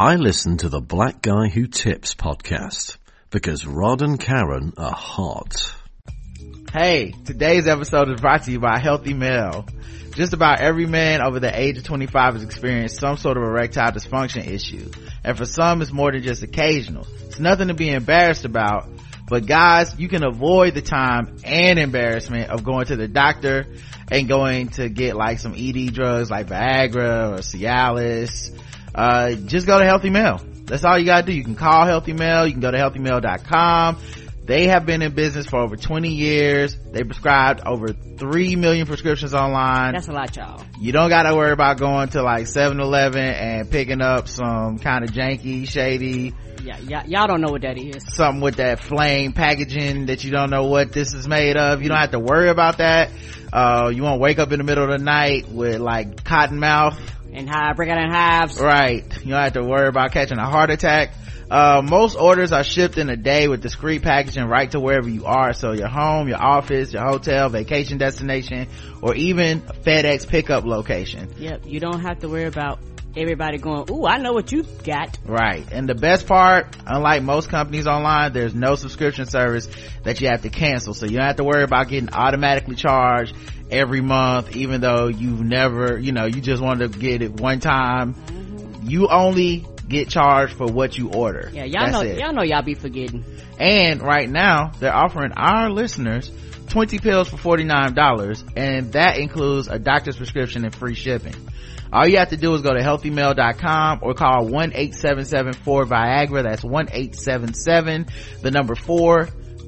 I listen to the Black Guy Who Tips podcast because Rod and Karen are hot. Hey, today's episode is brought to you by Healthy Male. Just about every man over the age of 25 has experienced some sort of erectile dysfunction issue. And for some, it's more than just occasional. It's nothing to be embarrassed about. But guys, you can avoid the time and embarrassment of going to the doctor and going to get like some ED drugs like Viagra or Cialis. Just go to Healthy Male. That's all you gotta do. You can call Healthy Male. You can go to healthymale.com. They have been in business for over 20 years. They prescribed over 3 million prescriptions online. That's a lot, y'all. You don't gotta worry about going to like 7-Eleven and picking up some kind of janky, shady. Yeah, y'all don't know what that is. Something with that flame packaging that you don't know what this is made of. You don't have to worry about that. You won't wake up in the middle of the night with like cotton mouth. And break it in halves. Right. You don't have to worry about catching a heart attack. Most orders are shipped in a day with discreet packaging right to wherever you are. So your home, your office, your hotel, vacation destination, or even a FedEx pickup location. Yep. You don't have to worry about everybody going, ooh, I know what you got. Right. And the best part, unlike most companies online, there's no subscription service that you have to cancel. So you don't have to worry about getting automatically charged every month, even though you've never, you just wanted to get it one time. Mm-hmm. You only get charged for what you order. Yeah, y'all know y'all be forgetting. And right now they're offering our listeners 20 pills for $49, and that includes a doctor's prescription and free shipping. All you have to do is go to healthymale.com or call 1-877-4-VIAGRA. That's 1-877 the number 4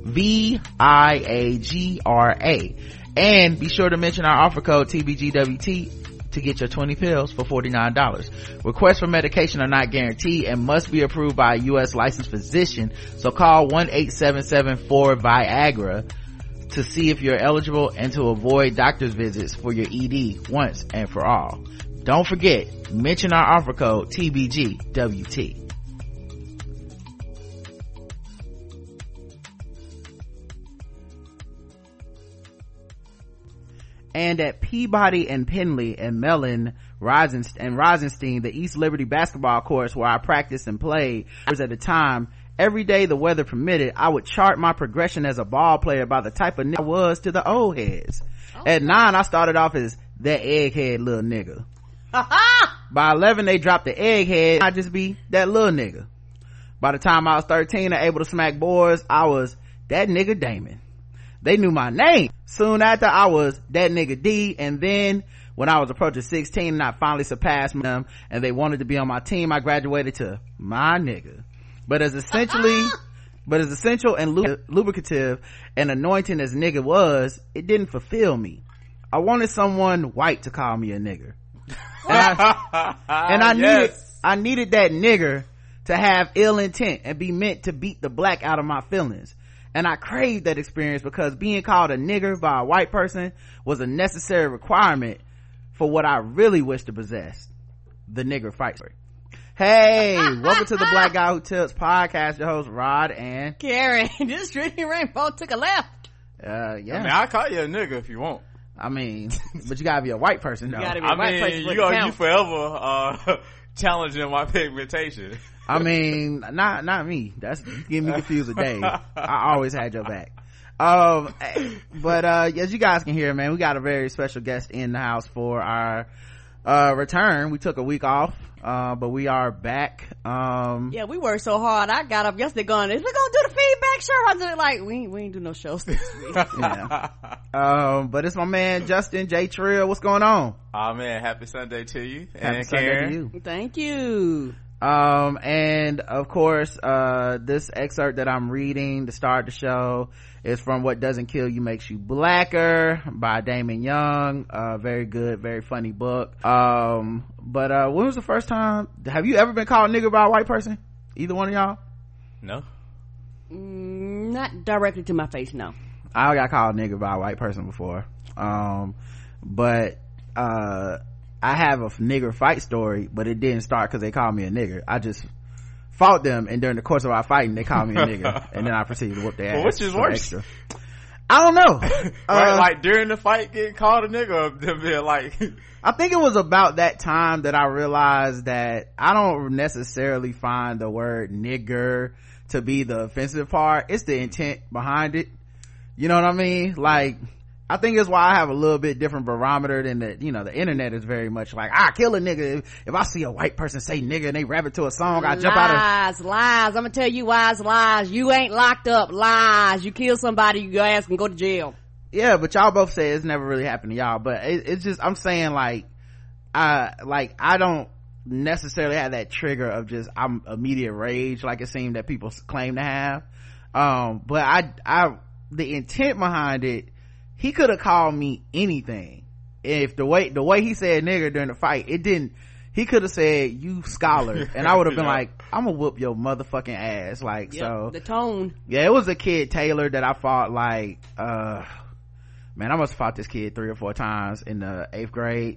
VIAGRA. And be sure to mention our offer code TBGWT to get your 20 pills for $49. Requests for medication are not guaranteed and must be approved by a U.S. licensed physician. So call 1-877-4-VIAGRA to see if you're eligible and to avoid doctor's visits for your ED once and for all. Don't forget, mention our offer code TBGWT. And at Peabody and Penley and Mellon Rosenstein, the East Liberty basketball courts where I practiced and played, at the time, every day the weather permitted, I would chart my progression as a ball player by the type of nigga I was to the old heads. At 9, I started off as that egghead little nigga. By 11, they dropped the egghead. I'd just be that little nigga. By the time I was 13 and able to smack boys, I was that nigga Damon. They knew my name. Soon after, I was that nigga D. And then when I was approaching 16 and I finally surpassed them and they wanted to be on my team, I graduated to my nigga. But as essential and lubricative and anointing as nigga was, it didn't fulfill me. I wanted someone white to call me a nigger. And I needed that nigger to have ill intent and be meant to beat the black out of my feelings. And I craved that experience because being called a nigger by a white person was a necessary requirement for what I really wished to possess. The nigger fight story. Hey, welcome to the Black Guy Who Tips podcast. Your host Rod and Karen. This Drinking Rainbow took a left. Yeah. I mean, I'll call you a nigga if you want. I mean, but you gotta be a white person though. You gotta be a white person. You forever challenging my pigmentation. I mean, not me. That's getting me confused a day. I always had your back. But as you guys can hear, man, we got a very special guest in the house for our return. We took a week off, but we are back. Yeah, we worked so hard. I got up yesterday going, is we gonna do the feedback show? I was like, we ain't do no shows this week. Yeah. But it's my man Justin J. Trill. What's going on? Oh man, happy Sunday to you. Happy and Sunday Karen. to you. Thank you. And of course, this excerpt that I'm reading to start the show is from What Doesn't Kill You Makes You Blacker by Damon Young. Very good, very funny book. But when was the first time, have you ever been called nigger by a white person? Either one of y'all? No. Not directly to my face, no. I got called nigger by a white person before. But I have a nigger fight story, but it didn't start because they called me a nigger. I just fought them, and during the course of our fighting, they called me a nigger, and then I proceeded to whoop their ass. Well, which is worse? Extra. I don't know. Right, like during the fight getting called a nigga, or them being like, I think it was about that time that I realized that I don't necessarily find the word nigger to be the offensive part. It's the intent behind it. You know what I mean? Like, I think it's why I have a little bit different barometer than the internet is very much like, I kill a nigga. If I see a white person say nigga and they rap it to a song, I jump out of... Lies. I'm gonna tell you why it's lies. You ain't locked up. Lies. You kill somebody, your ass can go to jail. Yeah, but y'all both say it's never really happened to y'all. But it's just, I'm saying like, I don't necessarily have that trigger of just, I'm immediate rage like it seemed that people claim to have. But the intent behind it, he could have called me anything. If the way he said nigger during the fight, he could have said, you scholar. And I would have been like, I'm gonna whoop your motherfucking ass. Like, yep, so. The tone. Yeah, it was a kid, Taylor, that I fought like, man, I must have fought this kid 3 or 4 times in the 8th grade.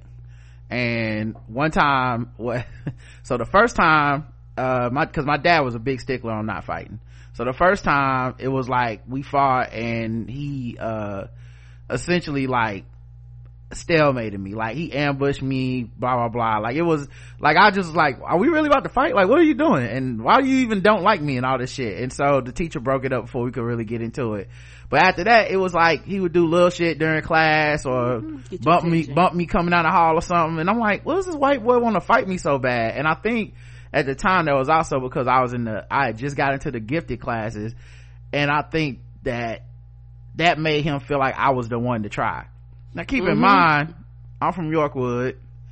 And one time, so the first time, cause my dad was a big stickler on not fighting. So the first time it was like we fought and he, essentially like stalemated me. Like he ambushed me, blah, blah, blah. Like it was like, I just was like, are we really about to fight? Like, what are you doing? And why do you even don't like me and all this shit? And so the teacher broke it up before we could really get into it. But after that, it was like he would do little shit during class or bump me coming down the hall or something. And I'm like, what does this white boy want to fight me so bad? And I think at the time that was also because I had just got into the gifted classes, and I think that made him feel like I was the one to try. Now keep in mind, I'm from Yorkwood.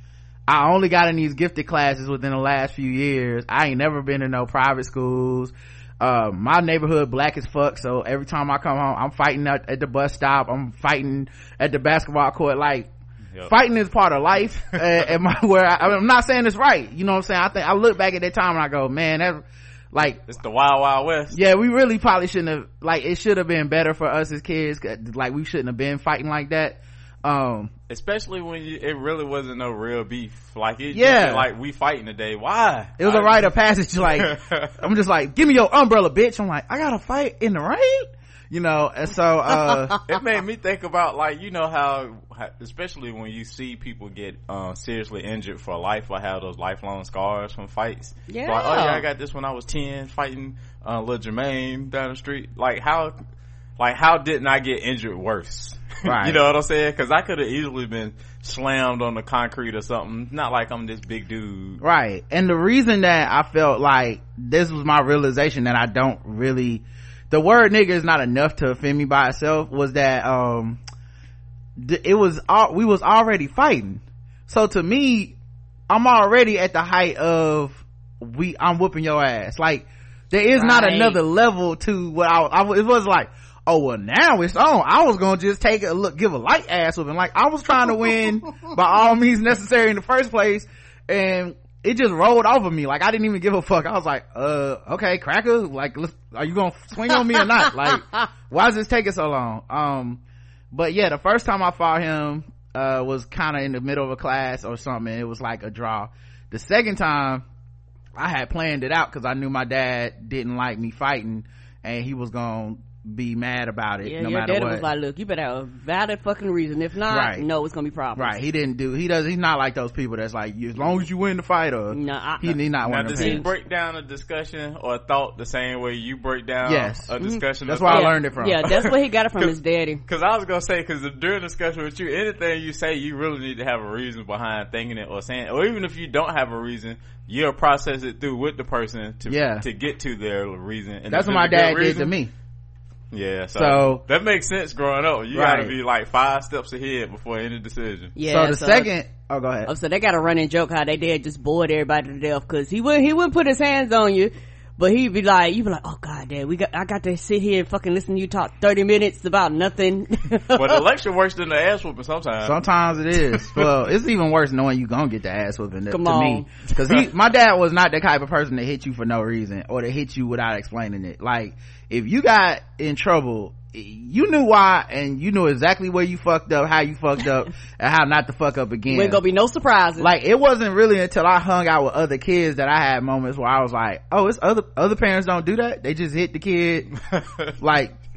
I only got in these gifted classes within the last few years. I ain't never been to no private schools. My neighborhood black as fuck, so every time I come home, I'm fighting at the bus stop, I'm fighting at the basketball court. Like, yep. Fighting is part of life. I'm not saying it's right, you know what I'm saying? I look back at that time and I go, man, that's like, it's the wild wild west. Yeah, we really probably shouldn't have, like, it should have been better for us as kids. Like, we shouldn't have been fighting like that. Especially when it really wasn't no real beef. Like, like, we fighting today. Why? It was a rite of passage. Like, I'm just like, give me your umbrella, bitch. I'm like, I gotta fight in the rain, you know. And so it made me think about, like, you know how especially when you see people get seriously injured for life or have those lifelong scars from fights. Yeah. So like, oh yeah, I got this when I was 10 fighting Lil Jermaine down the street. Like, how didn't I get injured worse? Right. You know what I'm saying? Because I could have easily been slammed on the concrete or something. Not like I'm this big dude. Right. And the reason that I felt like this was my realization that I don't really, the word nigga is not enough to offend me by itself, was that we was already fighting. So to me, I'm already at the height of I'm whooping your ass. Like, there is not another level to what it was like, oh well, now it's on. I was gonna just take a look, give a light ass whooping. Like, I was trying to win by all means necessary in the first place, and it just rolled over me. Like, I didn't even give a fuck. I was like, okay, cracker, like, are you gonna swing on me or not? Like, why is this taking so long? But yeah, the first time I fought him was kind of in the middle of a class or something, and it was like a draw. The second time, I had planned it out because I knew my dad didn't like me fighting, and he was gonna be mad about it, no matter what. Your dad was like, look, you better have a valid fucking reason. If not, no, it's gonna be problems. Right. He's not like those people that's like, as long as you win the fight, or he's not one of them. Does he break down a discussion or a thought the same way you break down a discussion? That's where I learned it from. Yeah, that's where he got it from his daddy. Because I was gonna say, because during the discussion with you, anything you say, you really need to have a reason behind thinking it or saying it. Or even if you don't have a reason, you'll process it through with the person to get to their reason. And that's what my dad did to me. Yeah, so that makes sense growing up. You gotta be like 5 steps ahead before any decision. Yeah. So second, go ahead. So they got a running joke how they did just bored everybody to death because he wouldn't put his hands on you, but you'd be like, oh god, Dad, I got to sit here and fucking listen to you talk 30 minutes about nothing. But the lecture worse than the ass whooping sometimes. Sometimes it is. Well, it's even worse knowing you gonna get the ass whooping to me. Because my dad was not the type of person to hit you for no reason or to hit you without explaining it. Like, if you got in trouble, you knew why, and you knew exactly where you fucked up, how you fucked up, and how not to fuck up again. Ain't gonna be no surprises. Like, it wasn't really until I hung out with other kids that I had moments where I was like, oh, it's other parents don't do that. They just hit the kid. Like,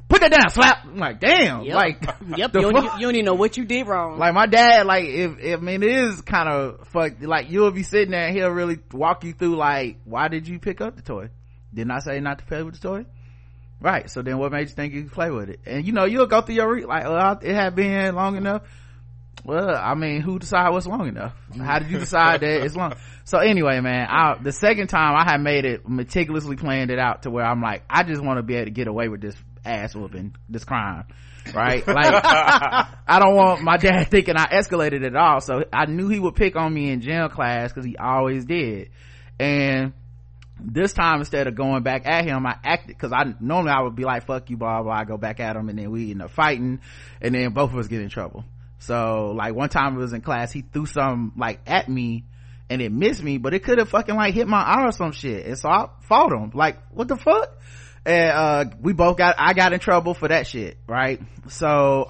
put that down, slap. I'm like, damn. Yep. Like, yep. You don't even know what you did wrong. Like my dad, like, I mean, it is kind of fucked. Like, you'll be sitting there and he'll really walk you through, like, why did you pick up the toy? Didn't I say not to play with the toy? Right. So then what made you think you could play with it? And you'll go through your, like, it had been long enough. Well, I mean, who decided what's long enough? How did you decide that it's long? So anyway, man, the second time I had made it, meticulously planned it out to where I'm like, I just want to be able to get away with this ass whooping, this crime, right? Like, I don't want my dad thinking I escalated at all. So I knew he would pick on me in gym class, because he always did. And this time, instead of going back at him, I acted, because normally I would be like, fuck you, blah blah, I go back at him, and then we end up fighting, and then both of us get in trouble. So like one time it was in class, he threw something like at me and it missed me, but it could have fucking like hit my eye or some shit, and so I fought him. Like, what the fuck? And I got in trouble for that shit, right? So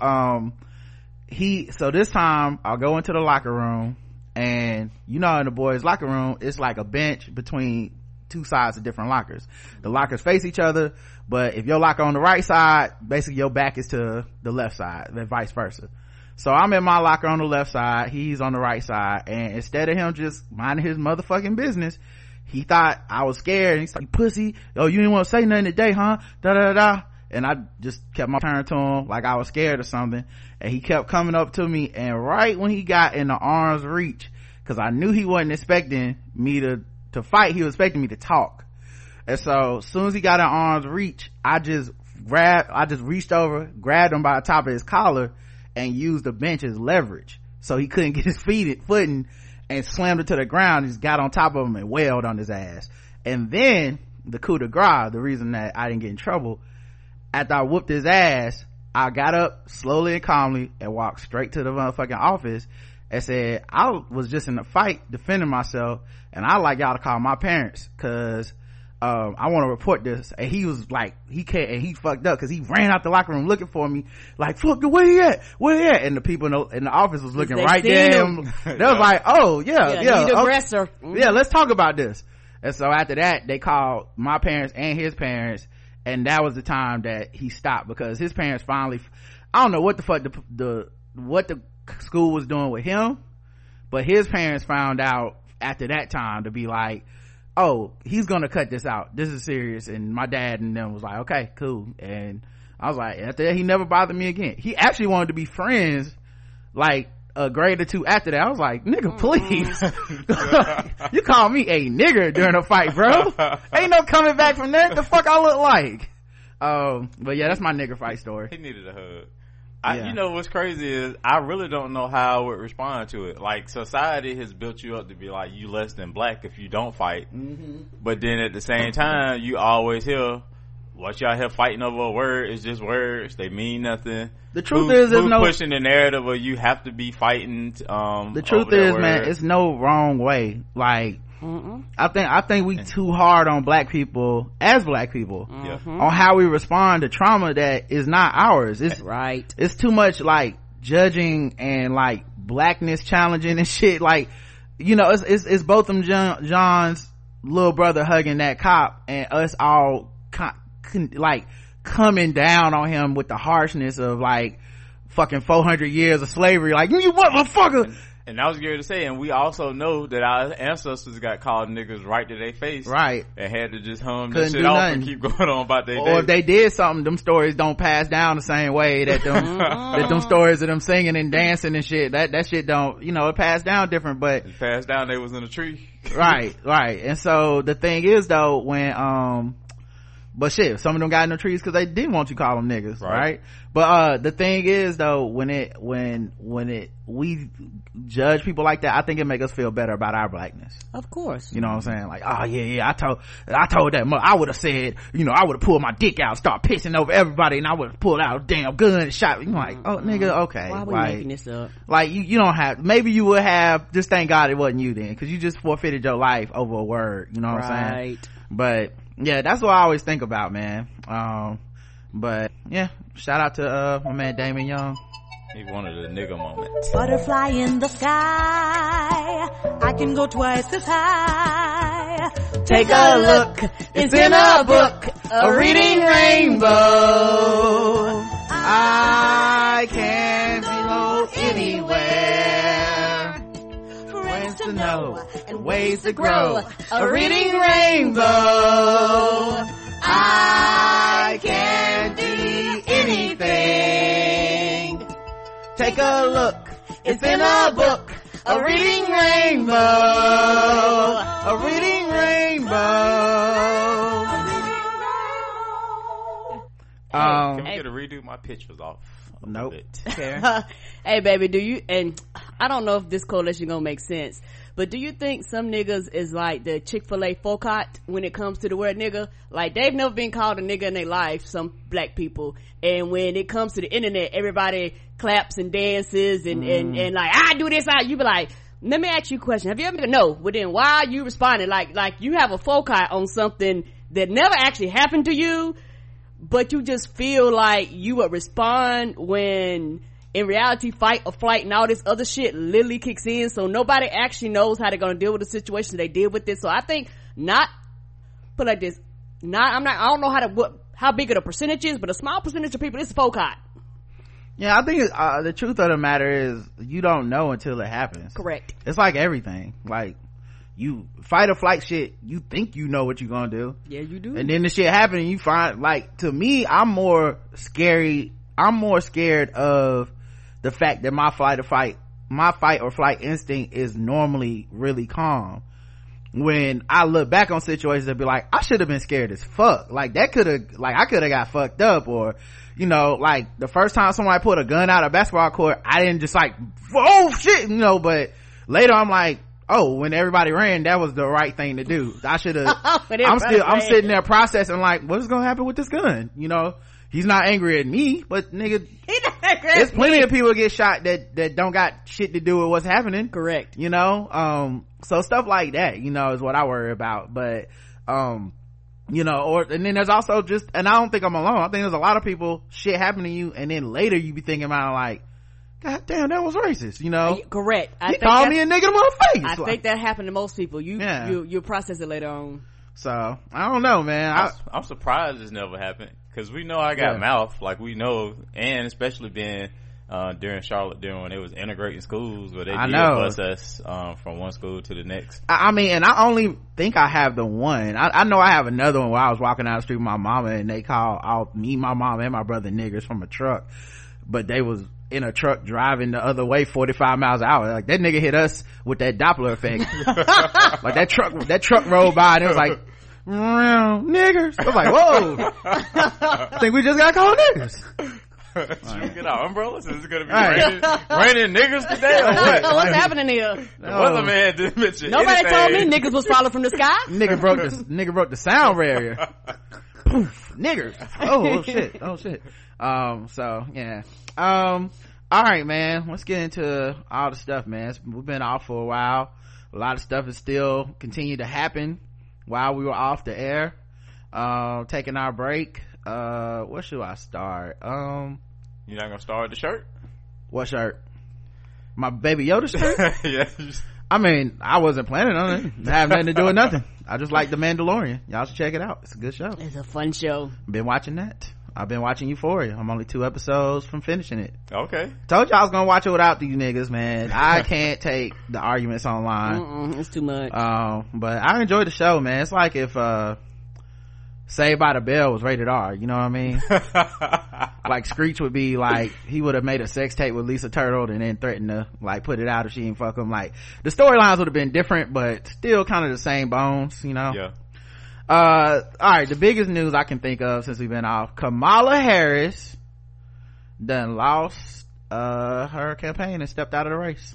so this time I'll go into the locker room, and in the boys' locker room, it's like a bench between two sides of different lockers. The lockers face each other, but if your locker on the right side, basically your back is to the left side, and vice versa. So I'm in my locker on the left side, he's on the right side, and instead of him just minding his motherfucking business, he thought I was scared, and he's like, pussy, oh, you didn't want to say nothing today, huh? Da da da. And I just kept my turn to him like I was scared or something, and he kept coming up to me, and right when he got in the arm's reach, because I knew he wasn't expecting me to fight, he was expecting me to talk. And so as soon as he got in arm's reach, I just reached over, grabbed him by the top of his collar, and used the bench as leverage, so he couldn't get his footing, and slammed it to the ground. Just got on top of him and wailed on his ass. And then the coup de grace, the reason that I didn't get in trouble, after I whooped his ass, I got up slowly and calmly and walked straight to the motherfucking office and said, I was just in a fight defending myself, and I'd like y'all to call my parents, because I want to report this. And he was like, he can't, and he fucked up, because he ran out the locker room looking for me, like, fuck, where he at? And the people in the office was looking right there. They was like, oh yeah, he's aggressor. Mm-hmm. Yeah, let's talk about this. And so after that, they called my parents and his parents, and that was the time that he stopped, because his parents finally, I don't know what the fuck what the school was doing with him, but his parents found out after that time to be like, oh, he's gonna cut this out, this is serious. And my dad and them was like, okay, cool. And I was like, after that, he never bothered me again. He actually wanted to be friends like a grade or two after that. I was like, nigga, please. You call me a nigger during a fight, bro. Ain't no coming back from that. The fuck I look like. But yeah, that's my nigger fight story. He needed a hug. You know what's crazy is I really don't know how I would respond to it. Like, society has built you up to be like, you less than black if you don't fight. Mm-hmm. But then at the same time, you always hear, what y'all here fighting over a word is just words, they mean nothing. The truth is, there's no pushing the narrative of you have to be fighting. The truth is, man, it's no wrong way. Like, I think we too hard on black people as black people on how we respond to trauma that is not ours. It's right. It's too much like judging and like blackness challenging and shit. Like, it's both them John's little brother hugging that cop and us all like coming down on him with the harshness of like fucking 400 years of slavery. Like, you motherfucker. And I was going to say, and we also know that our ancestors got called niggas right to their face. Right. And had to just hum this shit off and keep going on about their day. Or if they did something, them stories don't pass down the same way that them, that them stories of them singing and dancing and shit, that shit don't, it passed down different, but. It passed down, they was in a tree. Right. And so the thing is though, when, but shit, some of them got in the trees because they didn't want you to call them niggas, right? But the thing is though, when we judge people like that, I think it make us feel better about our blackness. Of course. You know what I'm saying? Like, oh yeah, I told that mother, I would have said, I would have pulled my dick out, start pissing over everybody, and I would have pulled out a damn gun and shot. You're like, oh nigga, okay. Why are we making this up? Like, you don't have, maybe you would have, just thank God it wasn't you then, because you just forfeited your life over a word. You know what I'm saying? But yeah, that's what I always think about, man. But yeah, shout out to my man Damon Young. He wanted a nigga moment. Butterfly in the sky, I can go twice as high. Take a look. It's in a book. A reading rainbow. I can't go anywhere. Friends to know and ways to grow. A reading rainbow. I can't do anything. Take a look. It's in a book. A reading rainbow. A reading rainbow. Can we get a redo? My pitch was off. Nope. Hey baby, do you, and I don't know if this correlation gonna make sense, but do you think some niggas is like the Chick-fil-A Folcott when it comes to the word nigga? Like, they've never been called a nigga in their life, some black people, and when it comes to the internet, everybody claps and dances and like, I do this, you be like, let me ask you a question. Have you ever been, no, well then why are you responding? Like you have a Folcott on something that never actually happened to you, but you just feel like you would respond when in reality fight or flight and all this other shit literally kicks in, so nobody actually knows how they're gonna deal with the situation they deal with it. So I think I don't know how big of the percentage is, but a small percentage of people, it's a Folcott. Yeah, I think the truth of the matter is you don't know until it happens. Correct. It's like everything. Like, you fight or flight shit, you think you know what you're gonna do. Yeah, you do. And then the shit happen and you find, like, to me, I'm more scared of the fact that my fight or flight instinct is normally really calm. When I look back on situations and be like, I should have been scared as fuck. Like, I could have got fucked up, or, you know, like the first time somebody put a gun out of a basketball court, I didn't just like, oh shit, you know, but later I'm like, oh, when everybody ran, that was the right thing to do. I should have, I'm sitting there processing like, what is gonna happen with this gun? You know, he's not angry at me, but nigga, there's plenty of people get shot that don't got shit to do with what's happening. Correct. You know, so stuff like that, you know, is what I worry about. But, you know, and then there's also just, and I don't think I'm alone. I think there's a lot of people, shit happen to you, and then later you be thinking about like, God damn, that was racist, you know? Correct. He called me a nigga to my face. I think that happened to most people. You process it later on. So, I don't know, man. I'm surprised this never happened, because we know I got mouth, like we know, and especially being during Charlotte, when they was integrating schools, where they did bus us from one school to the next. I mean, and I only think I have the one. I know I have another one where I was walking down the street with my mama, and they called me, my mom, and my brother niggers from a truck, but they was in a truck driving the other way 45 miles an hour. Like, that nigga hit us with that Doppler effect. Like, that truck rolled by and it was like, niggers. I was like, whoa. I think we just got called niggers. Should we get our umbrellas? Is it gonna be raining niggers today or what? What's happening here? The weatherman didn't mention nobody told me niggas was falling from the sky. Nigga broke the sound barrier. Poof, niggers. Oh shit. So yeah. All right, man, let's get into all the stuff, man. We've been off for a while. A lot of stuff is still continue to happen while we were off the air, taking our break. Where should I start? You're not gonna start with the shirt? What shirt? My Baby Yoda shirt? Yeah. I mean, I wasn't planning on it. It had nothing to do with nothing. I just like The Mandalorian. Y'all should check it out. It's a good show. It's a fun show. Been watching that. I've been watching Euphoria. I'm only 2 episodes from finishing it. Okay. Told you I was gonna watch it without these niggas, man. I can't take the arguments online. It's too much. But I enjoyed the show, man. It's like if Saved by the Bell was rated R, you know what I mean? Like, Screech would be like, he would have made a sex tape with Lisa Turtle and then threatened to like put it out if she didn't fuck him. Like, the storylines would have been different, but still kind of the same bones, you know? Yeah. All right, the biggest news I can think of since we've been off, Kamala Harris done lost her campaign and stepped out of the race.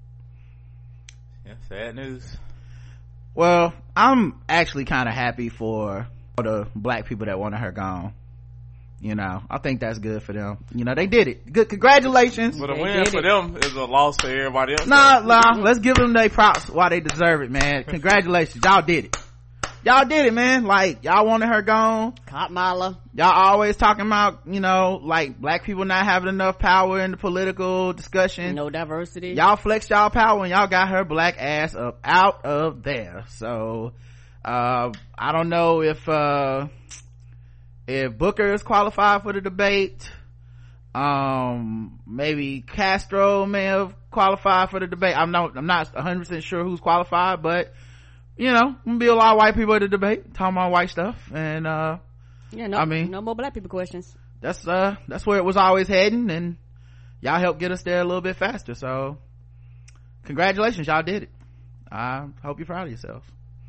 Yeah, sad news. Well, I'm actually kind of happy for the black people that wanted her gone. You know, I think that's good for them. You know, they did it. Good, congratulations. But a win for them is a loss for everybody else. Nah, let's give them their props while they deserve it, man. Congratulations, y'all did it. Y'all did it, man. Like, y'all wanted her gone. Kamala. Y'all always talking about, you know, like, black people not having enough power in the political discussion. No diversity. Y'all flexed y'all power and y'all got her black ass up out of there. So, I don't know if Booker is qualified for the debate. Maybe Castro may have qualified for the debate. I'm not 100% sure who's qualified, but gonna be a lot of white people at the debate talking about white stuff, and no more black people questions. That's where it was always heading, and y'all helped get us there a little bit faster, so congratulations, y'all did it. I hope you're proud of yourselves.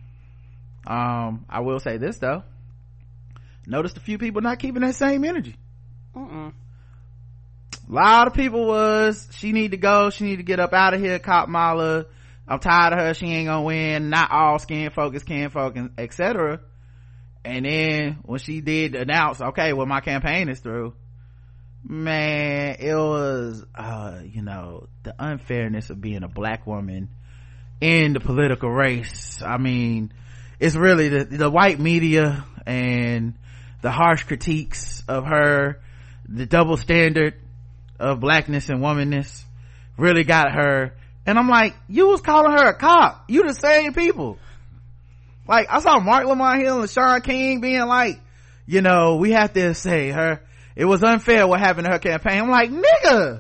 I will say this though, noticed a few people not keeping that same energy. A lot of people was, she need to go, she need to get up out of here, Kamala, I'm tired of her, she ain't gonna win, not all skin folks can focus, etc. And then when she did announce, okay, well my campaign is through, man, it was the unfairness of being a black woman in the political race. I mean, it's really the white media and the harsh critiques of her, the double standard of blackness and womanness really got her. And I'm like, you was calling her a cop, you the same people. Like, I saw Mark Lamont Hill and Sean King being like, we have to say her, it was unfair what happened to her campaign. I'm like, nigga,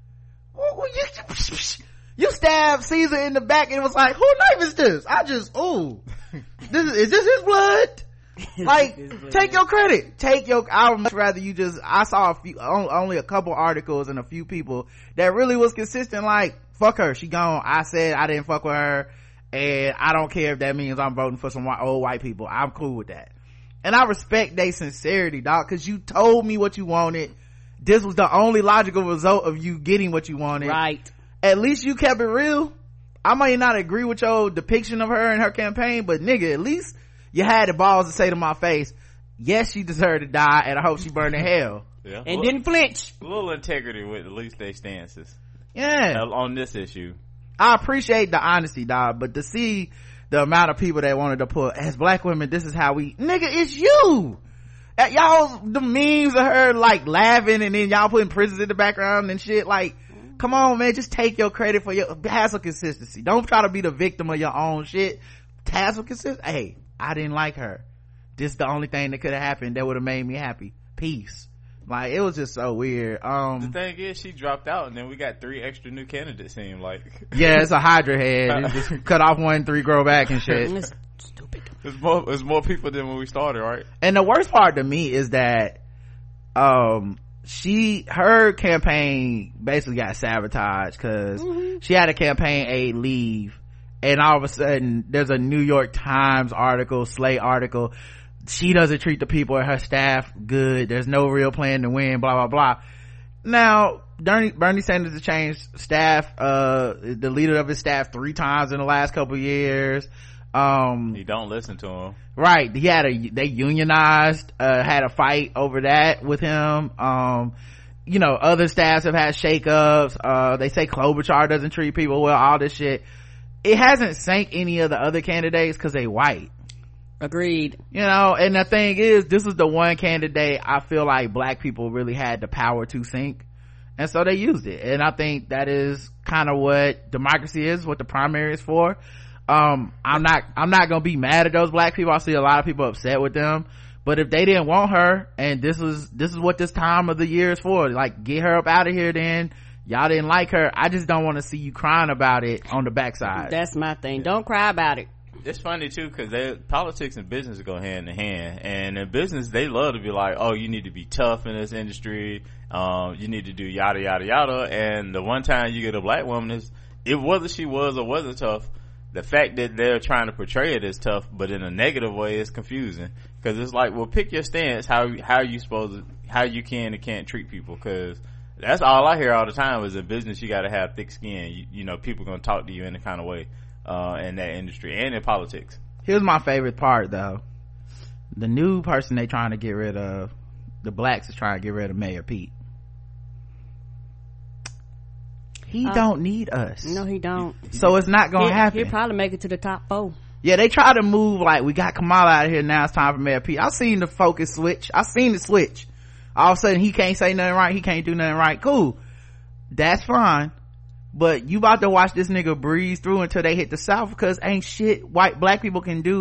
you stabbed Caesar in the back, and it was like, who knife is this? Is this his blood? Like, take your credit, I would much rather you I saw only a couple articles and a few people that really was consistent, like, fuck her, she gone, I said I didn't fuck with her, and I don't care if that means I'm voting for some old white people, I'm cool with that. And I respect their sincerity, dog, because you told me what you wanted, this was the only logical result of you getting what you wanted, right? At least you kept it real. I might not agree with your depiction of her and her campaign, but nigga, at least you had the balls to say to my face, yes, she deserved to die, and I hope she burned in hell. Yeah. And didn't flinch. A little integrity with at least their stances. Yeah. On this issue. I appreciate the honesty, dog, but to see the amount of people that wanted to put, as black women, this is how we, nigga, it's you. Y'all, the memes of her, like, laughing, and then y'all putting prisons in the background and shit, like, come on, man, just take your credit for have some consistency. Don't try to be the victim of your own shit. Have some consistency. Hey, I didn't like her. This is the only thing that could have happened that would have made me happy. Peace. Like, it was just so weird. The thing is, she dropped out, and then we got 3 extra new candidates, seemed like. Yeah, it's a Hydra head. It just cut off 1, 3 grow back and shit. It's stupid. There's more people than when we started, right? And the worst part to me is that her campaign basically got sabotaged because she had a campaign aide leave, and all of a sudden there's a New York Times article, Slate article, she doesn't treat the people at her staff good, there's no real plan to win, blah blah blah. Now Bernie Sanders has changed staff, the leader of his staff 3 times in the last couple of years. He don't listen to him, right? They unionized, had a fight over that with him. Other staffs have had shakeups. They say Klobuchar doesn't treat people well, all this shit. It hasn't sank any of the other candidates because they white. Agreed. And the thing is, this is the one candidate I feel like black people really had the power to sink, and so they used it. And I think that is kind of what democracy is, what the primary is for. I'm not gonna be mad at those black people. I see a lot of people upset with them, but if they didn't want her, and this is what this time of the year is for, like, get her up out of here. Then y'all didn't like her, I just don't want to see you crying about it on the backside. That's my thing. Don't cry about it. It's funny too, because politics and business go hand in hand, and in business they love to be like, oh, you need to be tough in this industry, you need to do yada yada yada. And the one time you get a black woman, whether she was or wasn't tough, the fact that they're trying to portray it as tough but in a negative way is confusing, because it's like, well, pick your stance, how you can and can't treat people, because that's all I hear all the time is in business you got to have thick skin. People gonna talk to you in the kind of way in that industry and in politics. Here's my favorite part though, the new person they trying to get rid of, the blacks is trying to get rid of Mayor Pete. He don't need us. No, he don't. So it's not gonna happen. He'll probably make it to the top 4. Yeah, they try to move like, we got Kamala out of here, now it's time for Mayor Pete. I've seen the focus switch. I've seen the switch. All of a sudden he can't say nothing right, he can't do nothing right. Cool, that's fine, but you about to watch this nigga breeze through until they hit the South, because ain't shit black people can do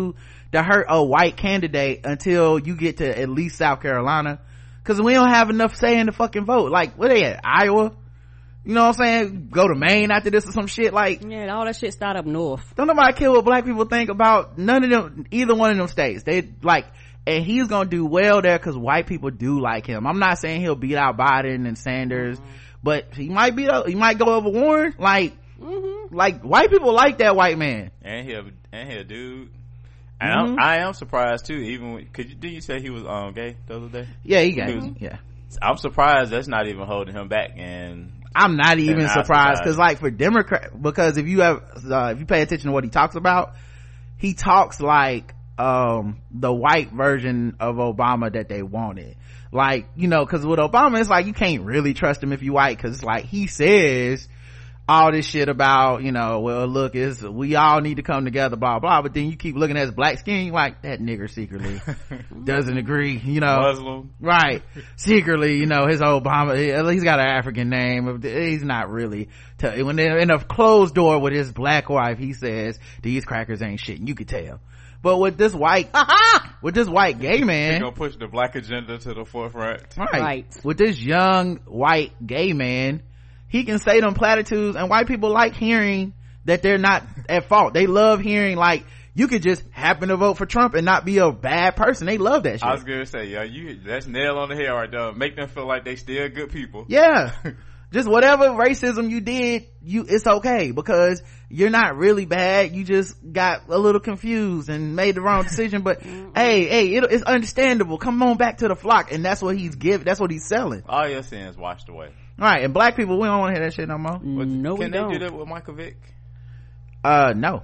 to hurt a white candidate until you get to at least South Carolina, because we don't have enough say in the fucking vote. Like, where they at? Iowa? You know what I'm saying? Go to Maine after this or some shit. Like, yeah, all that shit start up north. Don't nobody care what black people think about none of them, either one of them states. They like, and he's gonna do well there because white people do like him. I'm not saying he'll beat out Biden and Sanders, but he might go over Warren. Like, like white people like that white man. And he a dude. And I am surprised too. Even did you say he was gay the other day? Yeah, he gay. Yeah. I'm surprised that's not even holding him back. And I'm not even surprised because, like, for Democrat, because if you pay attention to what he talks about, he talks like the white version of Obama that they wanted. Like, you know, because with Obama, it's like you can't really trust him if you white, because like he says all this shit about, you know, well, look, we all need to come together, blah blah, but then you keep looking at his black skin, you're like, that nigger secretly doesn't agree, you know, Muslim, right? Secretly, you know, his Obama, he's got an African name, he's not really when they're in a closed door with his black wife, he says these crackers ain't shit, and you could tell. But with this white gay man, they're gonna push the black agenda to the forefront, right? With this young white gay man, he can say them platitudes, and white people like hearing that they're not at fault. They love hearing, like, you could just happen to vote for Trump and not be a bad person. They love that shit. I was gonna say, that's nail on the head right there. Make them feel like they still good people. Yeah. Just whatever racism you did, it's okay, because you're not really bad. You just got a little confused and made the wrong decision, but hey, it's understandable. Come on back to the flock. And that's what that's what he's selling. All your sins washed away. Right. And black people, we don't want to hear that shit no more. No, can they do that with Michael Vick? No.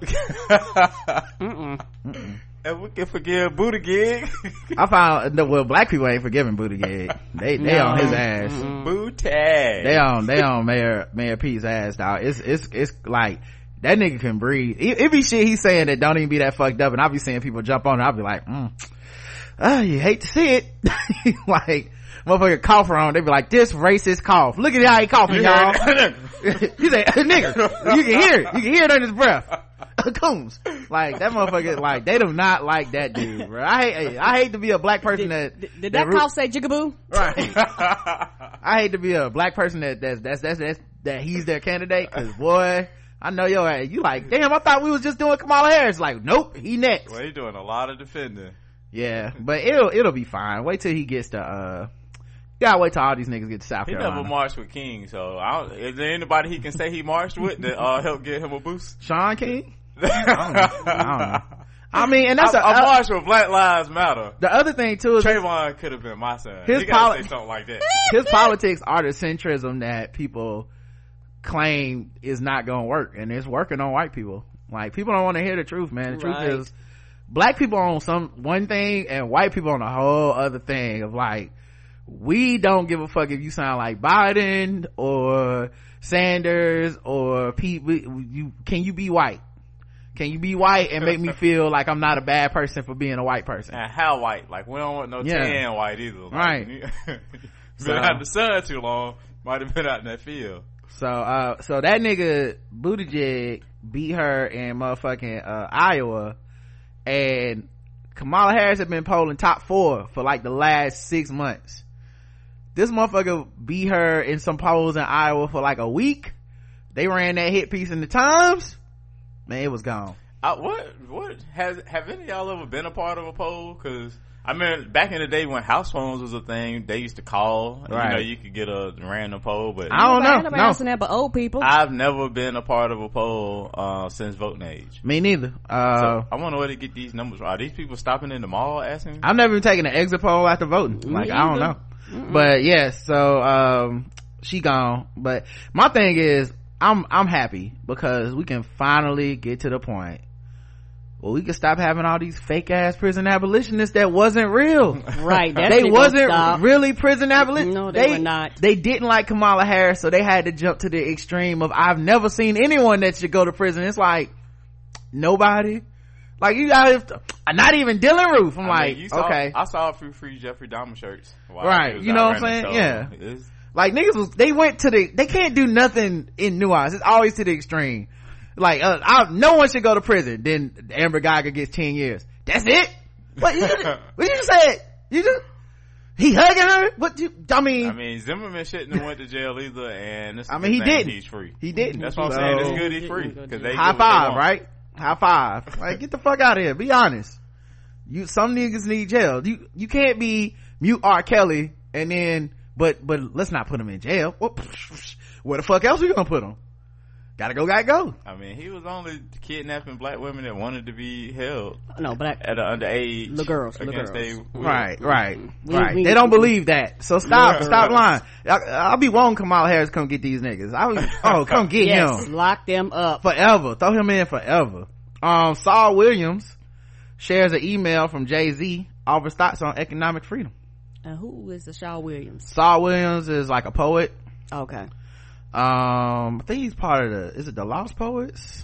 And we can forgive Buttigieg. I found black people ain't forgiving Buttigieg. They on his ass. Booty. They on Mayor Pete's ass, dog. It's like, that nigga can breathe. It be shit he's saying that don't even be that fucked up, and I'll be seeing people jump on it. I'll be like, you hate to see it. Like, motherfucker cough around, they be like, this racist cough. Look at how he coughing, y'all. He say, nigga, you can hear it. You can hear it under his breath. Coons. Like, that motherfucker, like, they do not like that dude, bro. I hate to be a black person did that cough say jigaboo? Right. I hate to be a black person that he's their candidate, cause boy, I know your ass. You like, damn, I thought we was just doing Kamala Harris. Like, nope, he next. Well, he doing a lot of defending. Yeah, but it'll be fine. Wait till he gets to you gotta wait till all these niggas get to South Carolina. He never marched with King, so is there anybody he can say he marched with that help get him a boost? Shaun King? I don't know. I mean, and that's a march with Black Lives Matter. The other thing too is Trayvon could have been my son. He gotta say something like that. His politics are the centrism that people claim is not gonna work, and it's working on white people. Like, people don't want to hear the truth, man. The truth is, black people on one thing and white people on a whole other thing of, like, we don't give a fuck if you sound like Biden or Sanders or Pete. Can you be white? Can you be white and make me feel like I'm not a bad person for being a white person? And how white? Like, we don't want no tan white either. Like, right. Been out in the sun too long. Might have been out in that field. So that nigga Buttigieg beat her in motherfucking Iowa, and Kamala Harris had been polling top 4 for like the last 6 months. This motherfucker beat her in some polls in Iowa for like a week. They ran that hit piece in the Times. Man, it was gone. What have any of y'all ever been a part of a poll? Cause I mean, back in the day when house phones was a thing, they used to call. Right. You know, you could get a random poll, but I don't know. Nobody asking that but old people. I've never been a part of a poll since voting age. Me neither. So I wonder where they get these numbers from. Are these people stopping in the mall asking? I've never even taken an exit poll after voting. Like, I don't know. But yes, so she gone. But my thing is, I'm happy because we can finally get to the point where we can stop having all these fake ass prison abolitionists that wasn't real. Right. They wasn't really prison abolitionists. No, they were not. They didn't like Kamala Harris, so they had to jump to the extreme of, I've never seen anyone that should go to prison. It's like, nobody. Like, you got not even Dylan Roof. Okay. I saw a few free Jeffrey Dahmer shirts. Right. You know what I'm saying? Yeah. Like, niggas they can't do nothing in nuance. It's always to the extreme. Like, no one should go to prison. Then Amber Geiger gets 10 years. That's it? What you just said? You just, he hugging her? I mean, Zimmerman shouldn't have went to jail either, and he didn't. He's free. He didn't. That's what I'm saying. It's good he's free. Cause they high five, right? High five. Like, get the fuck out of here. Be honest. Some niggas need jail. You can't be mute R. Kelly and then, but let's not put him in jail. Where the fuck else are you gonna put him? Gotta go. I mean, he was only kidnapping black women that wanted to be held. No, black at an underage. The girls. Right. They don't believe that. So stop lying. I'll be wanting Kamala Harris to come get these niggas. Come get him. Lock them up. Forever. Throw him in forever. Saul Williams shares an email from Jay-Z offers thoughts on economic freedom. And who is the Saul Williams? Saul Williams is like a poet. Okay. I think he's part of is it the Lost Poets?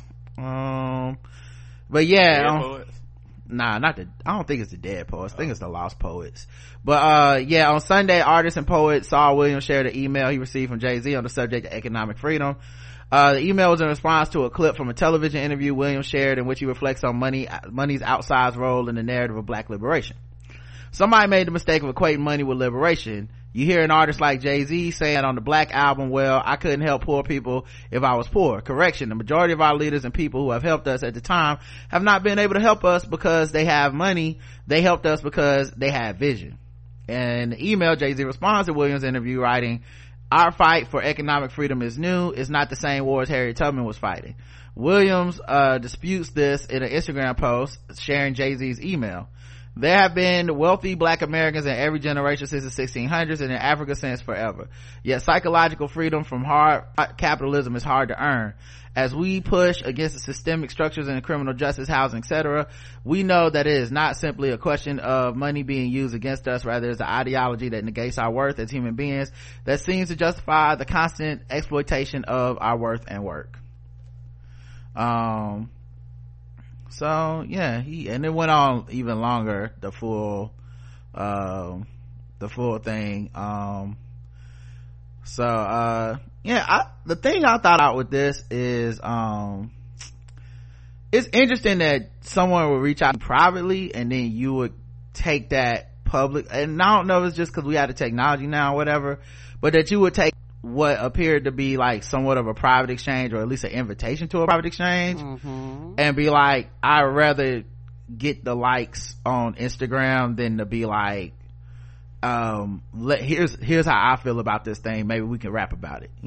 But yeah, I don't think it's the Dead Poets. I think it's the Lost Poets. But on Sunday, artist and poet Saul Williams shared an email he received from Jay-Z on the subject of economic freedom. The email was in response to a clip from a television interview Williams shared in which he reflects on money's outsized role in the narrative of black liberation. Somebody made the mistake of equating money with liberation. You hear an artist like Jay-Z saying on the Black album, well, I couldn't help poor people if I was poor. Correction, the majority of our leaders and people who have helped us at the time have not been able to help us because they have money. They helped us because they had vision. And the email, Jay-Z responds to Williams' interview writing, our fight for economic freedom is new. It's not the same war as Harriet Tubman was fighting. Williams disputes this in an Instagram post sharing Jay-Z's email. There have been wealthy black Americans in every generation since the 1600s and in Africa since forever. Yet psychological freedom from hard capitalism is hard to earn. As we push against the systemic structures in the criminal justice, housing, etc., we know that it is not simply a question of money being used against us. Rather, it's an ideology that negates our worth as human beings that seems to justify the constant exploitation of our worth and work. So yeah, and it went on even longer, the full thing. The thing I thought out with this is, it's interesting that someone would reach out privately and then you would take that public, and I don't know if it's just because we have the technology now or whatever, but that you would take what appeared to be like somewhat of a private exchange, or at least an invitation to a private exchange, and be like, I'd rather get the likes on Instagram than to be like, here's how I feel about this thing, maybe we can rap about it,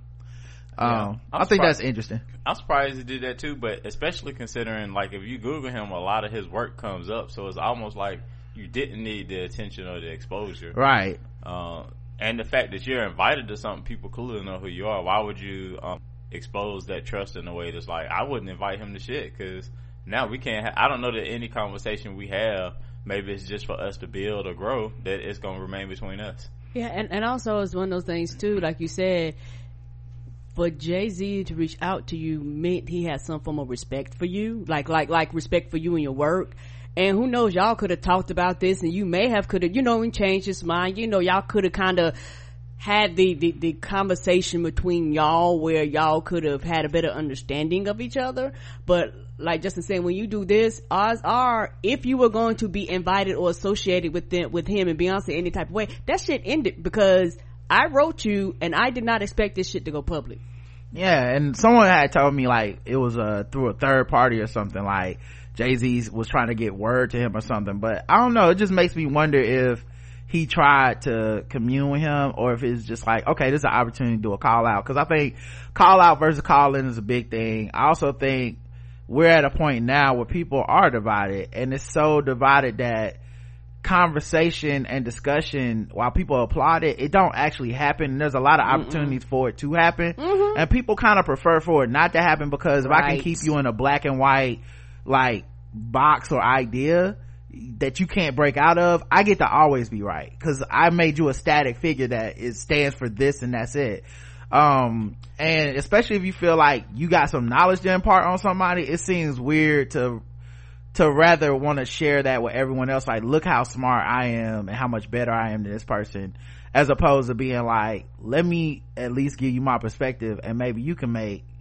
I think that's interesting. I'm surprised he did that too, but especially considering, like, if you Google him, a lot of his work comes up, so it's almost like you didn't need the attention or the exposure, right? And the fact that you're invited to something, people clearly know who you are. Why would you expose that trust in a way that's like, I wouldn't invite him to shit, because now we can't I don't know that any conversation we have, maybe it's just for us to build or grow, that it's going to remain between us. Yeah, and also it's one of those things too, like you said, for Jay-Z to reach out to you meant he had some form of respect for you, like respect for you and your work. And who knows, y'all could have talked about this, and you may have and changed his mind. Y'all could have kind of had the conversation between y'all where y'all could have had a better understanding of each other. But like Justin said, when you do this, odds are, if you were going to be invited or associated with him and Beyonce any type of way, that shit ended, because I wrote you and I did not expect this shit to go public. Yeah, and someone had told me like it was through a third party or something, like Jay-Z was trying to get word to him or something, but I don't know, it just makes me wonder if he tried to commune with him, or if it's just like, okay, this is an opportunity to do a call out, because I think call out versus call in is a big thing. I also think we're at a point now where people are divided, and it's so divided that conversation and discussion, while people applaud it, it don't actually happen. There's a lot of opportunities for it to happen, and people kind of prefer for it not to happen, because if I can keep you in a black and white like box or idea that you can't break out of, I get to always be right, because I made you a static figure that it stands for this and that's it. And especially if you feel like you got some knowledge to impart on somebody, it seems weird to rather want to share that with everyone else, like, look how smart I am and how much better I am than this person, as opposed to being like, let me at least give you my perspective and maybe you can make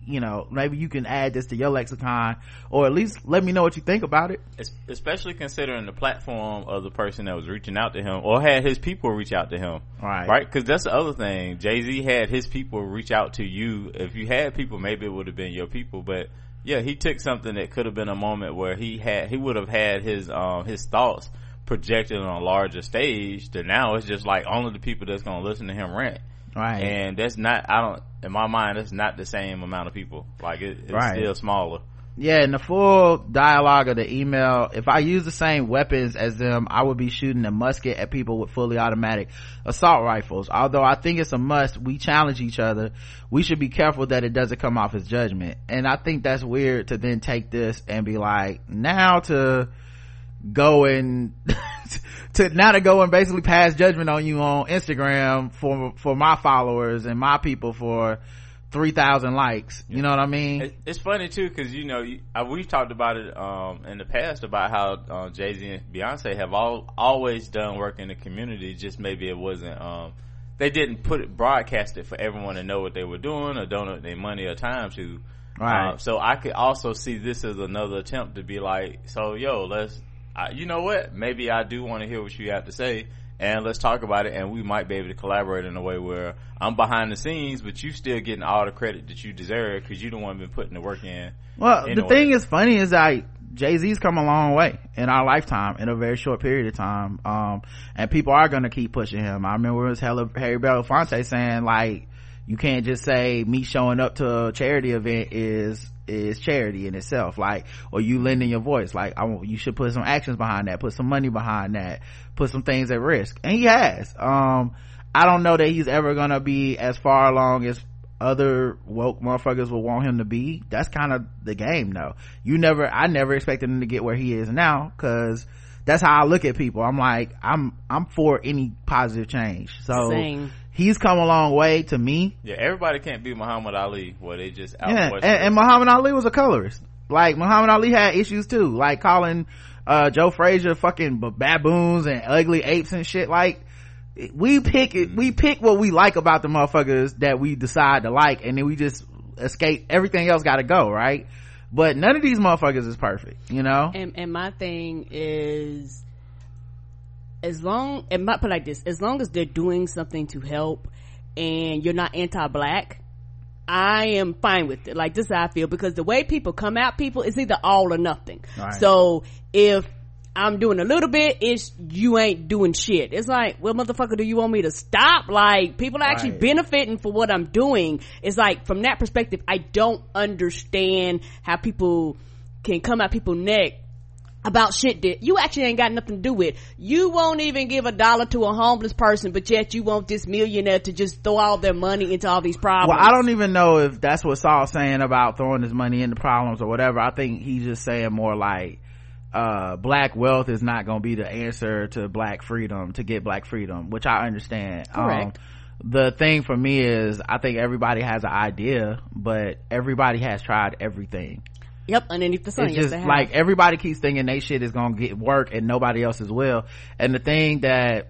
maybe you can add this to your lexicon, or at least let me know what you think about it. Especially considering the platform of the person that was reaching out to him, or had his people reach out to him. Right? Because that's the other thing. Jay-Z had his people reach out to you. If you had people, maybe it would have been your people, but yeah, he took something that could have been a moment where he would have had his thoughts projected on a larger stage, to now it's just like only the people that's going to listen to him rant. Right. And that's not, in my mind, that's not the same amount of people. Like it's still smaller. Yeah, in the full dialogue of the email, if I use the same weapons as them, I would be shooting a musket at people with fully automatic assault rifles. Although I think it's a must, we challenge each other. We should be careful that it doesn't come off as judgment. And I think that's weird to then take this and be like, now to go and basically pass judgment on you on Instagram for my followers and my people for 3,000 likes. You know what I mean? It's funny too, because we've talked about it in the past about how Jay-Z and Beyonce have always done work in the community, just maybe it wasn't they didn't broadcast it for everyone to know what they were doing or donate their money or time to. Right. So I could also see this as another attempt to be like, so you know what, maybe I do want to hear what you have to say, and let's talk about it, and we might be able to collaborate in a way where I'm behind the scenes, but you still getting all the credit that you deserve because you the one been putting the work in. Well, the thing is funny is that Jay-Z's come a long way in our lifetime, in a very short period of time, and people are gonna keep pushing him. I remember it was Harry Belafonte saying, like, you can't just say me showing up to a charity event is charity in itself, like, or you lending your voice. Like, you should put some actions behind that, put some money behind that, put some things at risk, and he has. I don't know that he's ever gonna be as far along as other woke motherfuckers will want him to be. That's kind of the game, though. I never expected him to get where he is now, because that's how I look at people. I'm like, I'm for any positive change. So Same. He's come a long way to me. Yeah, everybody can't be Muhammad Ali, where they just out. Yeah, and Muhammad Ali was a colorist. Like, Muhammad Ali had issues too, like calling Joe Frazier fucking baboons and ugly apes and shit. Like, we pick what we like about the motherfuckers that we decide to like, and then we just escape. Everything else gotta go, right? But none of these motherfuckers is perfect, you know? And my thing is, as long as they're doing something to help and you're not anti-black, I am fine with it. Like, this is how I feel, because the way people come at people is either all or nothing. Right. So if I'm doing a little bit, you ain't doing shit. It's like, well, motherfucker, do you want me to stop? Like, people are actually benefiting for what I'm doing. It's like, from that perspective, I don't understand how people can come at people's neck about shit that you actually ain't got nothing to do with. You won't even give $1 to a homeless person, but yet you want this millionaire to just throw all their money into all these problems. Well, I don't even know if that's what Saul's saying about throwing his money into problems or whatever. I think he's just saying more like, black wealth is not gonna be the answer to black freedom, to get black freedom, which I understand. Correct. The thing for me is, I think everybody has an idea, but everybody has tried everything. Yep, underneath the sun. It's just like, everybody keeps thinking they shit is gonna get work and nobody else's will. And the thing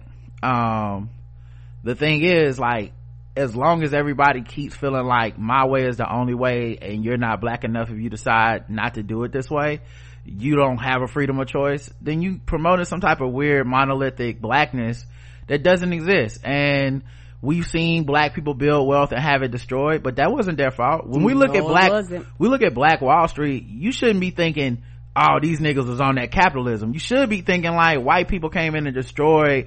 is, like, as long as everybody keeps feeling like my way is the only way and you're not black enough if you decide not to do it this way, you don't have a freedom of choice, then you promoted some type of weird monolithic blackness that doesn't exist. And we've seen black people build wealth and have it destroyed, but that wasn't their fault. When we look at Black Wall Street, you shouldn't be thinking, oh, these niggas was on that capitalism. You should be thinking like, white people came in and destroyed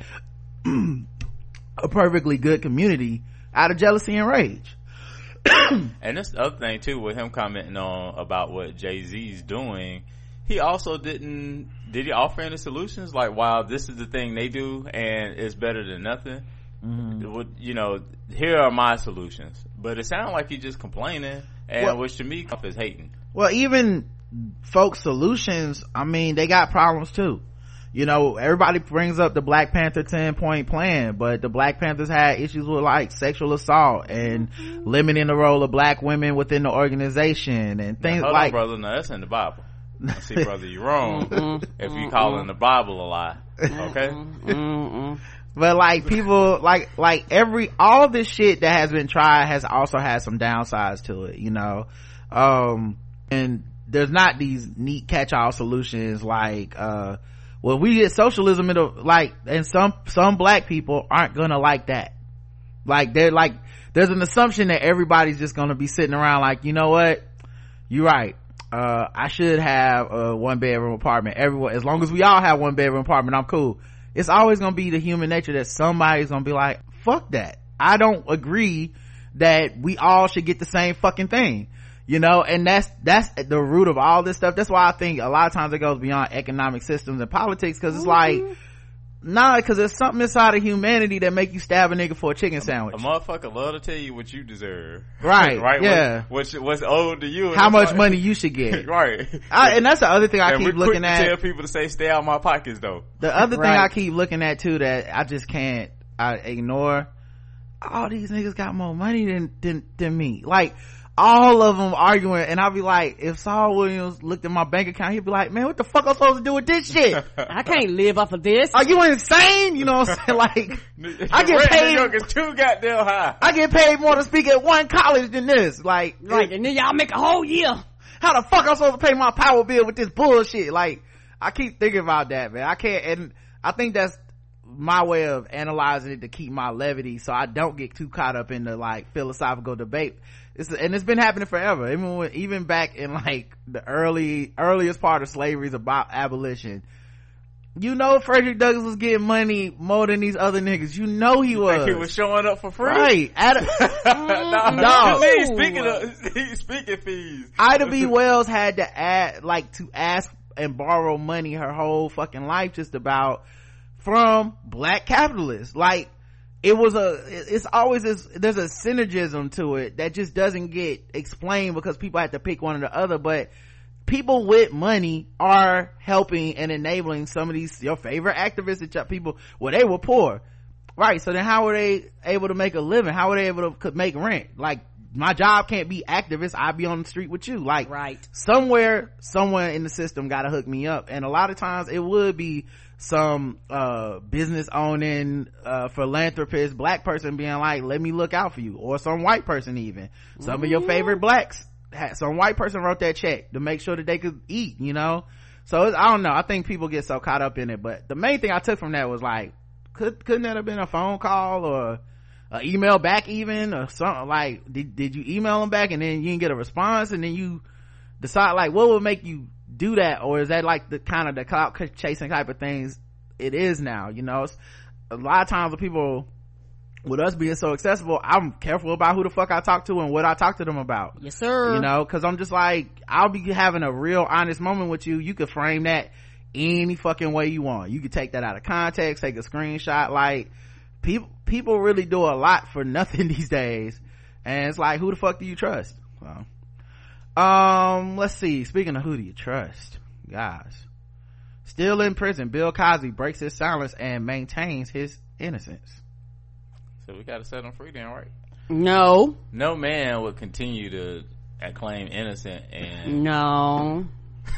a perfectly good community out of jealousy and rage. And that's the other thing too, with him commenting on about what Jay-Z's doing, he also did he offer any solutions? Like, wow, this is the thing they do and it's better than nothing. Mm-hmm. Here are my solutions. But it sounded like he just complaining, and which to me is hating. Well, even folks' solutions, I mean, they got problems too. Everybody brings up the Black Panther 10-point plan, but the Black Panthers had issues with like sexual assault and limiting the role of black women within the organization and things now, hold like. on, brother, no, that's in the Bible. Now, see, brother, you're wrong if you calling the Bible a lie. Okay. But like, people like all of this shit that has been tried has also had some downsides to it. and there's not these neat catch-all solutions like well, we get socialism and some black people aren't gonna like that. Like they're like, there's an assumption that everybody's just gonna be sitting around like, you know what, you're right, I should have a 1-bedroom apartment. Everyone, as long as we all have 1-bedroom apartment, I'm cool. It's always gonna be the human nature that somebody's gonna be like, fuck that, I don't agree that we all should get the same fucking thing, you know. And that's the root of all this stuff. That's why I think a lot of times it goes beyond economic systems and politics, because it's like, nah, because there's something inside of humanity that make you stab a nigga for a chicken sandwich. A motherfucker love to tell you what you deserve, right? Right? Yeah. What's owed to you, how much money you should get, right? And that's the other thing I keep looking at. Tell people to say stay out my pockets though. The other thing I keep looking at too that I just can't ignore, all these niggas got more money than me. Like, all of them arguing, and I'll be like, if Saul Williams looked at my bank account, he'd be like, man, what the fuck I'm supposed to do with this shit? I can't live off of this. Are you insane? You know what I'm saying? Like, I get paid, New York is too goddamn high. I get paid more to speak at one college than this. Like, and then y'all make a whole year. How the fuck I'm supposed to pay my power bill with this bullshit? Like, I keep thinking about that, man. I can't, and I think that's my way of analyzing it to keep my levity, so I don't get too caught up in the like philosophical debate. It's been happening forever, even back in like the earliest part of slavery is about abolition. You know, Frederick Douglass was getting money more than these other niggas. You know he was. Like he was showing up for free, right? Speaking fees. Ida B. Wells had to ask and borrow money her whole fucking life just about from black capitalists. Like, it's always there's a synergism to it that just doesn't get explained because people have to pick one or the other. But people with money are helping and enabling some of these your favorite activists, people, well, they were poor, right? So then how were they able to make a living? How were they able to make rent? Like, my job can't be activist, I'd be on the street with you. Like, right, somewhere someone in the system gotta hook me up. And a lot of times it would be some business owning philanthropist black person being like, let me look out for you, or some white person. Even some of your favorite blacks, some white person wrote that check to make sure that they could eat, you know. So I don't know, I think people get so caught up in it. But the main thing I took from that was like, couldn't that have been a phone call or an email back even, or something? Like, did you email them back and then you didn't get a response, and then you decide like what would make you do that? Or is that like the kind of the clout chasing type of things it is now? You know, a lot of times the people with us being so accessible, I'm careful about who the fuck I talk to and what I talk to them about. Yes, sir. You know, because I'm just like, I'll be having a real honest moment with you. You could frame that any fucking way you want. You could take that out of context, take a screenshot. Like, people really do a lot for nothing these days, and it's like, who the fuck do you trust? So, let's see, speaking of who do you trust, guys, still in prison, Bill Cosby breaks his silence and maintains his innocence. So we gotta set him free then, right? No man would continue to claim innocent and no.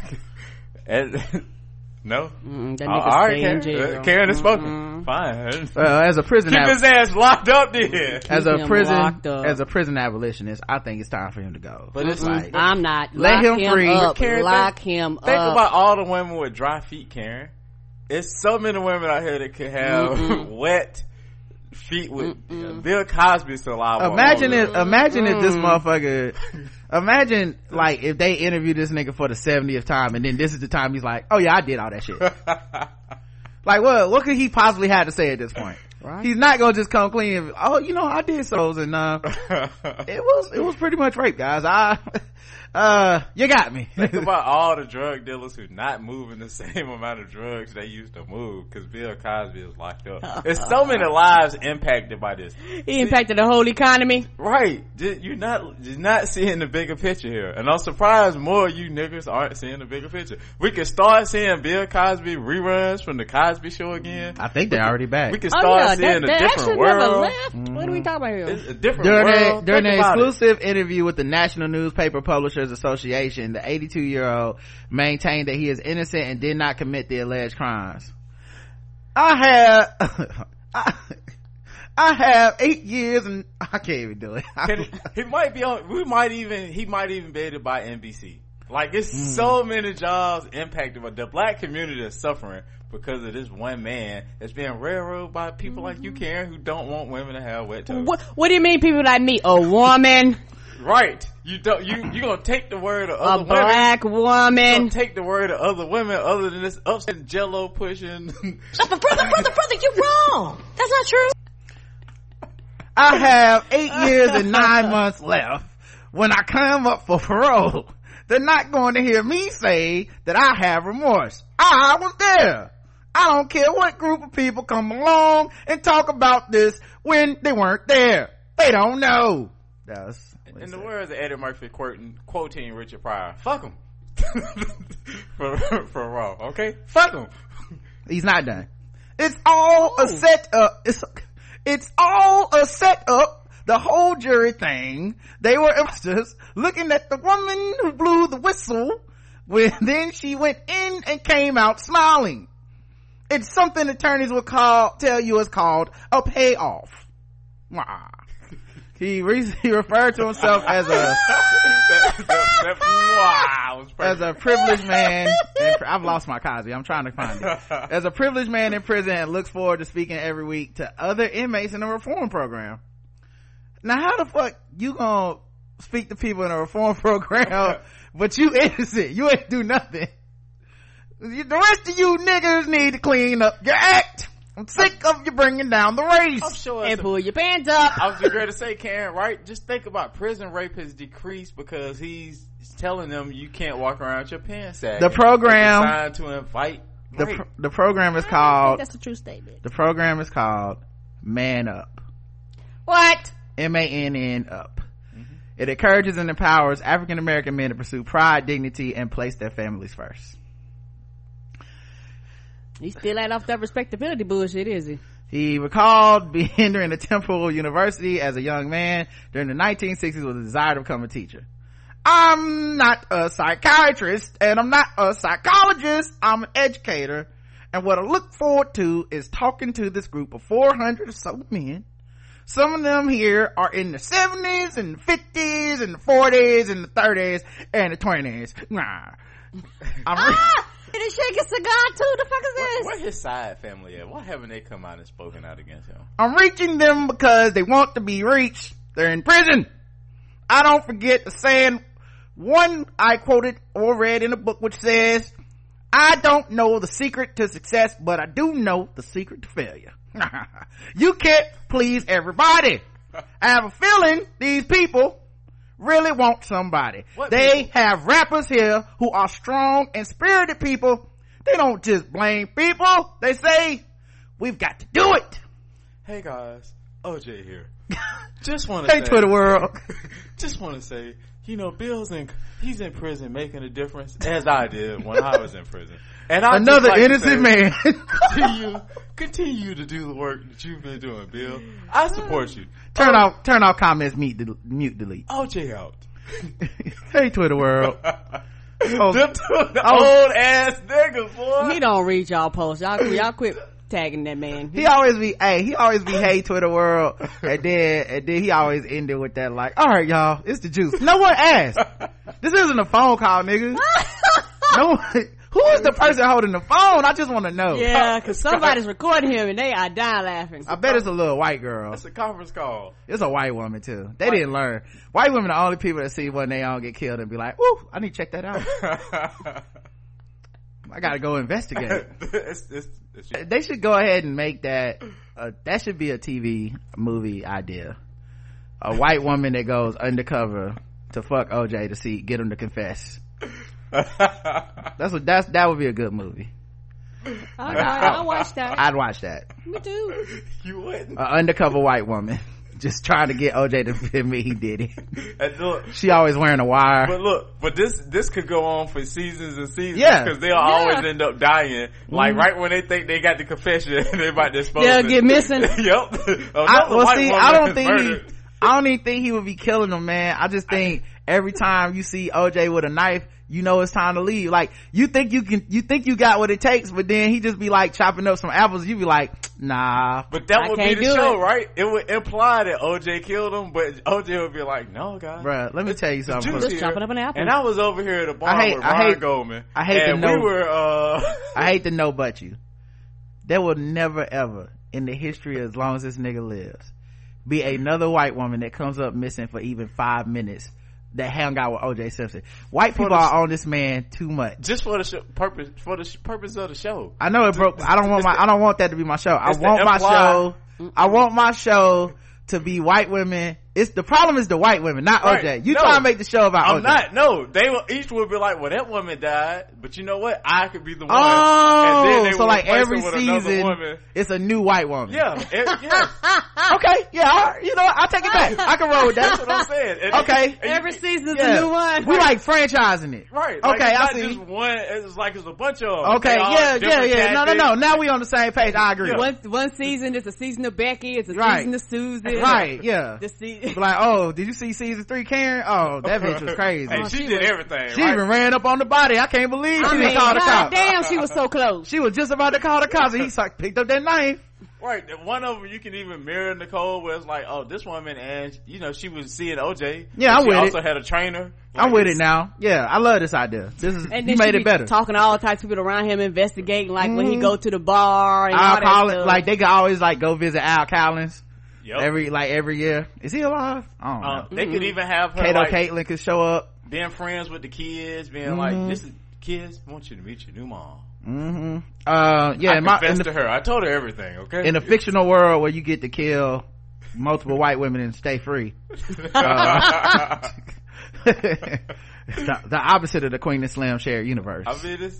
No? That nigga stay in jail. Karen has spoken. Fine. As a prison, keep his ass locked up then. As a prison abolitionist, I think it's time for him to go. But it's like, I'm not. Let him free. Karen, lock him up. Think about all the women with dry feet, Karen. It's so many women out here that could have wet feet with Bill Cosby saliva. Imagine if this motherfucker, imagine like if they interview this nigga for the 70th time and then this is the time he's like, oh yeah, I did all that shit. Like, what could he possibly have to say at this point? Right. He's not gonna just come clean and, oh, you know, I did those, and it was pretty much rape, guys. You got me. Think about all the drug dealers who not moving the same amount of drugs they used to move because Bill Cosby is locked up. There's so many lives impacted by this. He impacted the whole economy. Right. You're not seeing the bigger picture here. And I'm surprised more of you niggas aren't seeing the bigger picture. We can start seeing Bill Cosby reruns from the Cosby Show again. I think they're already back. We can start seeing a different world. What are we talking about here? It's a different world. During an exclusive interview with the National Newspaper Publishers Association, the 82-year-old maintained that he is innocent and did not commit the alleged crimes. I I have 8 years and I can't even do it. He might be on, he might even be able to buy NBC. Like, it's so many jobs impacted, but the black community is suffering because of this one man that's being railroaded by people like you, Karen, who don't want women to have wet toes. What do you mean people like me? A woman? Right. You gonna take the word of other women. A black woman. You gonna take the word of other women other than this upset jello pushing. But brother, you're wrong. That's not true. I have 8 years and 9 months left. When I come up for parole, they're not going to hear me say that I have remorse. I was there. I don't care what group of people come along and talk about this when they weren't there. They don't know. That's in the words of Eddie Murphy quoting Richard Pryor, fuck him. for raw, okay? Fuck him. He's not done. It's all a set up. It's all a set up. The whole jury thing. They were just looking at the woman who blew the whistle when then she went in and came out smiling. It's something attorneys would tell you is called a payoff. He referred to himself as a privileged man. I've lost my Cosby. I'm trying to find it. As a privileged man in prison and looks forward to speaking every week to other inmates in the reform program. Now, how the fuck you gonna speak to people in a reform program, but you innocent? You ain't do nothing. The rest of you niggas need to clean up your act. I'm sick of you bringing down the race. I'm sure and pull your pants up. I was just going to say, Karen, right? Just think about prison rape has decreased because he's telling them you can't walk around with your pants sagging. The program trying to invite the program is called. That's a true statement. The program is called Man Up. What? MANN up. It encourages and empowers African American men to pursue pride, dignity, and place their families first. He still ain't off that respectability bullshit, is he? He recalled entering the Temple University as a young man during the 1960s with a desire to become a teacher. I'm not a psychiatrist and I'm not a psychologist. I'm an educator. And what I look forward to is talking to this group of 400 or so men. Some of them here are in the 70s and the 50s and the 40s and the 30s and the 20s. Did he shake his cigar too? The fuck is this? Where his side family at? Why haven't they come out and spoken out against him? I'm reaching them because they want to be reached. They're in prison. I don't forget the saying one I quoted or read in a book which says, I don't know the secret to success, but I do know the secret to failure. You can't please everybody. I have a feeling these people really want somebody. They have rappers here who are strong and spirited people. They don't just blame people. They say, we've got to do it. Hey guys, OJ here. Just want to say, Twitter world. Just want to say, he's in prison making a difference, as I did when I was in prison. And another innocent man. Continue to do the work that you've been doing, Bill. I support you. Turn off comments, mute, delete. OJ out. Hey, Twitter world. The old ass nigga, boy. He don't read y'all posts. Y'all quit tagging that man. He always be hey Twitter world, and then he always ended with that like, all right y'all, it's the juice. No one asked. This isn't a phone call, nigga. No one. Who is the person holding the phone? I just want to know. Yeah, because somebody's recording him and they are dying laughing. I bet it's a little white girl. It's a conference call. It's a white woman too. They didn't learn. White women are the only people that see when they all get killed and be like, ooh, I need to check that out. I gotta go investigate. They should go ahead and make that that should be a TV movie idea. A white woman that goes undercover to fuck OJ to get him to confess. That would be a good movie. I'll watch that. I'd watch that. Me too. You wouldn't? An undercover white woman just trying to get OJ to admit he did it. Look, she always wearing a wire. But this could go on for seasons and seasons. Yeah, because they'll always end up dying. Like right when they think they got the confession, they about to expose they'll get missing. Yep. I don't even think he would be killing them, man. I just think every time you see OJ with a knife, you know it's time to leave. Like, you think you got what it takes, but then he just be like chopping up some apples. You be like, nah. But that would be the show, right? It would imply that OJ killed him, but OJ would be like, no, guys. Bruh, let me tell you something. Just chopping up an apple. And I was over here at the bar with Ron Goldman. I hate to know. I hate to know but you. There will never ever, in the history as long as this nigga lives, be another white woman that comes up missing for even 5 minutes that hung out with OJ Simpson. White people are on this man too much. Just for the purpose of the show. I know it broke. I don't want that to be my show. I want my show to be white women. The problem is the white women, not OJ. You try to make the show about OJ. They each would be like, well, that woman died, but you know what? I could be the one. Oh, and then they so like every season, it's a new white woman. Yeah. Okay, yeah, you know what? I'll take it back. I can roll with that. That's what I'm saying. Okay. Every season's a new one. We like franchising it. Right. Okay, I see. Just one, it's like it's a bunch of them. Okay, yeah. No. Now we on the same page. I agree. One season is a season of Becky, it's a season of Susan. Right, yeah. Like, oh, did you see season 3 Karen? Oh, that bitch was crazy. Hey, she did everything. She even ran up on the body. I can't believe she didn't call the cops. Damn, she was so close. She was just about to call the cops and he picked up that knife. Right. One of them, you can even mirror Nicole where it's like, oh, this woman, and you know, she was seeing OJ. Yeah, I'm with it. She also had a trainer. I'm with it now. Yeah, I love this idea. You made it better. Talking to all types of people around him, investigating, like when he go to the bar and all that stuff. Like they could always like go visit Al Collins. Yep. Every year. Is he alive? I don't know. They could even have her Kato Caitlin could show up. Being friends with the kids, being like, this is kids, I want you to meet your new mom. I confessed to her. I told her everything, okay? In a fictional world where you get to kill multiple white women and stay free. The opposite of the Queen and Slim shared universe. I mean, it's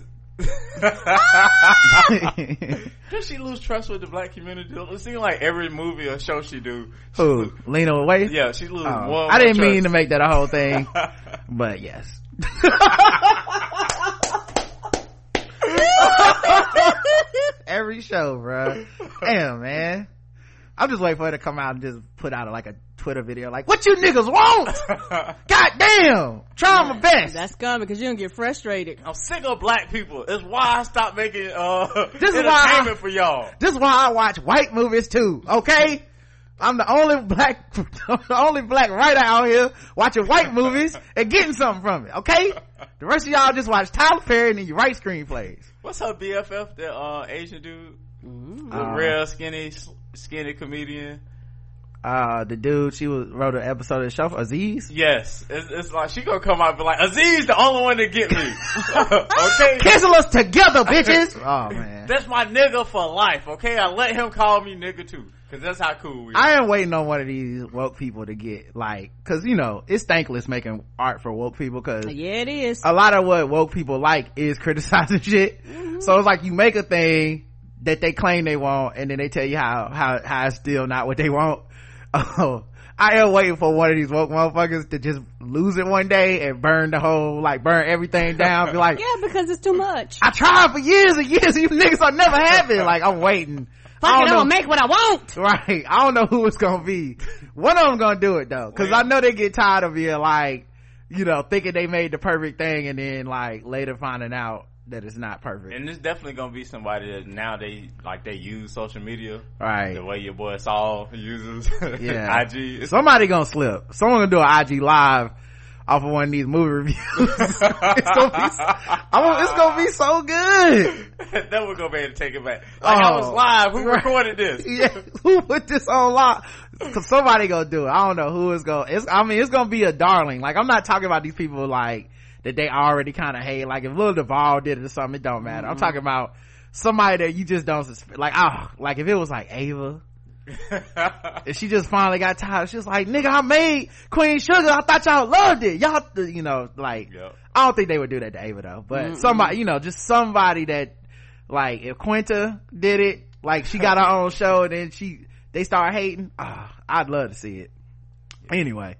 does she lose trust with the black community? It seems like every movie or show she do. Who? Lena Waithe? Yeah, she loses one. I didn't mean to make that a whole thing, but yes. Every show, bro. Damn, man. I'm just waiting for her to come out and just put out like a Twitter video like, what you niggas want? God damn. Try my best. That's coming because you're gonna get frustrated. I'm sick of black people. That's why I stopped making entertainment for y'all. This is why I watch white movies too, okay? I'm the only black writer out here watching white movies and getting something from it, okay? The rest of y'all just watch Tyler Perry and then you write screenplays. What's her BFF, that Asian dude? The real skinny comedian. The dude she wrote an episode of the show, Aziz. Yes, it's like she gonna come out and be like, Aziz the only one to get me. Okay, cancel us together, bitches. Oh man, that's my nigga for life. Okay, I let him call me nigga too, because that's how cool we are. I am waiting on one of these woke people to get like, because you know it's thankless making art for woke people, because yeah, it is. A lot of what woke people like is criticizing shit. So it's like you make a thing that they claim they want, and then they tell you how it's still not what they want. Oh, I am waiting for one of these woke motherfuckers to just lose it one day and burn everything down. Be like, yeah, because it's too much. I tried for years and years, and you niggas are never happy. Like, I'm waiting. Fuck it, I'm gonna make what I want. Right. I don't know who it's gonna be. One of them gonna do it though, because I know they get tired of being like, you know, thinking they made the perfect thing and then like later finding out that it's not perfect. And it's definitely gonna be somebody that now they use social media, right? The way your boy Saul uses IG. Somebody gonna slip. Someone gonna do an IG live off of one of these movie reviews. It's gonna be so good. Then we're gonna be able to take it back. Like, I was live. Who recorded this? Yeah, who put this on live? Cause somebody gonna do it. I don't know who is gonna. It's gonna be a darling. Like, I'm not talking about these people like that they already kind of hate. Like if Lil Duval did it or something, it don't matter. I'm talking about somebody that you just don't suspect. Like, like if it was like Ava, and she just finally got tired. She was like, nigga, I made Queen Sugar. I thought y'all loved it. Y'all, you know, like, I don't think they would do that to Ava though. But somebody, you know, just somebody that, like, if Quinta did it, like she got her own show and then they start hating. I'd love to see it. Anyway,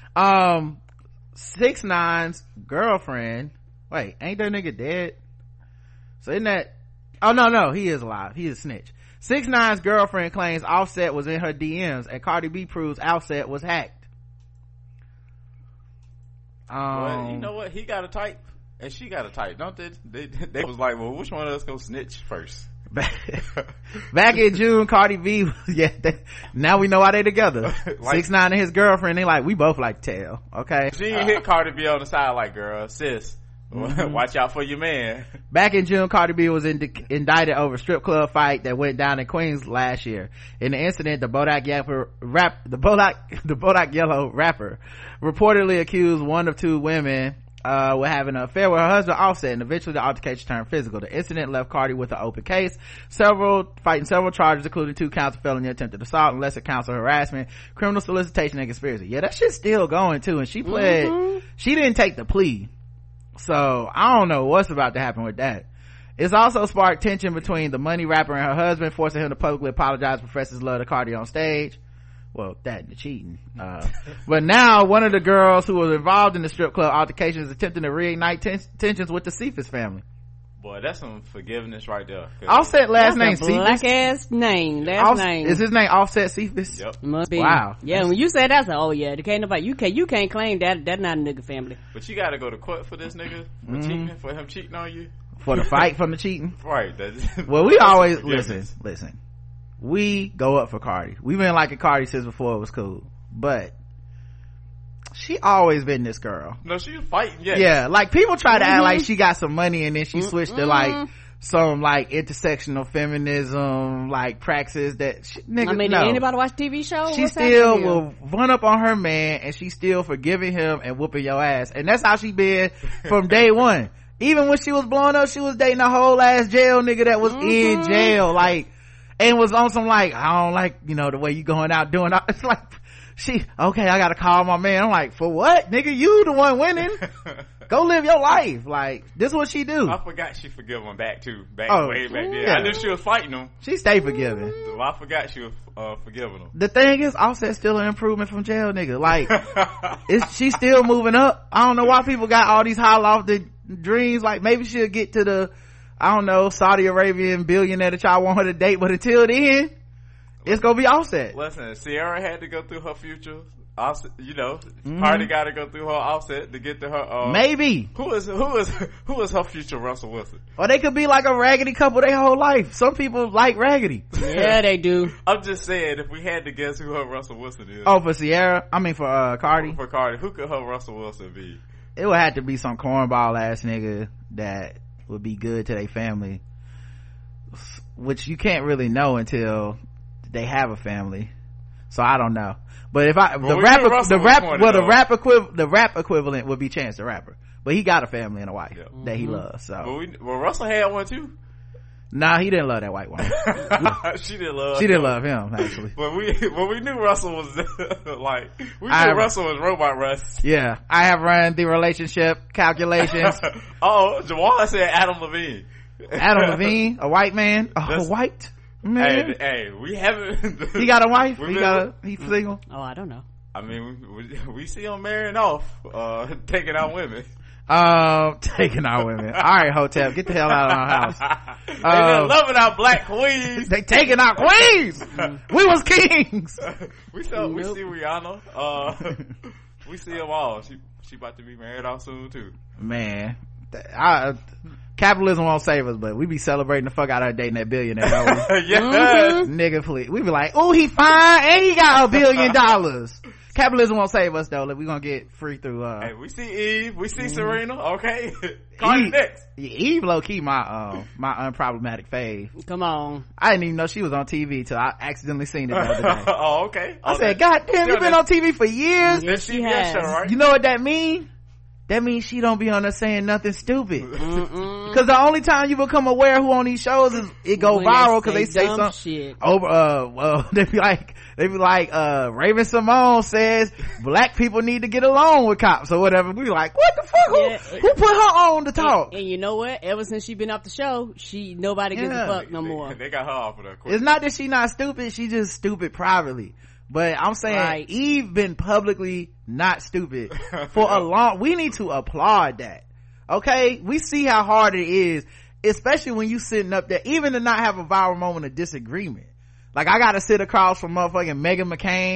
6ix9ine's girlfriend, wait, ain't that nigga dead? So isn't that, oh no, he is alive. He is a snitch. 6ix9ine's girlfriend claims Offset was in her DMs and Cardi B proves Offset was hacked. Well, you know what? He got a type and she got a type, don't they? They was like, well, which one of us gonna snitch first? Back in June, Cardi B, now we know why they together. 6ix9ine and his girlfriend, they like, we both like to tell, okay? She ain't hit Cardi B on the side like, girl, sis, watch out for your man. Back in June, Cardi B was indicted over a strip club fight that went down in Queens last year. In the incident, the Bodak Yellow rapper reportedly accused one of two women with having an affair with her husband Offset, and eventually the altercation turned physical. The incident left Cardi with an open case, fighting several charges, including 2 counts of felony attempted assault and lesser counts of harassment, criminal solicitation, and conspiracy. Yeah, that shit's still going too, and she pled, she didn't take the plea. So, I don't know what's about to happen with that. It's also sparked tension between the money rapper and her husband, forcing him to publicly apologize for professing his love to Cardi on stage. Well, that and the cheating. But now one of the girls who was involved in the strip club altercation is attempting to reignite tensions with the Cephas family. Boy, that's some forgiveness right there. Offset last name Cephas. Black ass name. Name. Is his name Offset Cephas? Yep. Must be. Wow. Yeah, when you say that's oh yeah, can't nobody, you can't claim that not a nigga family. But you gotta go to court for this nigga for cheating, for him cheating on you. For the fight from the cheating? Right. Well, we always, listen. We go up for Cardi. We've been liking Cardi since before it was cool. But she always been this girl. No, she was fighting, yeah, like people try to act like she got some money and then she switched to like some like intersectional feminism like praxis that nigga, I mean, no. did anybody watch TV show? She still will run up on her man and she's still forgiving him and whooping your ass, and that's how she been from day one. Even when she was blowing up, she was dating a whole ass jail nigga that was in jail, like, and was on some like, I don't like, the way you going out doing all, it's like, okay, I gotta call my man. I'm like, for what? Nigga, you the one winning. Go live your life. Like, this is what she do. I forgot she forgave him back too. Way back then. Yeah. I knew she was fighting him. She stay forgiving. So I forgot she was forgiving him. The thing is, Offset's still an improvement from jail nigga. Like, she's still moving up. I don't know why people got all these high lofted dreams. Like, maybe she'll get to the, I don't know, Saudi Arabian billionaire that y'all want her to date, but until then, it's gonna be Offset. Listen, Sierra had to go through her future. Offset, Cardi got to go through her Offset to get to her. Maybe who is her future Russell Wilson? Or they could be like a raggedy couple their whole life. Some people like raggedy. Yeah, they do. I'm just saying, if we had to guess who her Russell Wilson is. Oh, for Sierra? I mean, for Cardi. For Cardi, who could her Russell Wilson be? It would have to be some cornball ass nigga that would be good to their family, which you can't really know until they have a family. So I don't know. But if the rap equivalent would be Chance the Rapper. But he got a family and a wife that he loves. So well, Russell had one too. Nah, he didn't love that white woman. She didn't love him actually. But we knew Russell was Russell was Robot Russ. Yeah, I have run the relationship calculations. Oh, Jawad said Adam Levine. Adam Levine, a white man, a white man. Hey, we haven't. He got a wife. He's single. Oh, I don't know. I mean, we see him marrying off, taking out women. Taking our women. All right, Hotep, get the hell out of our house. They're loving our black queens. They taking our queens. We was kings. We see Rihanna. We see them all. She about to be married off soon too. Man, capitalism won't save us, but we be celebrating the fuck out of her dating that billionaire. Yes. Nigga, please. We be like, oh, he fine and he got $1 billion. Capitalism won't save us though. Like, we gonna get free through hey, we see Eve, we see Serena, okay. Cardi next. Eve low key my unproblematic fave. Come on. I didn't even know she was on TV till I accidentally seen it the other day. Oh, okay. I said, God damn, you been on TV for years. Yes, she has. Show, right? You know what that mean? That means she don't be on there saying nothing stupid. Cause the only time you become aware who on these shows is it go viral cause they say some shit. They be like Raven Simone says black people need to get along with cops or whatever. We be like, what the fuck? Who put her on to talk? And you know what? Ever since she been off the show, nobody gives a fuck no more. They got her off of that. It's not that she not stupid, she just stupid privately. But I'm saying Eve been publicly not stupid for a long, we need to applaud that. Okay? We see how hard it is, especially when you sitting up there, even to not have a viral moment of disagreement. Like, I gotta sit across from motherfucking Meghan McCain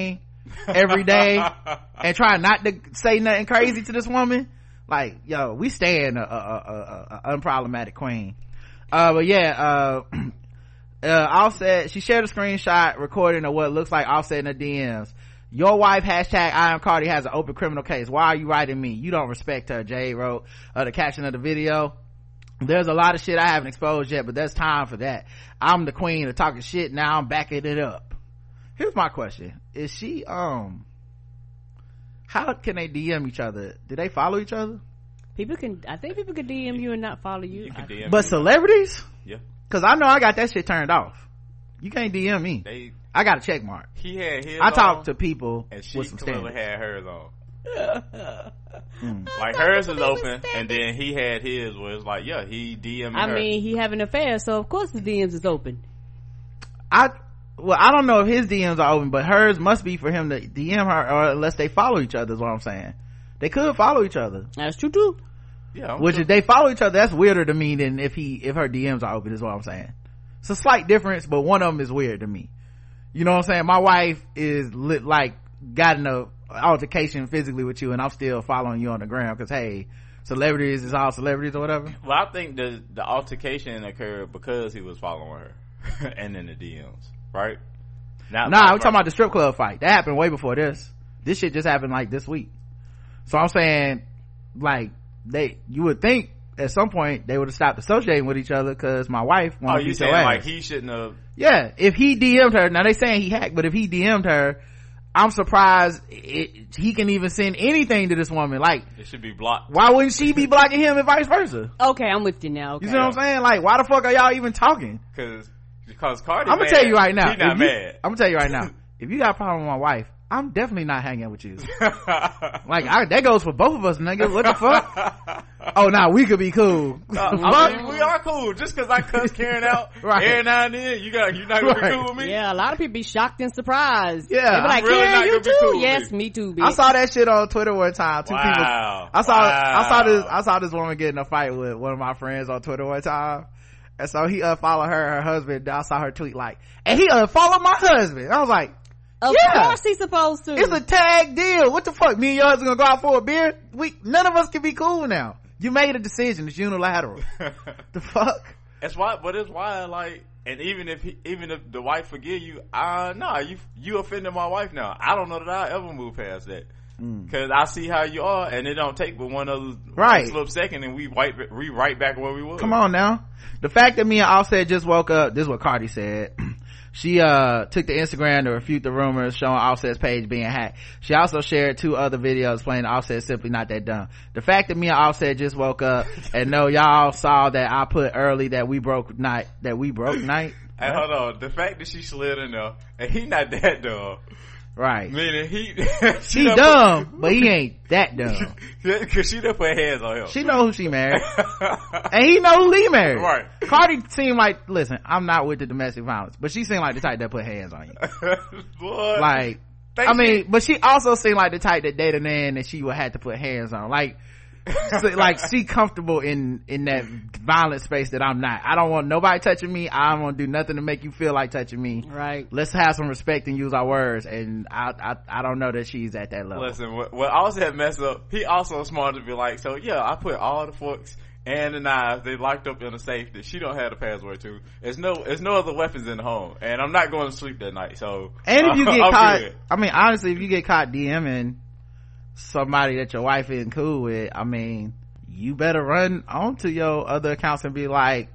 every day and try not to say nothing crazy to this woman, like, yo, we stand a unproblematic queen. But yeah, Offset, she shared a screenshot recording of what looks like Offset in her DMs. Your wife, hashtag I am Cardi, has an open criminal case. Why are you writing me? You don't respect her, Jade wrote. The caption of the video. There's a lot of shit I haven't exposed yet, but there's time for that. I'm the queen of talking shit, now I'm backing it up. Here's my question. Is she, how can they DM each other? Do they follow each other? I think people can DM you and not follow you. You can DM but me. Celebrities? Yeah. Cause I know I got that shit turned off. You can't DM me. I got a check mark. He had his I talk to people and she with some clearly standards. had hers on. Like hers was open and then he had his where it's like, yeah, he DM'd her. I mean, he having an affair, so of course the DMs is open. I don't know if his DMs are open, but hers must be for him to DM her, or unless they follow each other is what I'm saying. They could follow each other. That's true too. Yeah. Which if they follow each other, that's weirder to me than if her DMs are open is what I'm saying. It's a slight difference, but one of them is weird to me. You know what I'm saying? My wife is got in a altercation physically with you and I'm still following you on the ground because hey, celebrities is all celebrities or whatever. Well, I think the altercation occurred because he was following her and in the DMs, right? I'm talking about the strip club fight. That happened way before this. This shit just happened like this week. So I'm saying, like, you would think at some point they would have stopped associating with each other because my wife wanted to beat your ass. Like he shouldn't have? Yeah, if he DM'd her, now they saying he hacked, but if he DM'd her, I'm surprised he can even send anything to this woman. Like, it should be blocked. Why wouldn't she be blocking him and vice versa? Okay, I'm with you now. Okay. You see what I'm saying? Like, why the fuck are y'all even talking? Because Cardi, I'm gonna tell you right now. She's not mad. I'm gonna tell you right now. If you got a problem with my wife, I'm definitely not hanging with you. Like, that goes for both of us, nigga. What the fuck? Oh, nah, we could be cool. I mean, we are cool. Just because I cuss Karen out every now and then, you're not gonna be cool with me? Yeah, a lot of people be shocked and surprised. Yeah. They be like, really Karen, you too? Cool yes, me too, bitch. I saw that shit on Twitter one time. Two people. I saw this woman get in a fight with one of my friends on Twitter one time. And so he unfollowed her husband. I saw her tweet like, and he unfollowed my husband. I was like, of course he's supposed to. It's a tag deal. What the fuck? Me and your husband gonna go out for a beer? None of us can be cool now. You made a decision. It's unilateral. The fuck? It's why, like, and even if the wife forgive you, you offended my wife now. I don't know that I'll ever move past that. Cause I see how you are and it don't take but one other slip second and we right back where we were. Come on now. The fact that me and Offset just woke up, this is what Cardi said. She took to Instagram to refute the rumors showing Offset's page being hacked. She also shared 2 other videos playing Offset simply not that dumb. The fact that me and Offset just woke up and know y'all saw that I put early that we broke night. Hey, hold on. The fact that she slid in there and he not that dumb. Right. Meaning he dumb, but he ain't that dumb. Cause she done put hands on him. She know who she married. And he know who Lee married. Right. Cardi seemed like, listen, I'm not with the domestic violence, but she seemed like the type that put hands on you. What? Like, but she also seemed like the type that dated a man that she would have to put hands on. Like, she comfortable in that violent space that I'm not. I don't want nobody touching me. I don't want to do nothing to make you feel like touching me. Right. Let's have some respect and use our words. And I don't know that she's at that level. Listen, what Offset messed up, he also smart to be like, so yeah, I put all the forks and the knives they locked up in a safe that she don't have the password to. There's no other weapons in the home, and I'm not going to sleep that night. So, and if you get caught, I mean, honestly, if you get caught DMing somebody that your wife isn't cool with, I mean, you better run onto your other accounts and be like,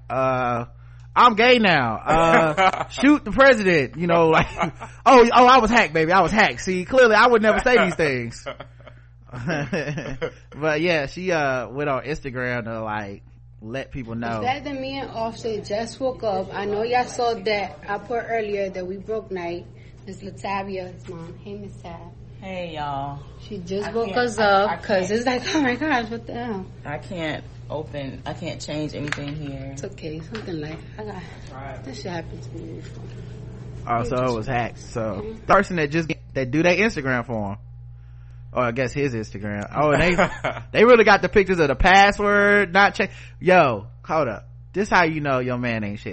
I'm gay now. Shoot the president. You know, like, oh, I was hacked, baby. I was hacked. See, clearly I would never say these things. But yeah, she went on Instagram to like let people know. Is that the me and Offset just woke up? I know y'all saw that I put earlier that we broke night. Miss Latavia's mom. Hey, Miss Tab. Hey, y'all. She just woke us up because it's like, oh my gosh, what the hell? I can't change anything here. It's okay. Something like, this shit happened to me before. Oh, so it was hacked. So person that do their Instagram for him. Or I guess his Instagram. Oh, and they really got the pictures of the password not change. Yo, hold up. This how you know your man ain't shit though.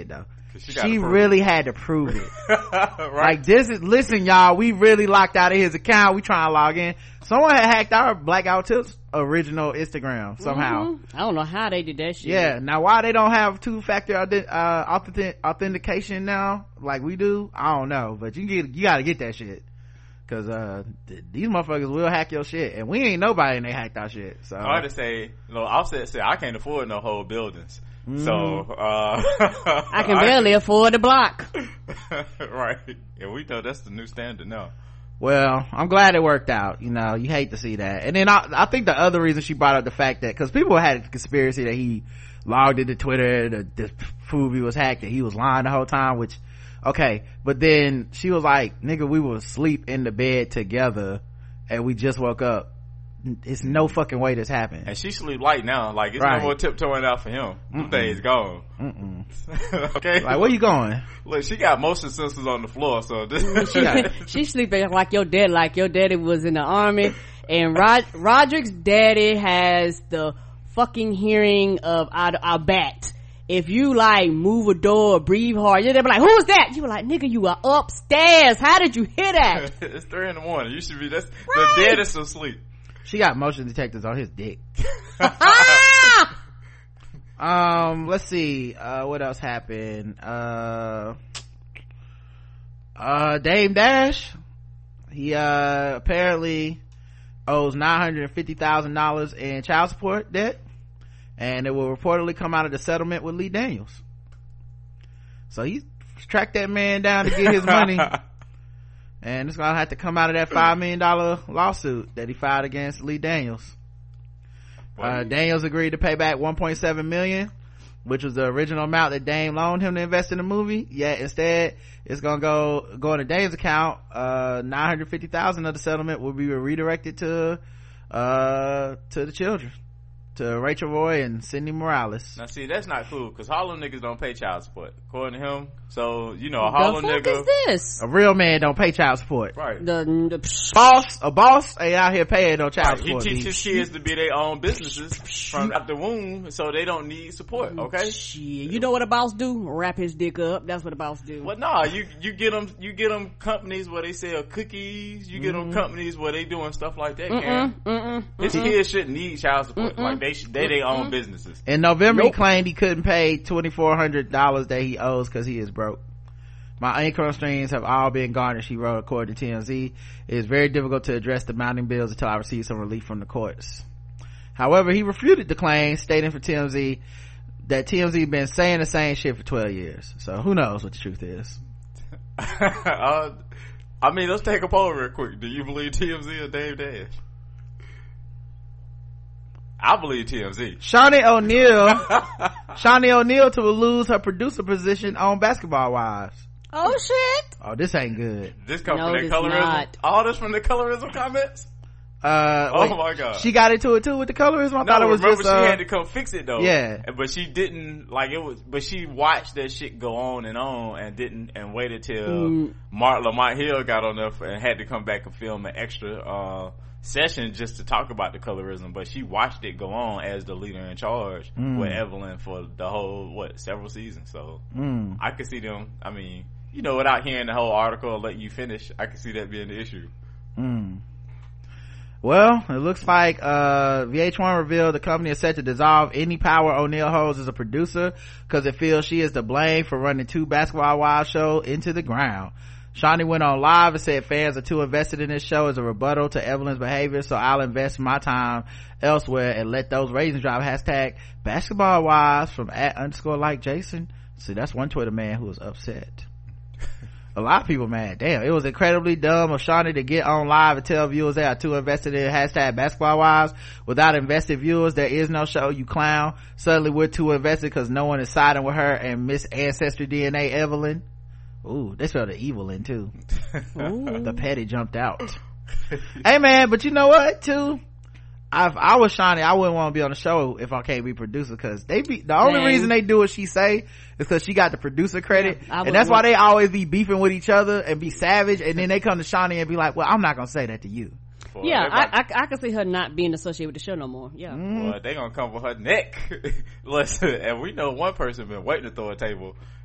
She really had to prove it. Right. Like this is, listen y'all, we really locked out of his account. We trying to log in. Someone had hacked our Blackout Tips original Instagram somehow. I don't know how they did that shit. Yeah, now why they don't have two-factor authentication now like we do, I don't know, but you gotta get that shit, cause these motherfuckers will hack your shit, and we ain't nobody and they hacked our shit. So I had to say, Offset said I can't afford no whole buildings. So I can barely afford a block. Right, and we know that's the new standard now. Well, I'm glad it worked out. You hate to see that. And then I think the other reason she brought up the fact that, because people had a conspiracy that he logged into Twitter, the Fubi was hacked, and he was lying the whole time, which, okay. But then she was like, nigga, we were asleep in the bed together, and we just woke up. It's no fucking way this happened. And she sleep light now. Like, it's no more tiptoeing out for him. Them days gone. Okay? Like, where you going? Look, she got motion sensors on the floor, so this she sleeping like your dad, like your daddy was in the army, and Roderick's daddy has the fucking hearing of our bat. If you like move a door or breathe hard, you'll be like, who's that? You were like, nigga, you are upstairs. How did you hear that? It's 3 a.m. You should be, that's the deadest of sleep. She got motion detectors on his dick. Let's see, what else happened? Dame Dash, he apparently owes $950,000 in child support debt, and it will reportedly come out of the settlement with Lee Daniels. So he tracked that man down to get his money. And it's gonna have to come out of that $5 million lawsuit that he filed against Lee Daniels. Daniels agreed to pay back $1.7 million, which was the original amount that Dame loaned him to invest in the movie. Yet instead, it's gonna go into Dame's account. $950,000 of the settlement will be redirected to the children, to Rachel Roy and Sidney Morales. Now see, that's not cool, because Harlem niggas don't pay child support according to him. So a Harlem nigga, is this? A real man don't pay child support. Right. A boss ain't out here paying no child support. He teaches kids to be their own businesses from out the womb, so they don't need support. Okay. Shit, you know what a boss do? Wrap his dick up. That's what a boss do. Well, nah, you get them companies where they sell cookies. You get them companies where they doing stuff like that. His kids shouldn't need child support. Like they their own businesses. In November, he claimed he couldn't pay $2,400 that he owes because he is broke. My income streams have all been garnished, he wrote, according to TMZ. It is very difficult to address the mounting bills until I receive some relief from the courts. However, he refuted the claim, stating for TMZ that TMZ been saying the same shit for 12 years. So who knows what the truth is? I mean, let's take a poll real quick. Do you believe TMZ or Dave Dash? I believe TMZ. Shawnee O'Neal to lose her producer position on Basketball Wives. Oh shit. Oh, this ain't good. This comes from the colorism. Not. All this from the colorism comments? Oh my god. She got into it too with the colorism? I thought it was remember just, she had to come fix it though. Yeah. But she didn't, but she watched that shit go on and waited till Lamont Hill got on there and had to come back and film an extra, session just to talk about the colorism, but she watched it go on as the leader in charge with Evelyn for the whole, several seasons. So I could see them, I mean, without hearing the whole article or letting you finish, I could see that being the issue. Well, it looks like VH1 revealed the company is set to dissolve any power O'Neal holds as a producer because it feels she is to blame for running 2 Basketball Wives shows into the ground. Shawnee went on live and said fans are too invested in this show as a rebuttal to Evelyn's behavior, so I'll invest my time elsewhere and let those ratings drop. Hashtag Basketball Wives from @_like_Jason. See, that's one Twitter man who was upset. A lot of people mad. Damn, it was incredibly dumb of Shawnee to get on live and tell viewers they are too invested in hashtag Basketball Wives. Without invested viewers, there is no show, you clown. Suddenly we're too invested because no one is siding with her and Miss Ancestry DNA Evelyn. Ooh, they spelled the evil in too. The petty jumped out. Hey man, but you know what too? If I was Shawnee, I wouldn't want to be on the show if I can't be producer, because the only reason they do what she say is because she got the producer credit, and that's why they always be beefing with each other and be savage, and then they come to Shawnee and be like, well, I'm not gonna say that to you. Boy, yeah, I can see her not being associated with the show no more. Yeah, Boy, they gonna come for her neck. Listen, and we know one person been waiting to throw a table.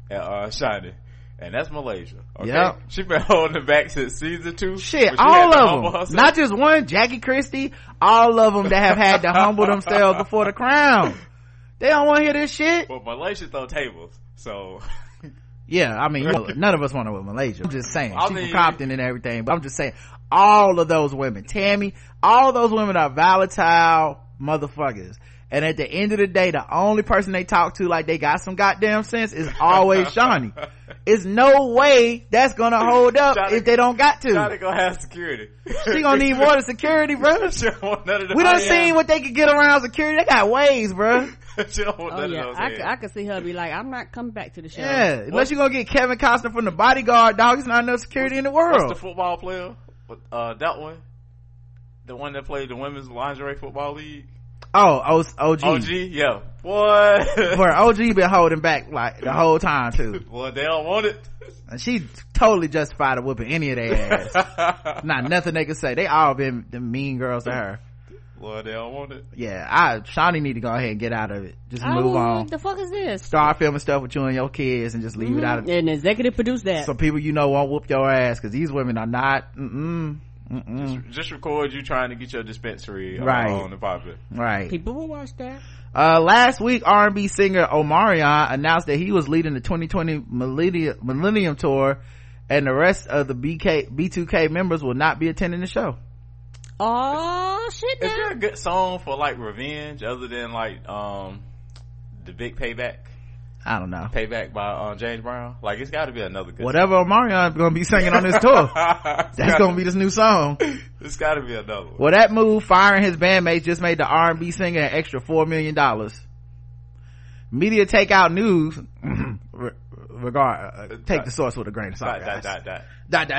at Shiny. And that's Malaysia. Okay. Yep. She been holding it back since season 2. Shit, all of them. Not just one, Jackie Christie, all of them that have had to humble themselves before the crown. They don't want to hear this shit. Well, Malaysia throw tables, so. Yeah, I mean, none of us want to with Malaysia. I'm just saying. She's from Compton and everything, but I'm just saying, all of those women, Tammy, all those women are volatile motherfuckers. And at the end of the day, the only person they talk to like they got some goddamn sense is always Shawnee. It's no way that's gonna hold up if they don't got to. Shawnee gonna have security. She gonna need more than security, bro. We done seen what they could get around security. They got ways, bro. She don't want none of those I could see her be like, I'm not coming back to the show. Yeah, unless you're gonna get Kevin Costner from The Bodyguard, dog. He's not enough security in the world. What's the football player? That one? The one that played the women's lingerie football league? Oh, OG. OG, yeah. What? Where OG been holding back like the whole time too. Well, they don't want it. And she totally justified of whooping any of their ass. Not nothing they could say. They all been the mean girls to her. Well, they don't want it. Yeah, Shawnee need to go ahead and get out of it. Just move on. What the fuck is this? Start filming stuff with you and your kids and just leave it out of it. And executive produce that. So people you know won't whoop your ass because these women are not. Just record you trying to get your dispensary on the poppin'. Right. People will watch that. Last week R&B singer Omarion announced that he was leading the 2020 Millennium Tour and the rest of the B2K members will not be attending the show. Oh shit. Is there a good song for like revenge other than like the Big Payback? I don't know. Payback by James Brown. Like it's got to be another good whatever song. Omarion's gonna be singing on this tour. That's gonna be this new song. It's got to be another one. Well, that move, firing his bandmates, just made the R&B singer an extra $4 million. Media Takeout News take the source with a grain of salt, guys. Yes,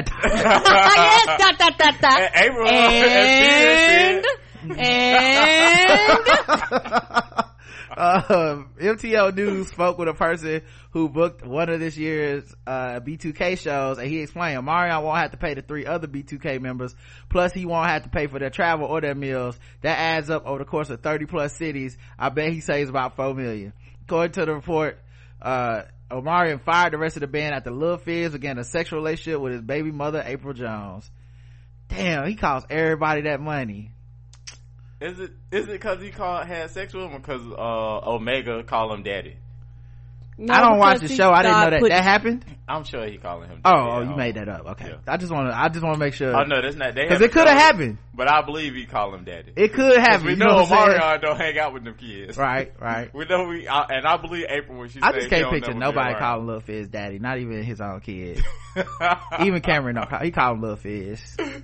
MTL News spoke with a person who booked one of this year's B2K shows, and he explained Omarion won't have to pay the 3 other B2K members, plus he won't have to pay for their travel or their meals. That adds up over the course of 30 plus cities. I bet he saves about $4 million. According to the report, Omarion fired the rest of the band after Lil Fizz began a sexual relationship with his baby mother April Jones. Damn, he cost everybody that money. Is it because he had sex with him, or because Omega called him daddy? No, I don't watch the show. I didn't know that happened. I'm sure he calling him daddy. Oh, you made that up. Okay. Yeah. I just want to make sure. Oh no, that's not. Because it could have happened. But I believe he called him daddy. It could happen. We know Omarion don't hang out with them kids. Right. We know and I believe April when she said I just can't picture nobody calling Lil Fizz daddy, not even his own kid. Even Cameron, he called him Lil Fizz.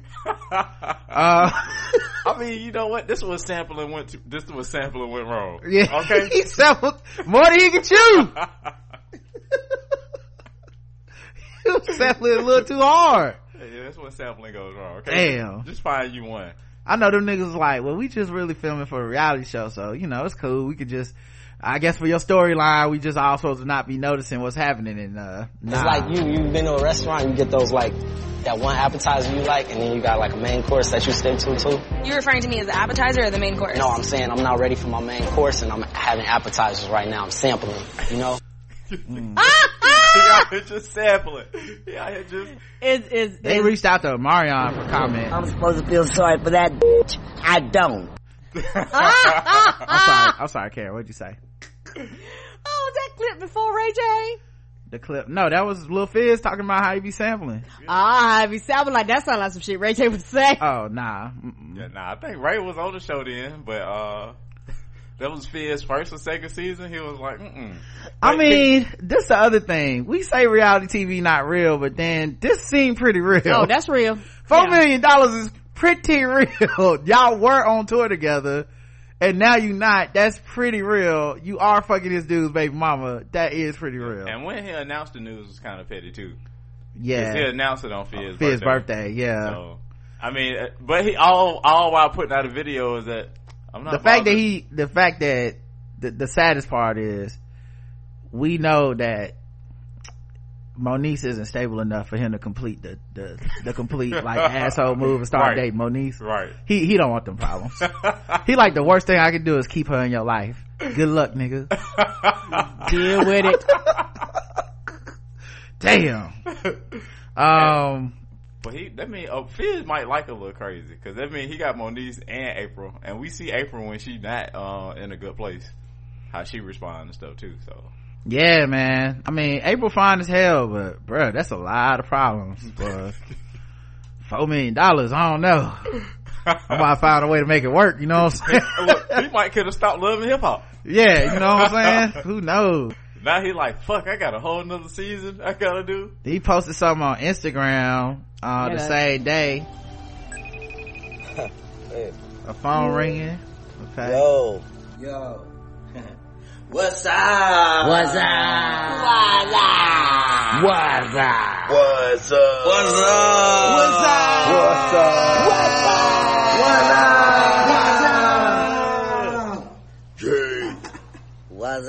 I mean, you know what? This was sampling went wrong. Yeah. Okay. He sampled more than he could chew. He was sampling a little too hard. Yeah, that's when sampling goes wrong. Okay? Damn. Just find you one. I know them niggas like, well, we just really filming for a reality show, so you know it's cool. We could just, I guess for your storyline, we just all supposed to not be noticing what's happening. And it's like you've been to a restaurant, you get those like that one appetizer you like, and then you got like a main course that you stick to too. You're referring to me as the appetizer or the main course? No, I'm saying I'm not ready for my main course, and I'm having appetizers right now. I'm sampling, you know. He out here just sampling. He out here just. They reached out to Omarion for comment. I'm supposed to feel sorry for that bitch. I don't. I'm sorry, Karen. What'd you say? Oh, that clip before Ray J. The clip? No, that was Lil Fizz talking about how he be sampling. He be sampling like that sound like some shit Ray J would say. Oh, nah. Yeah, I think Ray was on the show then, but that was Fizz's first or second season. He was like, I mean, this the other thing. We say reality TV not real, but then this seemed pretty real. Oh, that's real. $4 million is pretty real. Y'all were on tour together, and now you not. That's pretty real. You are fucking this dude's baby mama. That is pretty real. And when he announced the news, was kind of petty too. Yeah, he announced it on Fizz's birthday. Yeah. So, I mean, but he all while putting out a video is that. The fact that the saddest part is we know that Moniece isn't stable enough for him to complete the complete like asshole move and start dating Moniece. Right. He don't want them problems. He like the worst thing I can do is keep her in your life. Good luck, nigga. Deal with it. Damn. But Fizz might like a little crazy, because that means he got Moniece and April, and we see April when she not in a good place, how she responds and stuff too. So yeah, man. I mean, April fine as hell, but bruh, that's a lot of problems. But $4 million, I don't know. I might find a way to make it work. You know what I'm saying? Look, he might could have stopped loving hip hop. Yeah, you know what I'm saying? Who knows? Now he like, fuck, I got a whole nother season I gotta do. He posted something on Instagram the same day. A phone ringing. Okay. Yo. What's up? What's up? What's up? What's up? What's up? What's up? What's up? What's up? What's up? What's up? Jake. What's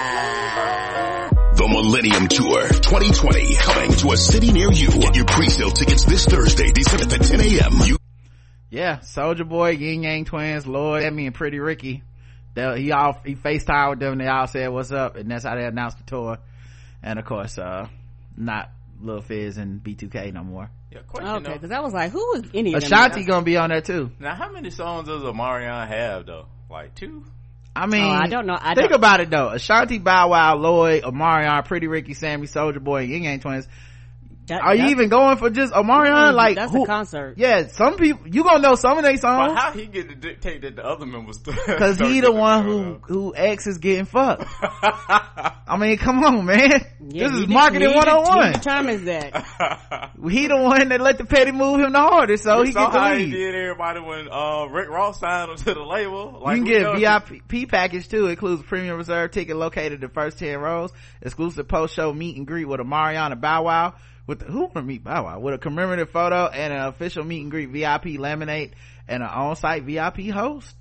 up? The Millennium Tour 2020 coming to a city near you. Get your pre-sale tickets this Thursday, December 10th at 10 a.m. Yeah, Soulja Boy, Yin Yang Twins, Lloyd, Emmy, and Pretty Ricky. He FaceTime with them, and they all said what's up, and that's how they announced the tour. And of course, not Lil Fizz and B2K no more. Yeah, question okay, because I was like, who was any of them? Ashanti gonna be on there too. Now, how many songs does Omarion have though? Like 2? I mean, I don't know. Think about it though. Ashanti, Bow Wow, Lloyd, Omarion, Pretty Ricky, Sammy, Soulja Boy, and Yin Yang Twins. Are you even going for just Omarion? Like, that's a concert. Yeah, some people, you gonna know some of their songs. But how he get to dictate that the other members? Because he the one who ex is getting fucked. I mean, come on, man. Yeah, this is marketing 101. He determines that. He the one that let the petty move him the hardest, so he get the lead. He did everybody when Rick Ross signed him to the label. Like, you can get a VIP package too. It includes a premium reserve ticket located in the first 10 rows, exclusive post-show meet and greet with Omarion and Bow Wow. Who want to meet Bow Wow? With a commemorative photo and an official meet and greet VIP laminate and an on-site VIP host.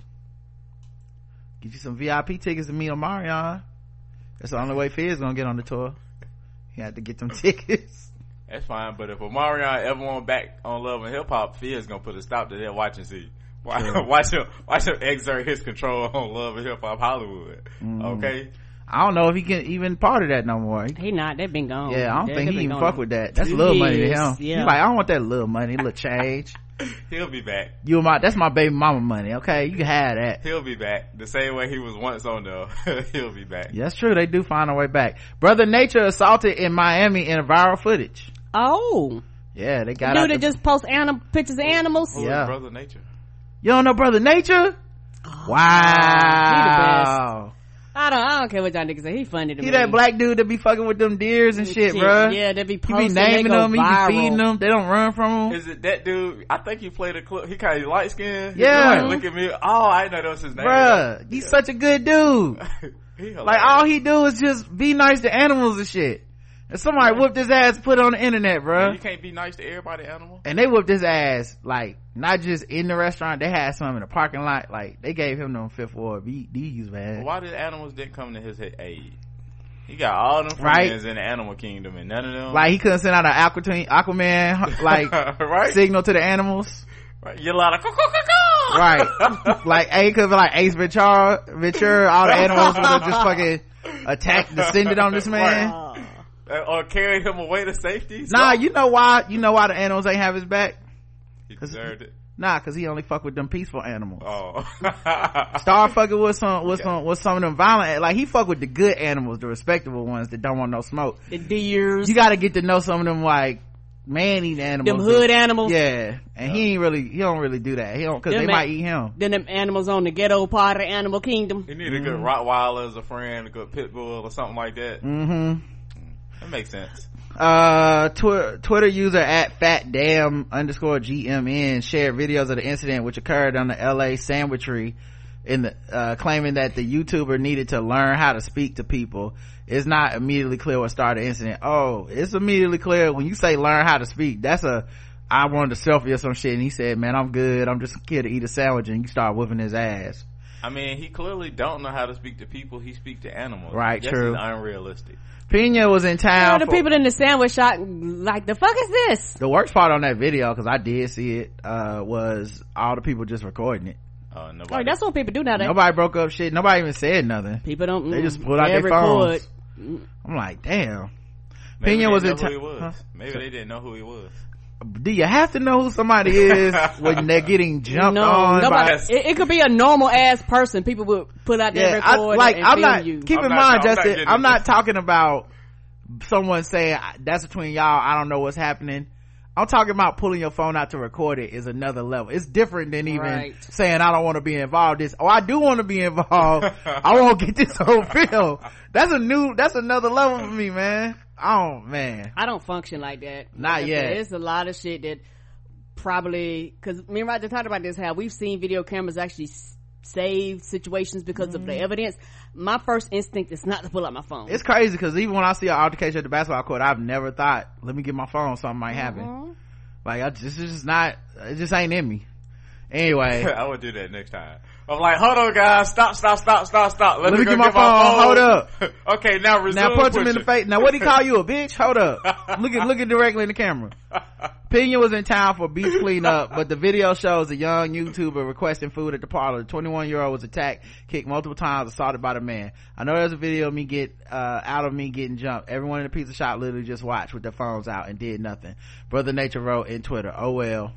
Get you some VIP tickets to meet Omarion. That's the only way Fizz gonna get on the tour. He had to get them tickets. That's fine, but if Omarion ever want back on Love and Hip Hop, Fizz gonna put a stop to that watch and see. Watch him exert his control on Love and Hip Hop Hollywood. Okay? I don't know if he can even part of that no more. He not. They've been gone. Yeah, I don't think he even fuck with that. That's little money to him. Yeah. He's like, I don't want that little money, little change. He'll be back. That's my baby mama money. Okay, you can have that. He'll be back the same way he was once on there. He'll be back. Yeah, that's true. They do find a way back. Brother Nature assaulted in Miami in a viral footage. Oh, yeah, they got dude that just post pictures of animals. Who is Brother Nature? You don't know Brother Nature? Oh, wow. He the best. I don't care what y'all niggas say. He funny to me. He that black dude that be fucking with them deers and shit, bro. Yeah, they be posting. He be naming them. He be feeding them. They don't run from him. Is it that dude? I think he played a clip. He kind of light skinned. Yeah. Like, look at me. Oh, I know that was his name. Bruh, he's such a good dude. Like, all he do is just be nice to animals and shit. And somebody whooped his ass, put it on the internet, bro. You can't be nice to everybody animal. And they whooped his ass, like, not just in the restaurant. They had some in the parking lot. Like, they gave him them Fifth Ward D's, man. Why did animals didn't come to his aid? He got all them friends in the animal kingdom, and none of them. Like, he couldn't send out an Aquaman, like, right? signal to the animals. Right. You're like, right. Like, could be like Ace Ventura, all the animals would have just fucking descended on this man. Right. Or carried him away to safety. Nah, you know why the animals ain't have his back? He deserved it. Nah, cause he only fuck with them peaceful animals. Oh. Start fucking with some of them violent, like he fuck with the good animals, the respectable ones that don't want no smoke. The deers. You gotta get to know some of them like man-eating animals. Them hood animals. Yeah. And he don't really do that. Cause they might eat him. Then them animals on the ghetto part of the animal kingdom. He need a good Rottweiler as a friend, a good pit bull or something like that. Mm-hmm. That makes sense. Twitter user @fatdam_GMN shared videos of the incident which occurred on the LA sandwichery claiming that the YouTuber needed to learn how to speak to people. It's not immediately clear what started the incident. Oh, it's immediately clear when you say learn how to speak. That's I wanted a selfie or some shit, and he said, man, I'm good. I'm just here to eat a sandwich, and you start whooping his ass. I mean, he clearly don't know how to speak to people. He speaks to animals. Right, true. This is unrealistic. Pena was in town. The people in the sandwich shop, like, the fuck is this? The worst part on that video, because I did see it, was all the people just recording it. Nobody. That's what people do nowadays. Nobody broke up shit. Nobody even said nothing. People don't. They just pulled out their phones. I'm like, damn. Pena was in Maybe they didn't know who he was. Do you have to know who somebody is when they're getting jumped on? It could be a normal ass person. People would put out their record and film you. Keep in mind, Justin, I'm not talking about someone saying that's between y'all, I don't know what's happening. I'm talking about pulling your phone out to record it is another level. It's different than even saying I don't want to be involved. I do want to be involved. I won't get this whole film. That's another level for me, man. Oh man, I don't function like that. Not yet. There's a lot of shit that probably, because me and Roger talked about this, how we've seen video cameras actually save situations because of the evidence. My first instinct is not to pull out my phone. It's crazy because even when I see an altercation at the basketball court, I've never thought, let me get my phone, something might happen. Like this is just not, it just ain't in me. Anyway. I would do that next time. I'm like, hold on guys, stop. Let me get my phone. Hold up. Okay, now resume. Now punch him in the face. Now what he call you, a bitch? Hold up. Look directly in the camera. Pena was in town for beach cleanup, but the video shows a young YouTuber requesting food at the parlor. The 21-year-old was attacked, kicked multiple times, assaulted by the man. I know there's a video of me out of me getting jumped. Everyone in the pizza shop literally just watched with their phones out and did nothing. Brother Nature wrote in Twitter, oh well.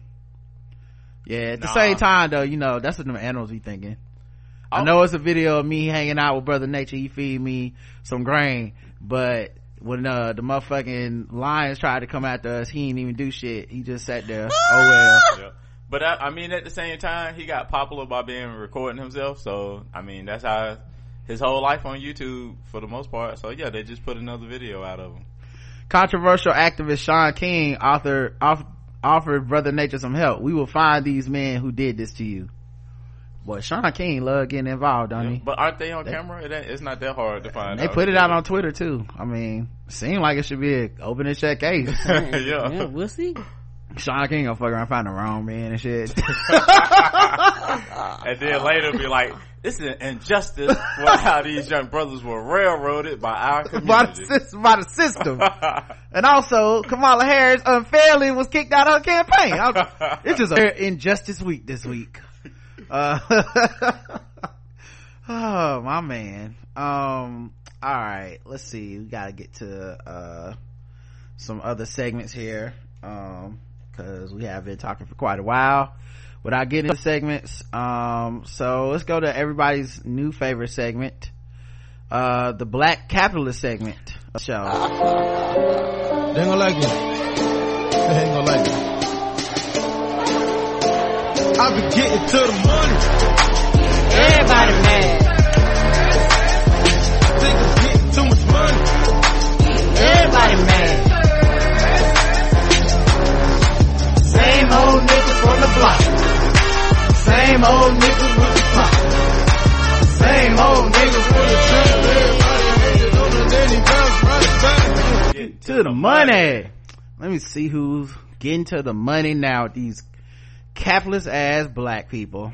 Yeah, at the same time though, that's what them animals be thinking. I know it's a video of me hanging out with Brother Nature. He feed me some grain, but when the motherfucking lions tried to come after us, he didn't even do shit. He just sat there. Oh well. Yeah. But I mean, at the same time, he got popular by being recording himself. So I mean, that's how his whole life on YouTube for the most part. So yeah, they just put another video out of him. Controversial activist Sean King offered Brother Nature some help. We will find these men who did this to you. Boy, Sean King love getting involved, don't he? But aren't they on camera? It's not that hard to find. They put it out on Twitter too. I mean, seemed like it should be an open and shut case. Yeah, we'll see. Sean King gonna fuck around and find the wrong man and shit. And then later be like, this is an injustice for how these young brothers were railroaded by our community. by the system. And also, Kamala Harris unfairly was kicked out of her campaign. It's just an injustice week this week. Oh my man. All right, let's see, we gotta get to some other segments here, because we have been talking for quite a while without getting into segments. So let's go to everybody's new favorite segment, the Black Capitalist segment of the show. They ain't gonna like it. They ain't gonna like it. I be getting to the money. Everybody mad. Niggas getting too much money. Everybody mad. Same old niggas from the block. Same old niggas with the pop. Same old niggas with the trap. Everybody hated on it, then he bounced right back. Get to the money. Let me see who's getting to the money now with these capitalist ass black people.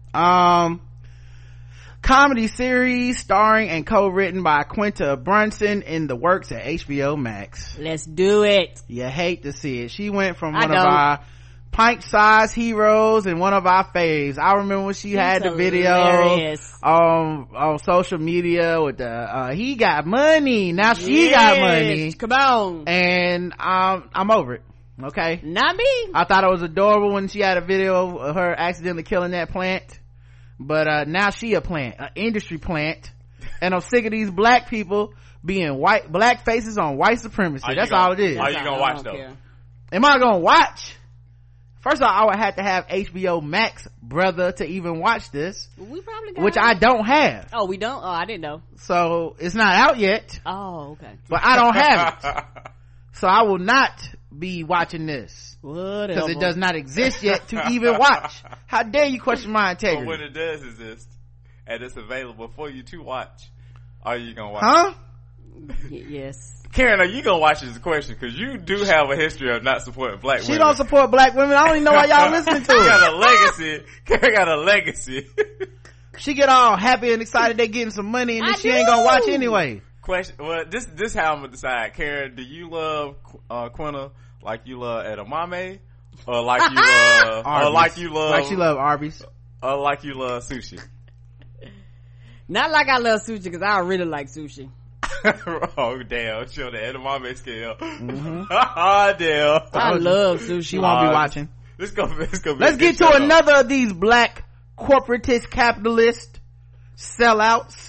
Comedy series starring and co-written by Quinta Brunson in the works at HBO Max. Let's do it. You hate to see it. She went from one of our pint-sized heroes and one of our faves. I remember when she had the video on social media with the he got money, now she got money. Come on. And I'm over it. Okay, not me. I thought it was adorable when she had a video of her accidentally killing that plant, but now she a plant, an industry plant, and I'm sick of these black people being black faces on white supremacy. That's all it is. Are you gonna watch though? Am I gonna watch? First of all, I would have to have HBO Max, brother, to even watch this. We probably got which I don't have. Oh, we don't? Oh, I didn't know. So it's not out yet. Oh, okay. But I don't have it. So I will not be watching this because it does not exist yet to even watch. How dare you question my integrity? But when it does exist and it's available for you to watch, are you gonna watch it? Yes. Karen, are you gonna watch this question? Because you do have a history of not supporting black women. She don't support black women. I don't even know why y'all listening to her. She got a legacy. Karen got a legacy. She get all happy and excited they getting some money and then she ain't gonna watch anyway. Question. Well, this how I'm gonna decide. Karen, do you love Quinta like you love edamame, or like you love, or like you love, like she love Arby's, or like you love sushi? Not like I love sushi, because I really like sushi. Oh damn! Show the edamame scale. Oh damn! I love sushi. She won't be watching. Let's go. Let's get to another of these black corporatist capitalist sellouts.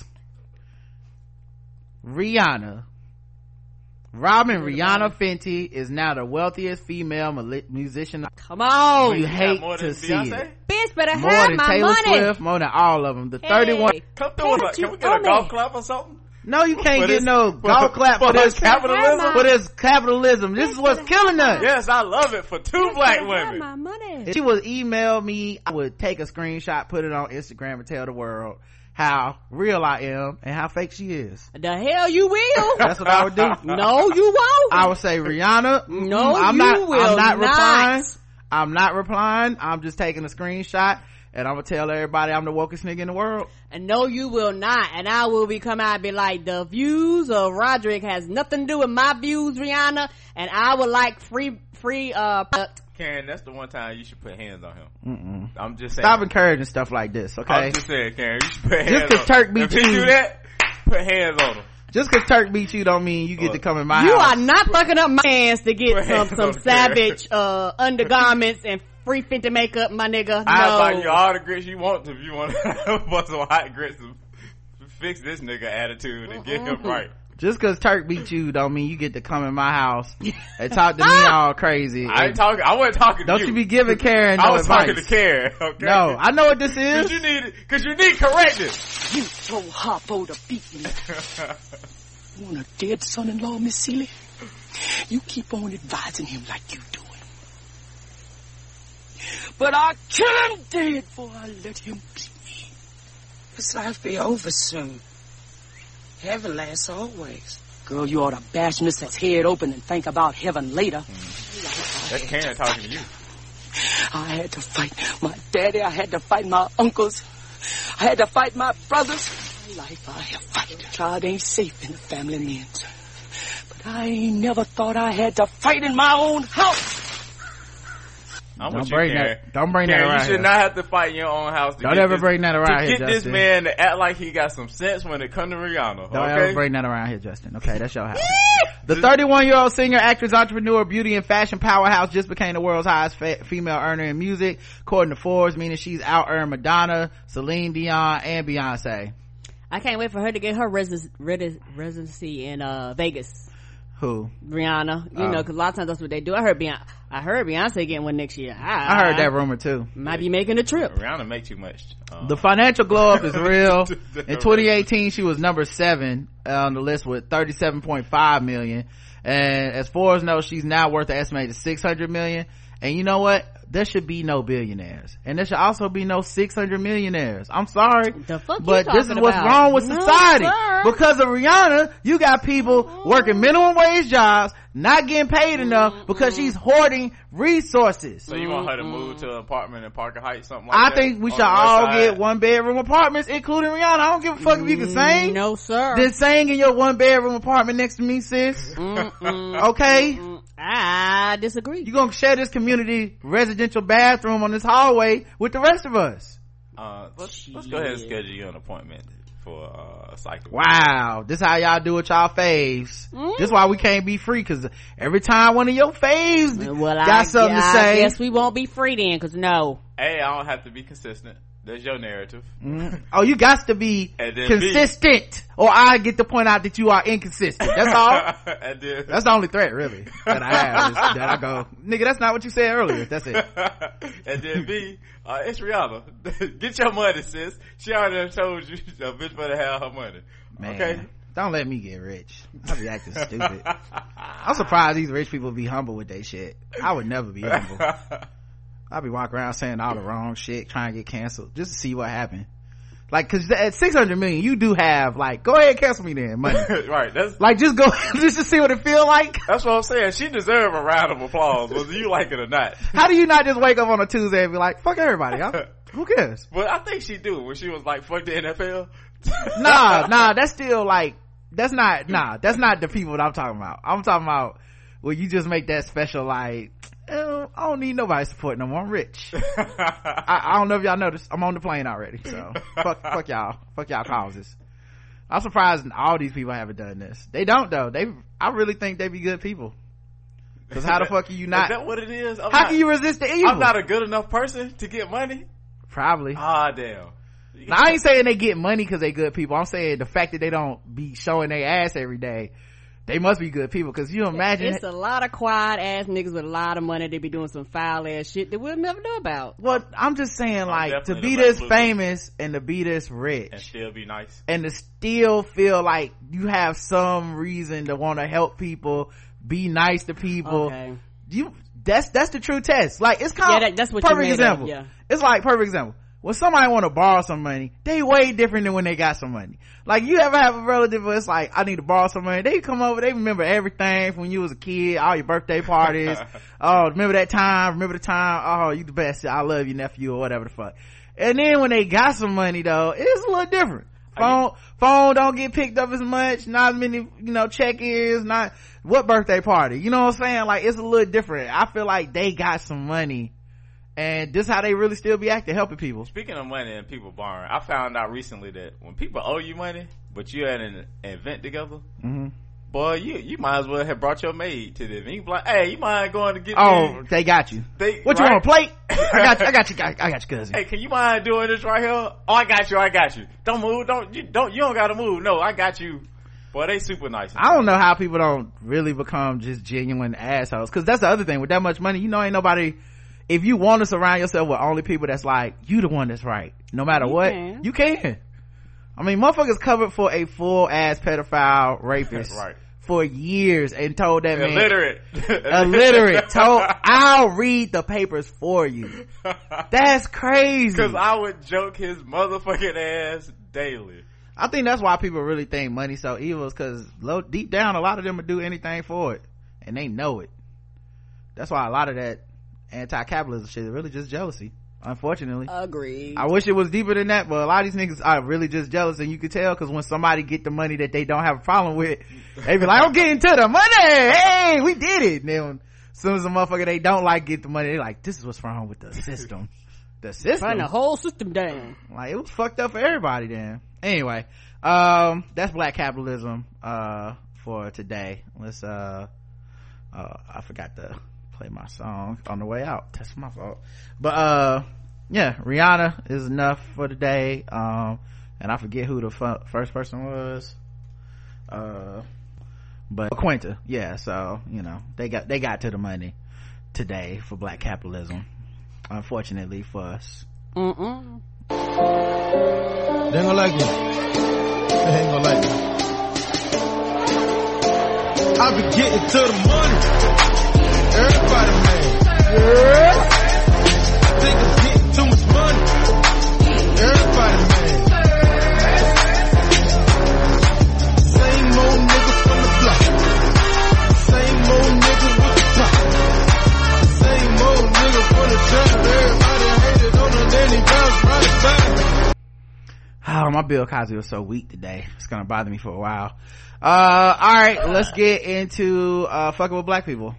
Rihanna. Robin Rihanna Fenty is now the wealthiest female musician. Come on. You hate to see it. Bitch better more have than my Taylor money. Swift, more than all of them. The 31. Come through. Can we get a golf clap or something? No, you can't get no golf clap for this capitalism. For this capitalism. This is what's killing us. Yes, I love it for two black women. My money. If she would email me, I would take a screenshot, put it on Instagram, and tell the world how real I am and how fake she is. The hell you will. That's what I would do. No, you won't. I would say, Rihanna, no, I'm you not, will I'm not not. replying. I'm not replying. I'm just taking a screenshot and I'm gonna tell everybody I'm the wokest nigga in the world. And no, you will not. And I will be coming out and be like, the views of Roderick has nothing to do with my views, Rihanna, and I would like free Karen, that's the one time you should put hands on him. I'm just saying. Stop encouraging stuff like this, okay? I'm just saying, Karen, you should put hands on him. Just cause Turk beat you. If he do that, put hands on him. Just cause Turk beat you don't mean you get to come in my house. You are not fucking up my hands to get some savage undergarments and free Fenty makeup, my nigga. I'll buy you all the grits you want if you want to bust some hot grits and fix this nigga attitude and get him right. Just cause Turk beat you don't mean you get to come in my house and talk to me all crazy. I wasn't talking to you. Don't you be giving Karen no advice. I was talking to Karen, okay? No, I know what this is. Cause you need correction. You so harpo to beat me. You want a dead son-in-law, Miss Seeley? You keep on advising him like you doing. But I'll kill him dead before I let him beat me. This life be over soon. Heaven lasts always. Girl, you ought to bash Mrs. Head open and think about heaven later. That's Karen talking to you. I had to fight my daddy. I had to fight my uncles. I had to fight my brothers. My life I have fight. Child ain't safe in the family men's. But I ain't never thought I had to fight in my own house. Don't bring that around here. You should not have to fight in your own house. Don't ever bring that around here, Justin. To get this man to act like he got some sense when it comes to Rihanna. Don't ever bring that around here, Justin. Okay, that's your house. The 31-year-old singer, actress, entrepreneur, beauty, and fashion powerhouse just became the world's highest female earner in music, according to Forbes, meaning she's out-earned Madonna, Celine Dion, and Beyonce. I can't wait for her to get her residency in Vegas. Who? Rihanna. You know, because a lot of times that's what they do. I heard Beyonce getting one next year. I heard that rumor too. Might be making a trip. Rihanna make too much. The financial glow up is real. In 2018, she was number 7 on the list with 37.5 million. And as Forbes knows, she's now worth an estimated 600 million. And you know what? There should be no billionaires, and there should also be no 600 millionaires. I'm sorry, but this is what's wrong with society. Because of Rihanna, you got people working minimum wage jobs, not getting paid enough because she's hoarding resources. So you want her to move to an apartment in Parker Heights, something like that? I think we should all get 1-bedroom apartments, including Rihanna. I don't give a fuck if you can sing. No, sir. Then sing in your 1-bedroom apartment next to me, sis. Okay? I disagree. You're gonna share this community residential bathroom on this hallway with the rest of us. Let's go ahead and schedule you an appointment for a cycle. Wow, this how y'all do it, y'all faves. This why we can't be free, because every time one of your faves got something to say. I guess we won't be free then, because no. A, I don't have to be consistent. That's your narrative. Oh, you got to be consistent, or I get to point out that you are inconsistent. That's all. That's the only threat, really, that I have. Is that I go, nigga, that's not what you said earlier. That's it. And then B, it's Rihanna. Get your money, sis. She already told you a bitch better have her money. Man, okay? Don't let me get rich. I be acting stupid. I'm surprised these rich people be humble with their shit. I would never be humble. I'll be walking around saying all the wrong shit, trying to get canceled just to see what happened. Like, cause at 600 million, you do have, like, go ahead and cancel me then, money. Right. That's like, just go, just to see what it feel like. That's what I'm saying. She deserves a round of applause, whether you like it or not. How do you not just wake up on a Tuesday and be like, fuck everybody, who cares? But I think she do when she was like, fuck the NFL. Nah, that's still like, that's not the people that I'm talking about. I'm talking about where you just make that special, like, I don't need nobody support no more. I'm rich. I don't know if y'all noticed. I'm on the plane already. So fuck y'all causes. I'm surprised all these people haven't done this. They don't though. I really think they be good people. Cause how the fuck are you not? Is that what it is? How can you resist the evil? I'm not a good enough person to get money? Probably. Damn. Now, I ain't saying they get money cause they good people. I'm saying the fact that they don't be showing their ass every day, they must be good people. Cause you imagine. It's a lot of quiet ass niggas with a lot of money. They be doing some foul ass shit that we'll never know about. Well, I'm just saying like to be this famous and to be this rich. And still be nice. And to still feel like you have some reason to want to help people, be nice to people. Okay. That's the true test. Like it's kind of that's what perfect example. Yeah. It's like perfect example. When somebody want to borrow some money, they way different than when they got some money. Like you ever have a relative where it's like, I need to borrow some money. They come over, they remember everything from when you was a kid, all your birthday parties. Oh, remember that time? Remember the time? Oh, you the best. I love you, nephew, or whatever the fuck. And then when they got some money though, it's a little different. Phone don't get picked up as much, not as many, check-ins, not what birthday party. You know what I'm saying? Like it's a little different. I feel like they got some money. And this is how they really still be acting, helping people. Speaking of money and people borrowing, I found out recently that when people owe you money, but you had an event together, boy, you might as well have brought your maid to the event. You be like, hey, you mind going to get me? They got you. What you want, a plate? I got you, cousin. Hey, can you mind doing this right here? Oh, I got you. Don't move. You don't gotta move. No, I got you. Boy, they super nice. I don't know how people don't really become just genuine assholes. Cause that's the other thing. With that much money, ain't nobody. If you want to surround yourself with only people that's like, you the one that's right. No matter what, you can. I mean, motherfuckers covered for a full ass pedophile rapist right. for years and told that man. Illiterate. Told, I'll read the papers for you. That's crazy. Cause I would joke his motherfucking ass daily. I think that's why people really think money's so evil, is cause deep down, a lot of them would do anything for it. And they know it. That's why a lot of that anti-capitalism shit is really just jealousy, unfortunately. Agreed. I wish it was deeper than that, but a lot of these niggas are really just jealous, and you can tell because when somebody get the money that they don't have a problem with, they be like, I'm getting to the money, hey, we did it. And then as soon as a motherfucker they don't like get the money, they like, this is what's wrong with the system. Burn the whole system down. Like it was fucked up for everybody then. Anyway, that's black capitalism for today. Let's I forgot to play my song on the way out. That's my fault. But yeah, Rihanna is enough for today. And I forget who the first person was. But Quinta, yeah. So they got to the money today for black capitalism. Unfortunately for us. They ain't gonna like it. They ain't gonna like it. I be getting to the money. Everybody, man. Yeah. Think I'm getting too much money. Everybody, man. Same old nigga from the block. Same old nigga with the top. Same old nigga from the trap. Everybody hated on him, then he bounced right back. Oh, my Bill Cosby was so weak today. It's gonna bother me for a while. Alright, let's get into fucking with black people.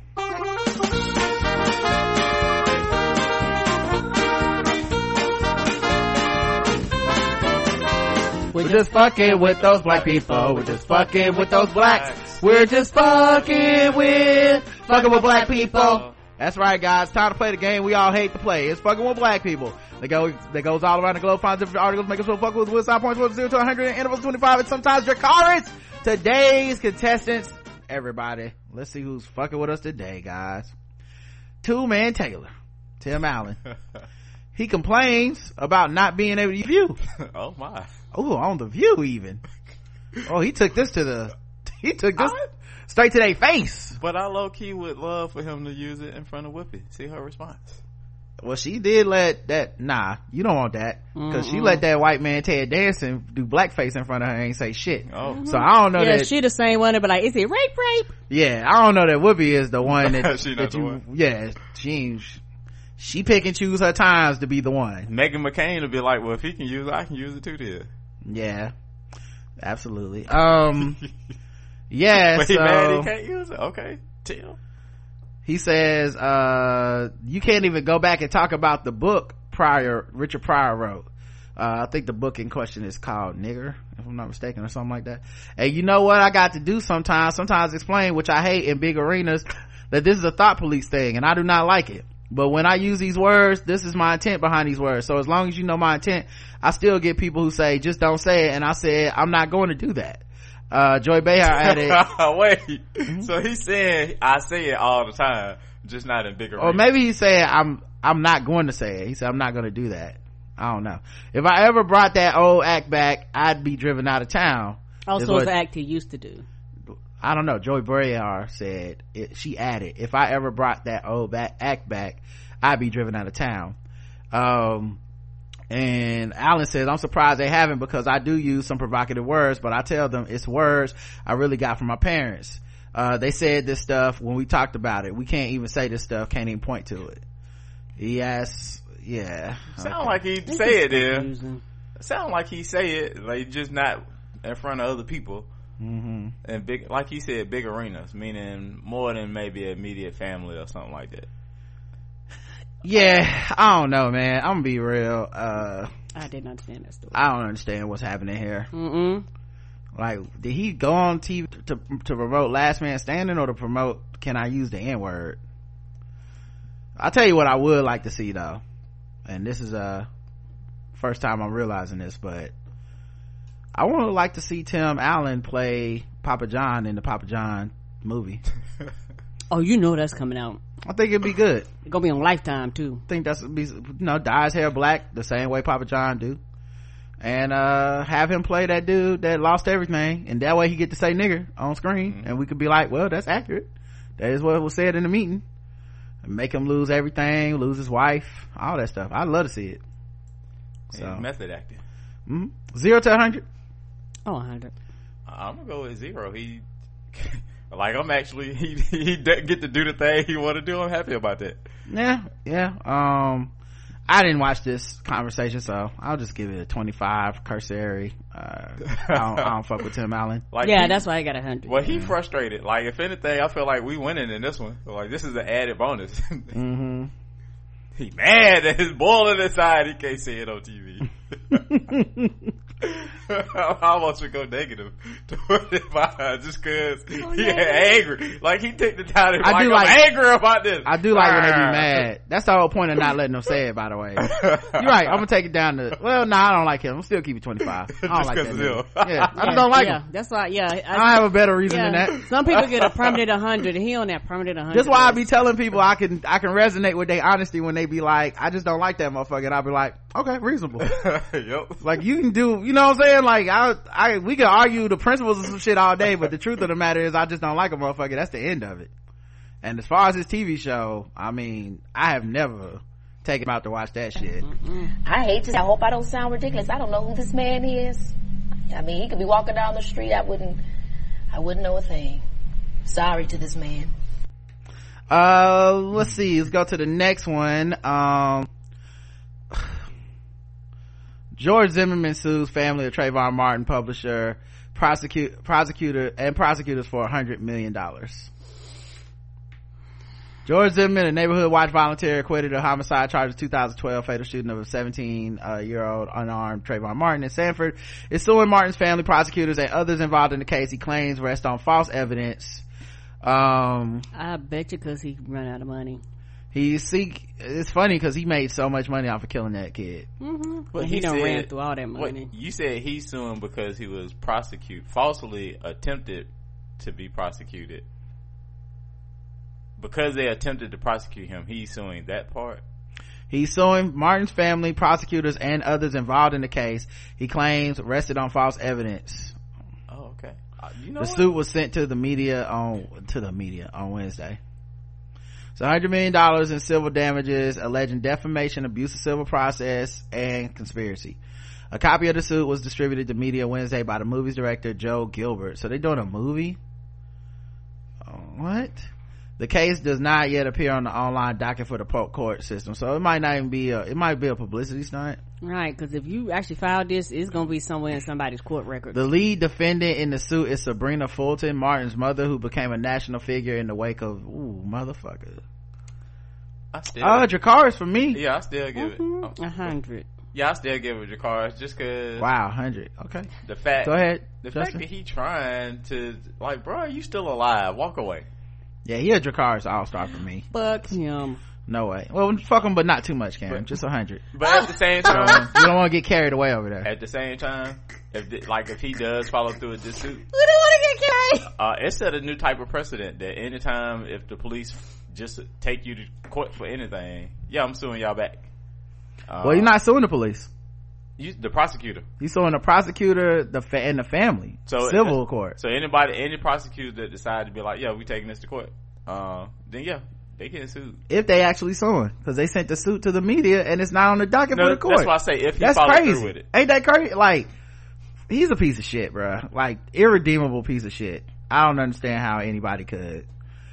We're just fucking with those black people. We're just fucking with those blacks. We're just fucking with black people. That's right, guys. Time to play the game we all hate to play. It's fucking with black people. That goes all around the globe, finds different articles, make us feel fuck with side points from 0 to 100 in intervals 25, and sometimes your cards. Today's contestants, everybody. Let's see who's fucking with us today, guys. Two-Man Taylor, Tim Allen. He complains about not being able to view. Oh my. Oh, on the View even. Oh, he took this straight to their face. But I low-key would love for him to use it in front of Whoopi. See her response. Well, she did let that, you don't want that. Cause she let that white man Ted Danson do blackface in front of her and ain't say shit. Oh. So I don't know that. Yeah, she the same one that be like, is it rape? Yeah, I don't know that Whoopi is the one that, she not the one. Yeah, she pick and choose her times to be the one. Meghan McCain would be like, well, if he can use it, I can use it too then. Yeah, absolutely. Yeah, but he mad he can't use it? Okay, Tim. He says, you can't even go back and talk about the book Richard Pryor wrote. I think the book in question is called Nigger, if I'm not mistaken, or something like that. And you know what I got to do sometimes explain, which I hate in big arenas, that this is a thought police thing and I do not like it. But when I use these words, this is my intent behind these words. So as long as you know my intent, I still get people who say, just don't say it. And I said, I'm not going to do that. Joy Behar added. Wait. Mm-hmm. So he's saying, I say it all the time, just not in big arenas. Or maybe he's saying, I'm not going to say it. He said, I'm not going to do that. I don't know. If I ever brought that old act back, I'd be driven out of town. Also, it's the act he used to do. I don't know. Joy Behar said she added, if I ever brought that old act back, I'd be driven out of town. And Alan says, I'm surprised they haven't, because I do use some provocative words, but I tell them it's words I really got from my parents. They said this stuff when we talked about it. We can't even say this stuff, can't even point to it. Yes. Yeah. Sound like he'd say it there. Sound like he say it, like just not in front of other people. Mm-hmm. And big, like you said, big arenas, meaning more than maybe immediate family or something like that. Yeah, I don't know, man. I'm gonna be real. I didn't understand that story. I don't understand what's happening here. Mm-mm. Like, did he go on TV to promote Last Man Standing, or to promote Can I Use the N-Word? I'll tell you what I would like to see though, and this is first time I'm realizing this, but I would like to see Tim Allen play Papa John in the Papa John movie. Oh, you know that's coming out. I think it'd be good. It's gonna be on Lifetime too. I think that's be, dye his hair black the same way Papa John do, and have him play that dude that lost everything, and that way he get to say nigger on screen. Mm-hmm. And we could be like, well, that's accurate, that is what was said in the meeting. And make him lose everything, lose his wife, all that stuff. I'd love to see it. So method acting. 0 to 100. 100. I'm gonna go with 0. He like, I'm actually he get to do the thing he want to do. I'm happy about that. Yeah. I didn't watch this conversation, so I'll just give it a 25 cursory. I don't fuck with Tim Allen. Like, that's why I got 100. Well, he frustrated. Like, if anything, I feel like we winning in this one. So, like, this is an added bonus. Mm-hmm. He mad that his boiling inside. He can't say it on TV. I almost would go negative 25 just cause he angry. Like, he took the time to I'm angry about this. I do like when they be mad. That's the whole point of not letting them say it, by the way. You're right. I'm gonna take it down to, I don't like him. I'm still keep it 25. I don't like that. I don't like him. That's why, I have a better reason than that. Some people get a permanent 100 and he on that permanent 100. That's why I be telling people I can resonate with their honesty when they be like, I just don't like that motherfucker. And I'll be like, okay, reasonable. Yep. Like, you can do, you know what I'm saying? Like, we can argue the principles of some shit all day, but the truth of the matter is I just don't like a motherfucker. That's the end of it. And as far as his TV show, I mean, I have never taken him out to watch that shit. I hate to say, I hope I don't sound ridiculous. I don't know who this man is. I mean, he could be walking down the street. I wouldn't know a thing. Sorry to this man. Let's see. Let's go to the next one. George Zimmerman sues family of Trayvon Martin, publisher, prosecutors for $100 million. George Zimmerman, a Neighborhood Watch volunteer, acquitted of homicide charge of 2012 fatal shooting of a 17-year-old unarmed Trayvon Martin in Sanford, is suing Martin's family, prosecutors, and others involved in the case he claims rest on false evidence. I bet you because he ran out of money. It's funny because he made so much money off of killing that kid. Mm-hmm. But he done ran through all that money. You said he's suing because he was falsely attempted to be prosecuted. Because they attempted to prosecute him, he's suing that part. He's suing Martin's family, prosecutors, and others involved in the case he claims rested on false evidence. Oh, okay. The suit was sent to the media on Wednesday. It's $100 million in civil damages alleging defamation, abuse of civil process, and conspiracy. A copy of the suit was distributed to media Wednesday by the movie's director Joe Gilbert. So they're doing a movie? What? The case does not yet appear on the online docket for the court system, so it might not even be it might be a publicity stunt. Right, because if you actually filed this, it's going to be somewhere in somebody's court record. The lead defendant in the suit is Sabrina Fulton, Martin's mother, who became a national figure in the wake of motherfucker. Dracarys for me. Yeah, I still give it 100. Yeah, I still give it Jakari's just cause. Wow, 100. Okay. The fact. Go ahead. The Justin. fact that he trying to, like, bro, you still alive. Walk away. Yeah, he a Jakari's all-star for me. Fuck him. No way. Well, fuck him, but not too much, Karen. Just 100. But at the same time. You don't want to get carried away over there. At the same time, if he does follow through with this suit. We don't want to get carried. It set a new type of precedent that anytime if the police just take you to court for anything, yeah, I'm suing y'all back. Well, you're not suing the police. The prosecutor. He's suing the prosecutor, and the family. So civil court. So any prosecutor that decide to be like, yeah, we taking this to court, then yeah, they get sued. If they actually suing, because they sent the suit to the media and it's not on the docket for the court. That's why I say if he follow through with it. Ain't that crazy? Like, he's a piece of shit, bruh. Like, irredeemable piece of shit. I don't understand how anybody could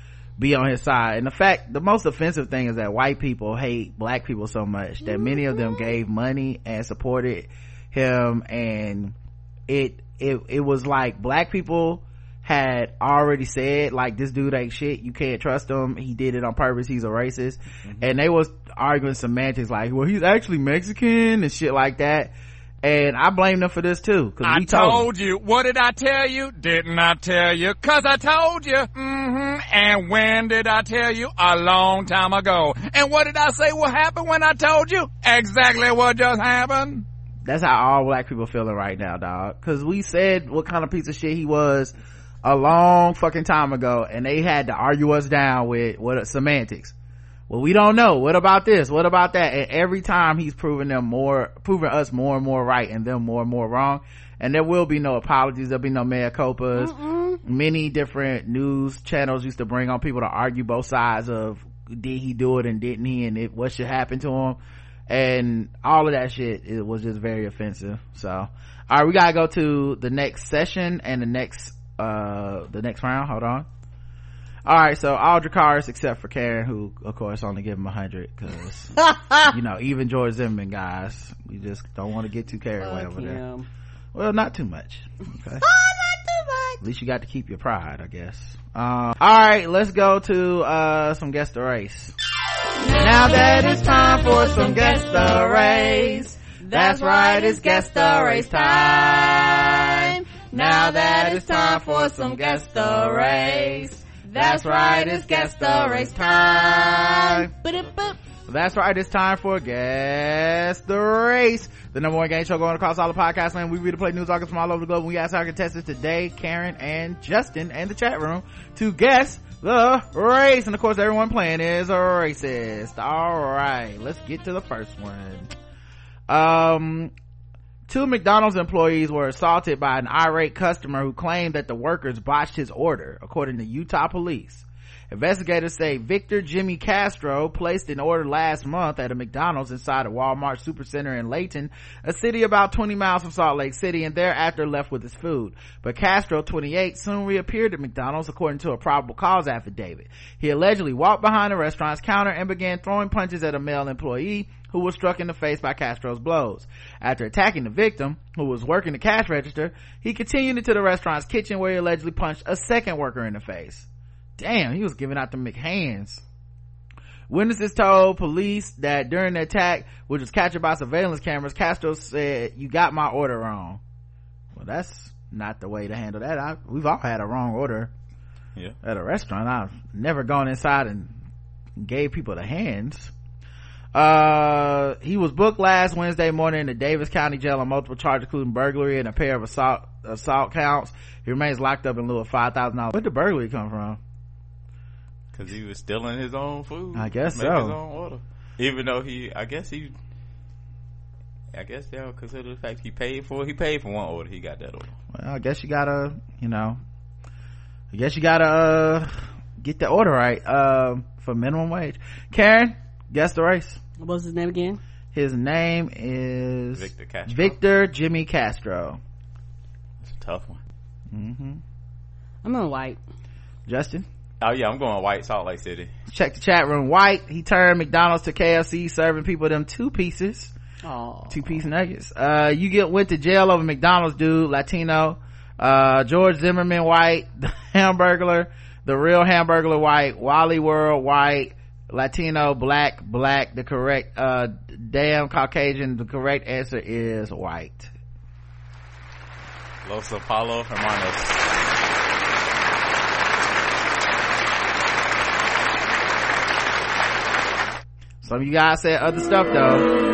be on his side. And the most offensive thing is that white people hate black people so much that many of them gave money and supported him, and it was like black people had already said, like, this dude ain't shit, you can't trust him, he did it on purpose, he's a racist. And they was arguing semantics like, well, he's actually Mexican and shit like that. And I blame them for this too, cause I told you. What did I tell you? Didn't I tell you? Cause I told you. And when did I tell you? A long time ago. And what did I say will happen when I told you? Exactly what just happened. That's how all black people feeling right now, dog. Cause we said what kind of piece of shit he was a long fucking time ago, and they had to argue us down with semantics. Well, we don't know. What about this? What about that? And every time he's proving us more and more right and them more and more wrong. And there will be no apologies. There'll be no mea culpas. Many different news channels used to bring on people to argue both sides of did he do it and didn't he, and what should happen to him. And all of that shit, it was just very offensive. So, all right, we gotta go to the next session and the next round. Hold on. All right, so all Jakari's except for Karen, who of course only give him 100 because even George Zimmerman guys, we just don't want to get too carried away over there. Well, not too much. Okay. Not too much. At least you got to keep your pride, I guess. All right, let's go to some Guess the Race. Now that it's time for some Guess the Race. That's right, it's Guess the Race time. Now that it's time for some Guess the Race. That's right, it's Guess the Race time. That's right, it's time for Guess the Race, the number one game show going across all the podcast land. We read and play news articles from all over the globe. We ask our contestants today, Karen and Justin and the chat room, to guess the race. And of course, everyone playing is a racist. All right, let's get to the first one. 2 McDonald's employees were assaulted by an irate customer who claimed that the workers botched his order, according to Utah police. Investigators say Victor Jimmy Castro placed an order last month at a McDonald's inside a Walmart Supercenter in Layton, a city about 20 miles from Salt Lake City, and thereafter left with his food. But Castro, 28, soon reappeared at McDonald's, according to a probable cause affidavit. He allegedly walked behind the restaurant's counter and began throwing punches at a male employee who was struck in the face by Castro's blows. After attacking the victim, who was working the cash register, he continued into the restaurant's kitchen where he allegedly punched a second worker in the face. Damn, he was giving out the McHands. Witnesses told police that during the attack, which was captured by surveillance cameras, Castro said, "You got my order wrong." Well, that's not the way to handle that. We've all had a wrong order at a restaurant. I've never gone inside and gave people the hands. He was booked last Wednesday morning in the Davis County Jail on multiple charges, including burglary and a pair of assault counts. He remains locked up in lieu of $5,000. Where'd the burglary come from? Because he was stealing his own food. I guess so. His own order. Even though I guess they'll consider the fact he paid for one order. He got that order. Well, I guess you gotta get the order right, for minimum wage. Karen, guess the race. What's his name again? His name is Victor Castro. Victor Jimmy Castro. It's a tough one. I'm on white. Justin? Oh yeah, I'm going white, Salt Lake City. Check the chat room. White. He turned McDonald's to KFC, serving people them 2-piece nuggets. Went to jail over McDonald's dude, Latino. George Zimmerman, white. The Hamburglar, the real Hamburglar, white. Wally World, white. Latino, black, the correct, damn Caucasian, the correct answer is white. Los Apollo Hermanos. Some of you guys said other stuff though.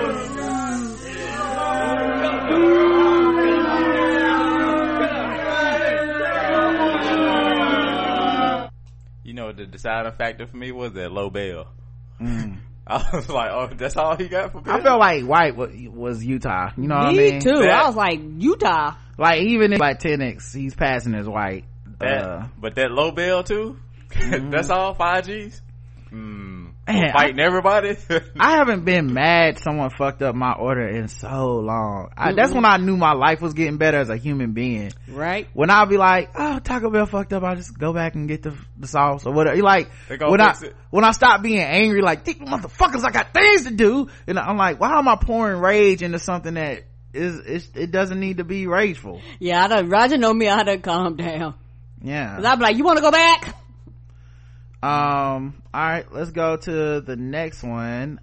You know, the deciding factor for me was that Lobel. I was like, oh, that's all he got for Bill? I felt like white was Utah. You know what I mean? Me too. I was like, Utah. Like, even if by 10x, he's passing as white. But that Lobel too? That's all 5Gs? Fighting everybody. I haven't been mad someone fucked up my order in so long. That's when I knew my life was getting better as a human being. Right. When I'll be like, oh, Taco Bell fucked up, I'll just go back and get the sauce or whatever. Like, when I stop being angry, like, these motherfuckers, I got things to do. And I'm like, why am I pouring rage into something that it doesn't need to be rageful? Yeah, Roger know me, I done calm down. Yeah. 'Cause I'll be like, you want to go back? All right, let's go to the next one.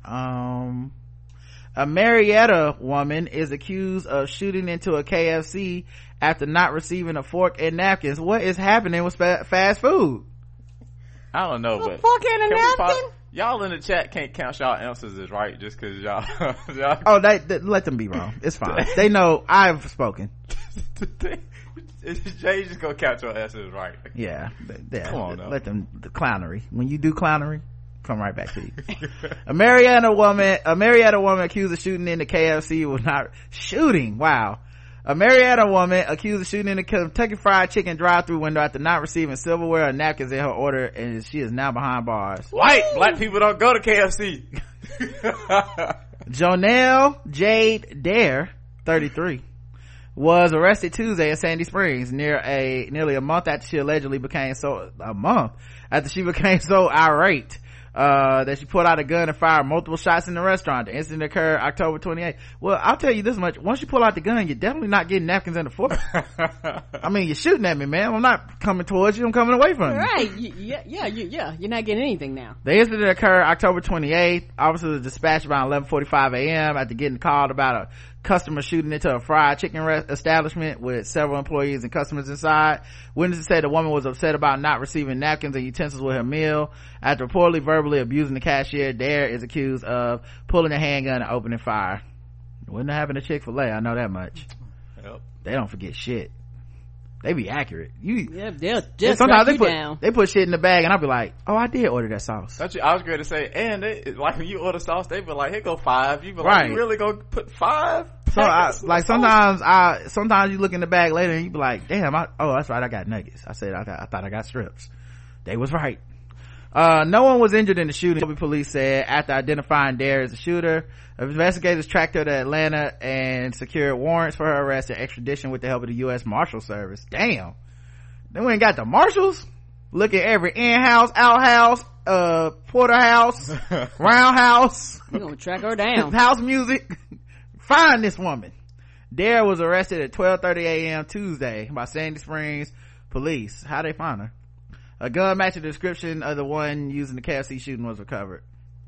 A Marietta woman is accused of shooting into a KFC after not receiving a fork and napkins. What is happening with fast food? I don't know, but fork and a napkin? Y'all in the chat can't count y'all answers as right just cause y'all oh, they let them be wrong. It's fine. They know I've spoken. Jay just gonna count your answers right. Yeah. Come on now. Let them, the clownery. When you do clownery, come right back to you. A Marietta woman accused of shooting into KFC was not shooting. Wow. A Marietta woman accused of shooting in the Kentucky Fried Chicken drive-thru window after not receiving silverware or napkins in her order, and she is now behind bars. Black people don't go to KFC. Jonelle Jade Dare, 33, was arrested Tuesday in Sandy Springs nearly a month after she allegedly became so irate that she pulled out a gun and fired multiple shots in the restaurant. The incident occurred October 28th. Well, I'll tell you this much. Once you pull out the gun, you're definitely not getting napkins and a fork. I mean, you're shooting at me, man. I'm not coming towards you. I'm coming away from you. Right. Yeah. You're not getting anything now. The incident occurred October 28th. Officers were dispatched around 11:45 a.m. after getting called about a customer shooting into a fried chicken establishment with several employees and customers inside. Witnesses said the woman was upset about not receiving napkins and utensils with her meal. After reportedly verbally abusing the cashier, Dare is accused of pulling a handgun and opening fire. Wouldn't have happened to Chick-fil-A, I know that much. Yep. They don't forget shit. They be accurate. They'll just sometimes down. They put shit in the bag and I'll be like, oh, I did order that sauce. I was going to say, and they, like when you order sauce, they be like, here go 5. You be like, right. You really gonna put 5? So sometimes you look in the bag later and you be like, damn, that's right, I got nuggets. I thought I got strips. They was right. No one was injured in the shooting, police said, after identifying Dare as the shooter. Investigators tracked her to Atlanta and secured warrants for her arrest and extradition with the help of the U.S. Marshal Service. Damn. Then we ain't got the marshals? Look at every in-house, out-house, porterhouse, roundhouse. We're gonna track her down. House music. Find this woman. Dare was arrested at 12:30 a.m. Tuesday by Sandy Springs police. How'd they find her? A gun matching the description of the one used in the KFC shooting was recovered.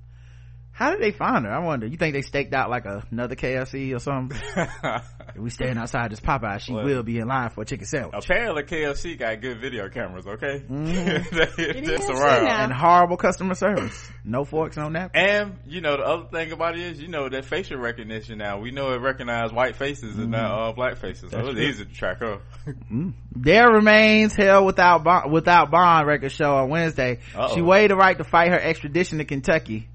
How did they find her? I wonder. You think they staked out like another KFC or something? If we stand outside this Popeye, she will be in line for a chicken sandwich. Apparently KFC got good video cameras, okay? Mm-hmm. Just around. And horrible customer service. No forks, no napkins. And, the other thing about it is, that facial recognition now. We know it recognizes white faces and not black faces. So it's easy to track her. Dare remains held without bond, records show on Wednesday. She waived the right to fight her extradition to Kentucky.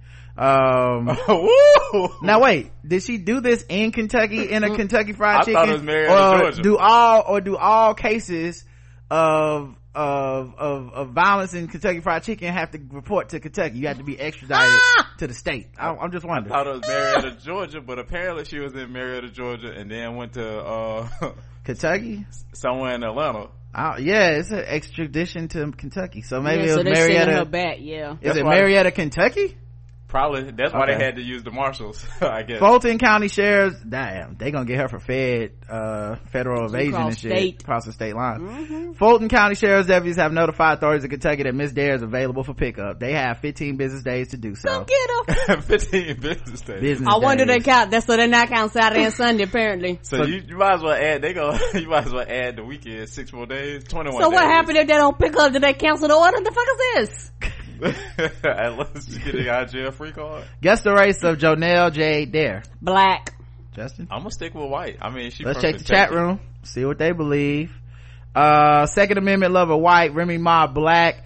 Now wait, did she do this in Kentucky in a Kentucky Fried Chicken? I thought it was Marietta, Georgia. Do all cases of violence in Kentucky Fried Chicken have to report to Kentucky? You have to be extradited to the state. I'm just wondering. I thought it was Marietta, Georgia, but apparently she was in Marietta, Georgia, and then went to Kentucky, somewhere in Atlanta. It's an extradition to Kentucky. So maybe it was Marietta. Marietta. Her back, yeah. Is it Marietta, Kentucky? Probably. That's why they had to use the marshals, I guess. Fulton County Sheriff's, damn, they gonna get her for federal evasion and shit. Across the state line. Mm-hmm. Fulton County Sheriff's deputies have notified authorities of Kentucky that Miss Dare is available for pickup. They have 15 business days to do so. Go get her. 15 business days. I wonder they count, so they're not counting Saturday and Sunday, apparently. So you might as well add, you might as well add the weekend, 6 more days, 21 days. So what happened if they don't pick up? Did they cancel the order? The fuck is this? Let's get the guy jail free card. Guess the race of Jonelle J. Dare. Black. Justin? I'm gonna stick with white. I mean, let's check the chat room, see what they believe. Second Amendment lover white, Remy Ma black.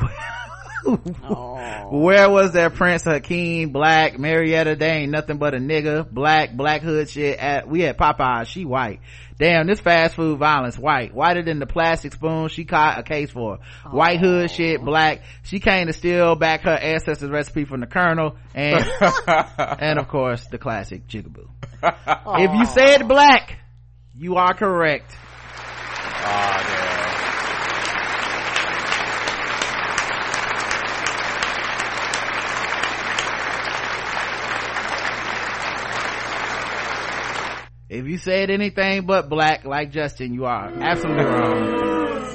Where was their Prince Hakeem black, Marietta, they ain't nothing but a nigga, black hood shit. We had Popeye, she white. Damn, this fast food violence white, whiter than the plastic spoon she caught a case for. White hood shit black, she came to steal back her ancestors' recipe from the Colonel, and and of course the classic Jigaboo. If you said black, you are correct. If you said anything but black like Justin, you are absolutely wrong.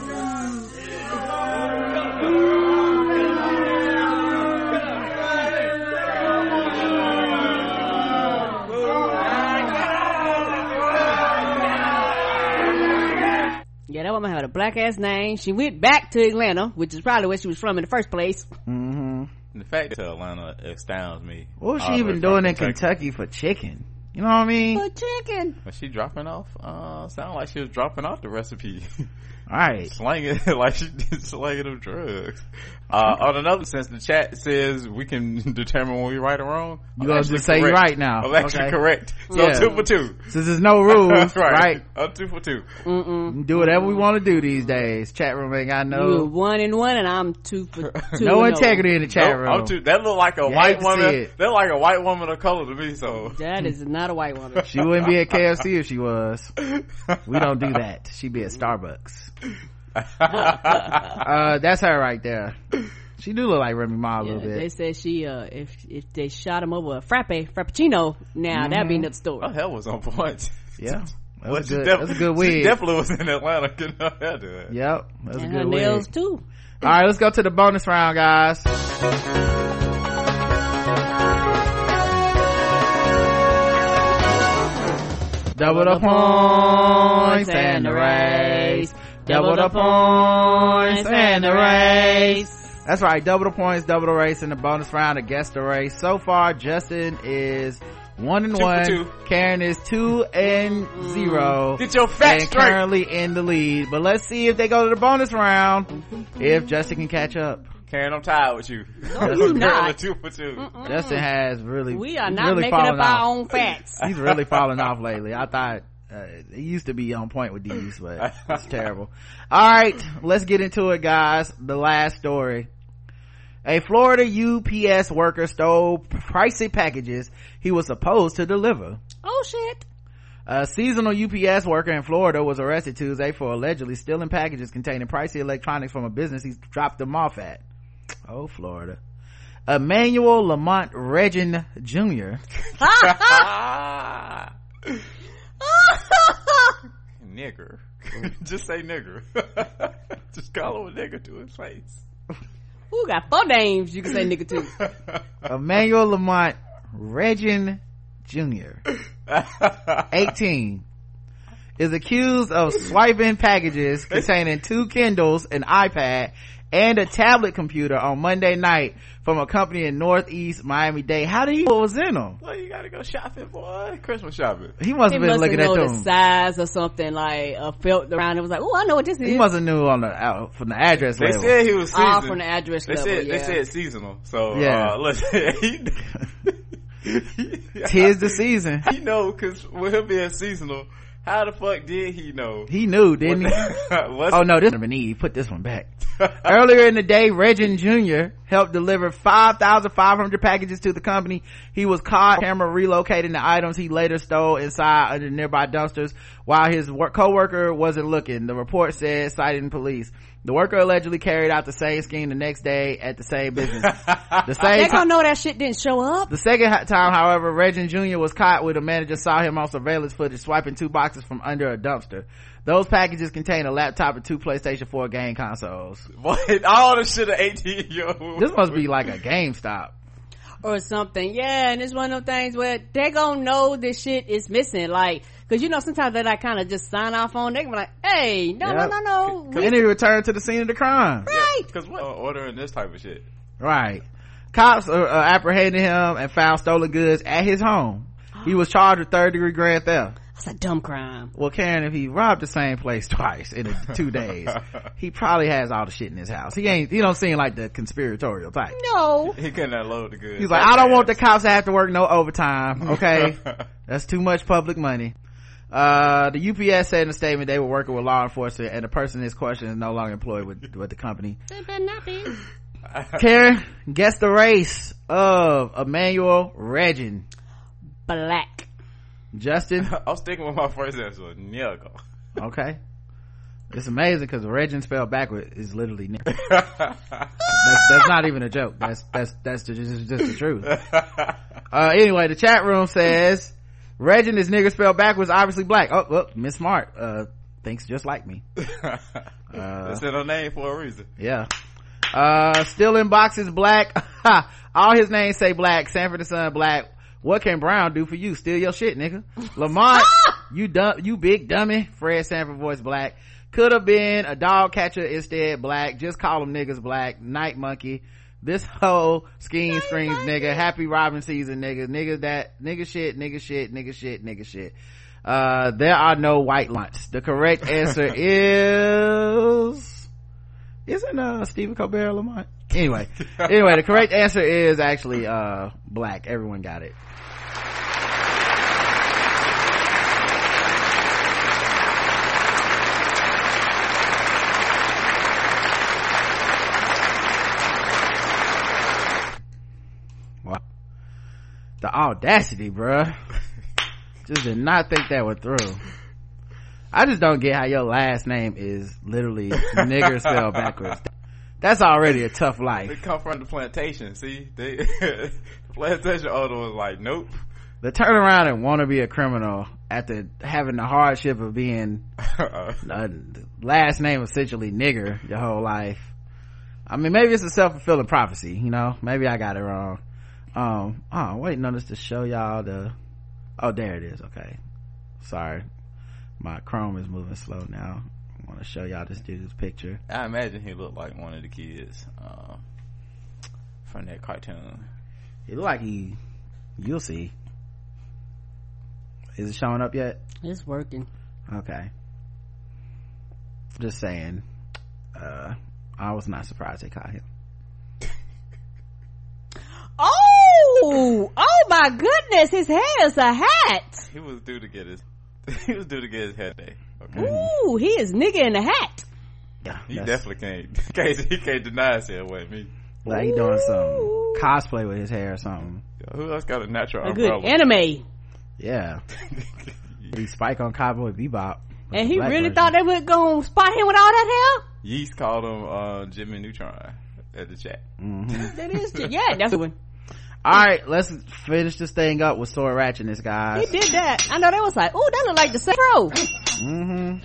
Yeah, that woman had a black ass name. She went back to Atlanta, which is probably where she was from in the first place. Mm-hmm. The fact that Atlanta astounds me. What was she even doing in Kentucky for chicken? You know what I mean? For chicken. Was she dropping off? Sound like she was dropping off the recipe. Alright. Slanging like she did slanging them drugs. On another sense, the chat says we can determine when we right or wrong. You gonna just say you're right now. I'm actually correct. So yeah. 2 for 2. Since there's no rules, right? I'm 2 for 2. Do whatever we want to do these days. Chat room ain't got no. You're 1 and 1 and I'm 2 for 2. No integrity in the chat room. That look like a white woman. That look like a white woman of color to me, so. That is not a white woman. She wouldn't be at KFC if she was. We don't do that. She'd be at Starbucks. That's her right there. She do look like Remy Ma a little bit. They said she if they shot him over a frappuccino now, that'd be another story. Her hair was on point. Yeah, that's a good wig. She definitely was in Atlanta getting her hair done. Yep, that's and a good her wig. nails too. All right, let's go to the bonus round, guys. Double the points and the race. Double the points and the race. That's right, double the points, double the race in the bonus round of Guess the Race. So far, Justin is 1 and 1. Karen is 2 and 0. Get your facts straight. Currently in the lead. But let's see if they go to the bonus round. If Justin can catch up. Karen, I'm tired with you. No, you're not. 2 for 2. Justin has really. We are not really making up our own facts. He's really falling off lately. I thought he used to be on point with these, but it's terrible. All right, let's get into it, guys. The last story. A Florida UPS worker stole pricey packages he was supposed to deliver. Oh shit. A seasonal UPS worker in Florida was arrested Tuesday for allegedly stealing packages containing pricey electronics from a business he dropped them off at. Oh, Florida. Emmanuel Lamont Regin Jr. Nigger. Just say nigger. Just call him a nigger to his face. Who got 4 names you can say nigga to? Emmanuel Lamont Regin Jr. 18 is accused of swiping packages containing 2 Kindles, an iPad, and a tablet computer on Monday night from a company in Northeast Miami-Dade. How did he know what was in them? Well, you gotta go shopping, boy. Christmas shopping. He must have been looking at them. The size or something, like felt around. It was like, oh, I know what this is. He must have knew from the address level. They said he was seasonal. From the address level. They said seasonal. So yeah. Tis the season. He know, because with him being seasonal, how the fuck did he know? He knew, didn't he? Oh no, this one he put this one back. Earlier in the day, Regin Jr. helped deliver 5,500 packages to the company. He was caught camera relocating the items he later stole inside under nearby dumpsters while his co-worker wasn't looking, the report said, citing police. The worker allegedly carried out the same scheme the next day at the same business. They gonna know that shit didn't show up. The second time, however, Regin Jr. was caught when a manager saw him on surveillance footage swiping 2 boxes from under a dumpster. Those packages contained a laptop and 2 PlayStation 4 game consoles. What? All the shit of 18-year-old. This must be like a GameStop. Or something. Yeah, and it's one of them things where they gonna know this shit is missing. Like, cause you know sometimes they like kind of just sign off on, they can be like, hey, no. And he returned to the scene of the crime. Right. Cause what ordering this type of shit? Right. Cops apprehended him and found stolen goods at his home. He was charged with 3rd-degree grand theft. That's a dumb crime. Well, Karen, if he robbed the same place twice in 2 days, he probably has all the shit in his house. He don't seem like the conspiratorial type. No. He couldn't unload the goods. He's like, I don't want the cops to have to work no overtime. Okay. That's too much public money. The UPS said in a statement they were working with law enforcement and the person in this question is no longer employed with the company. They better not be. Karen, guess the race of Emmanuel Regin. Black. Justin? I'm sticking with my first answer, nigga. Okay. It's amazing because Regin spelled backward is literally nigga. that's not even a joke. That's just the truth. Anyway, the chat room says Regin is nigger spelled backwards, obviously black. Oh, Miss Smart thinks just like me. That's in her name for a reason. Yeah. Still in boxes black. All his names say black. Sanford the Son black. What can Brown do for you? Steal your shit, nigga. Lamont, you big dummy. Fred Sanford voice black. Could have been a dog catcher instead black. Just call them niggas black. Night Monkey. This whole scheme screams nigga. Happy Robin season nigga. Nigga shit. There are no white lunch. The correct answer isn't Stephen Colbert Lamont? Anyway, the correct answer is actually black. Everyone got it. Wow. The audacity, bruh. Just did not think that one through. I just don't get how your last name is literally nigger spelled backwards. That's already a tough life. They come from the plantation. See, the plantation owner was like, nope. The turn around and want to be a criminal after having the hardship of being last name essentially nigger your whole life. I mean, maybe it's a self-fulfilling prophecy, you know? Maybe I got it wrong. I'm waiting on this to show y'all there it is. Okay. Sorry. My Chrome is moving slow now. I want to show y'all this dude's picture. I imagine he looked like one of the kids from that cartoon. He looked like you'll see. Is it showing up yet? It's working. Okay. Just saying. I was not surprised they caught him. Oh my goodness, his hair is a hat. He was due to get his head day. Okay. Ooh, he is nigga in a hat. Yeah, he definitely can't deny his hair with me. Like he doing some cosplay with his hair or something. Who else got a natural umbrella? Good anime. Yeah. He Spike on Cowboy Bebop. And he really thought they would go spot him with all that hair? Yeast called him Jimmy Neutron at the chat. Mm-hmm. That is true. Yeah, that's the one. Alright, let's finish this thing up with sword ratchetness, guys. He did that. I know they was like, ooh, that look like the same pro. Mm-hmm.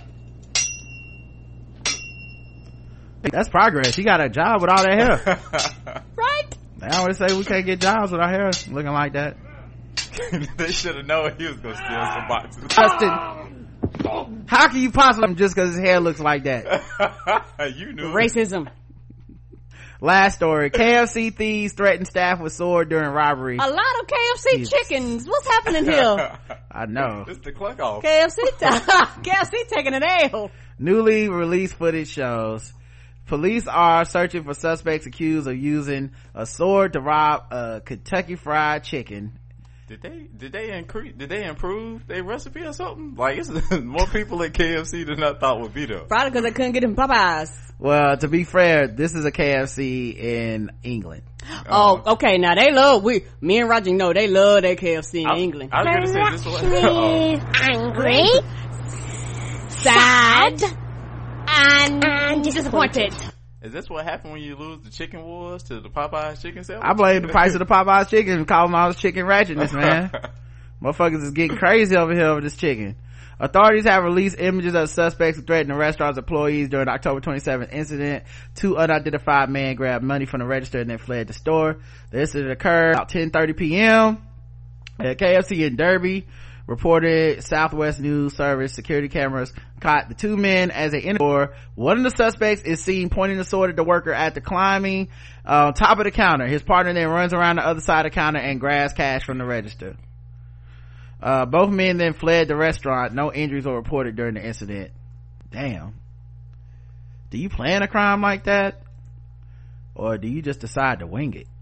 That's progress. He got a job with all that hair. Right? They always say we can't get jobs with our hair looking like that. They should have known he was gonna steal some boxes. Justin, how can you possibly just because his hair looks like that? You knew racism. Last story. KFC thieves threaten staff with sword during robbery. A lot of KFC chickens. What's happening here? I know. It's the click off. KFC taking an L. Newly released footage shows police are searching for suspects accused of using a sword to rob a Kentucky Fried Chicken. Did they improve their recipe or something? Like, it's more people at KFC than I thought would be there. Probably because they couldn't get them Popeyes. Well, to be fair, this is a KFC in England. Oh, okay. Now me and Roger know they love their KFC in England. I was going to say this one. Angry, sad, I'm disappointed. Is this what happened when you lose the chicken wars to the Popeyes chicken sandwich? I blame the price of the Popeyes chicken and call them all chicken ratchetness, man. Motherfuckers is getting crazy over here over this chicken. Authorities have released images of suspects who threatened the restaurant's employees during the October 27th incident. 2 unidentified men grabbed money from the register and then fled the store. The incident occurred about 10:30 p.m. at KFC in Derby. Reported Southwest News Service security cameras caught the 2 men as they entered the store. One of the suspects is seen pointing the sword at the worker after climbing on top of the counter. His partner then runs around the other side of the counter and grabs cash from the register. Both men then fled the restaurant. No injuries were reported during the incident. Damn. Do you plan a crime like that? Or do you just decide to wing it?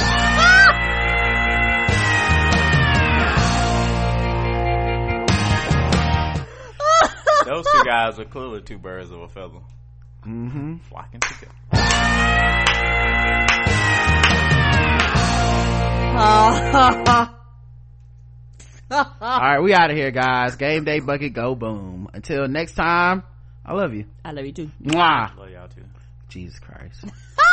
Those 2 guys are clearly 2 birds of a feather. Flocking together. Alright, we out of here, guys. Game day bucket, go boom. Until next time, I love you. I love you too. Mwah. Love y'all too. Jesus Christ.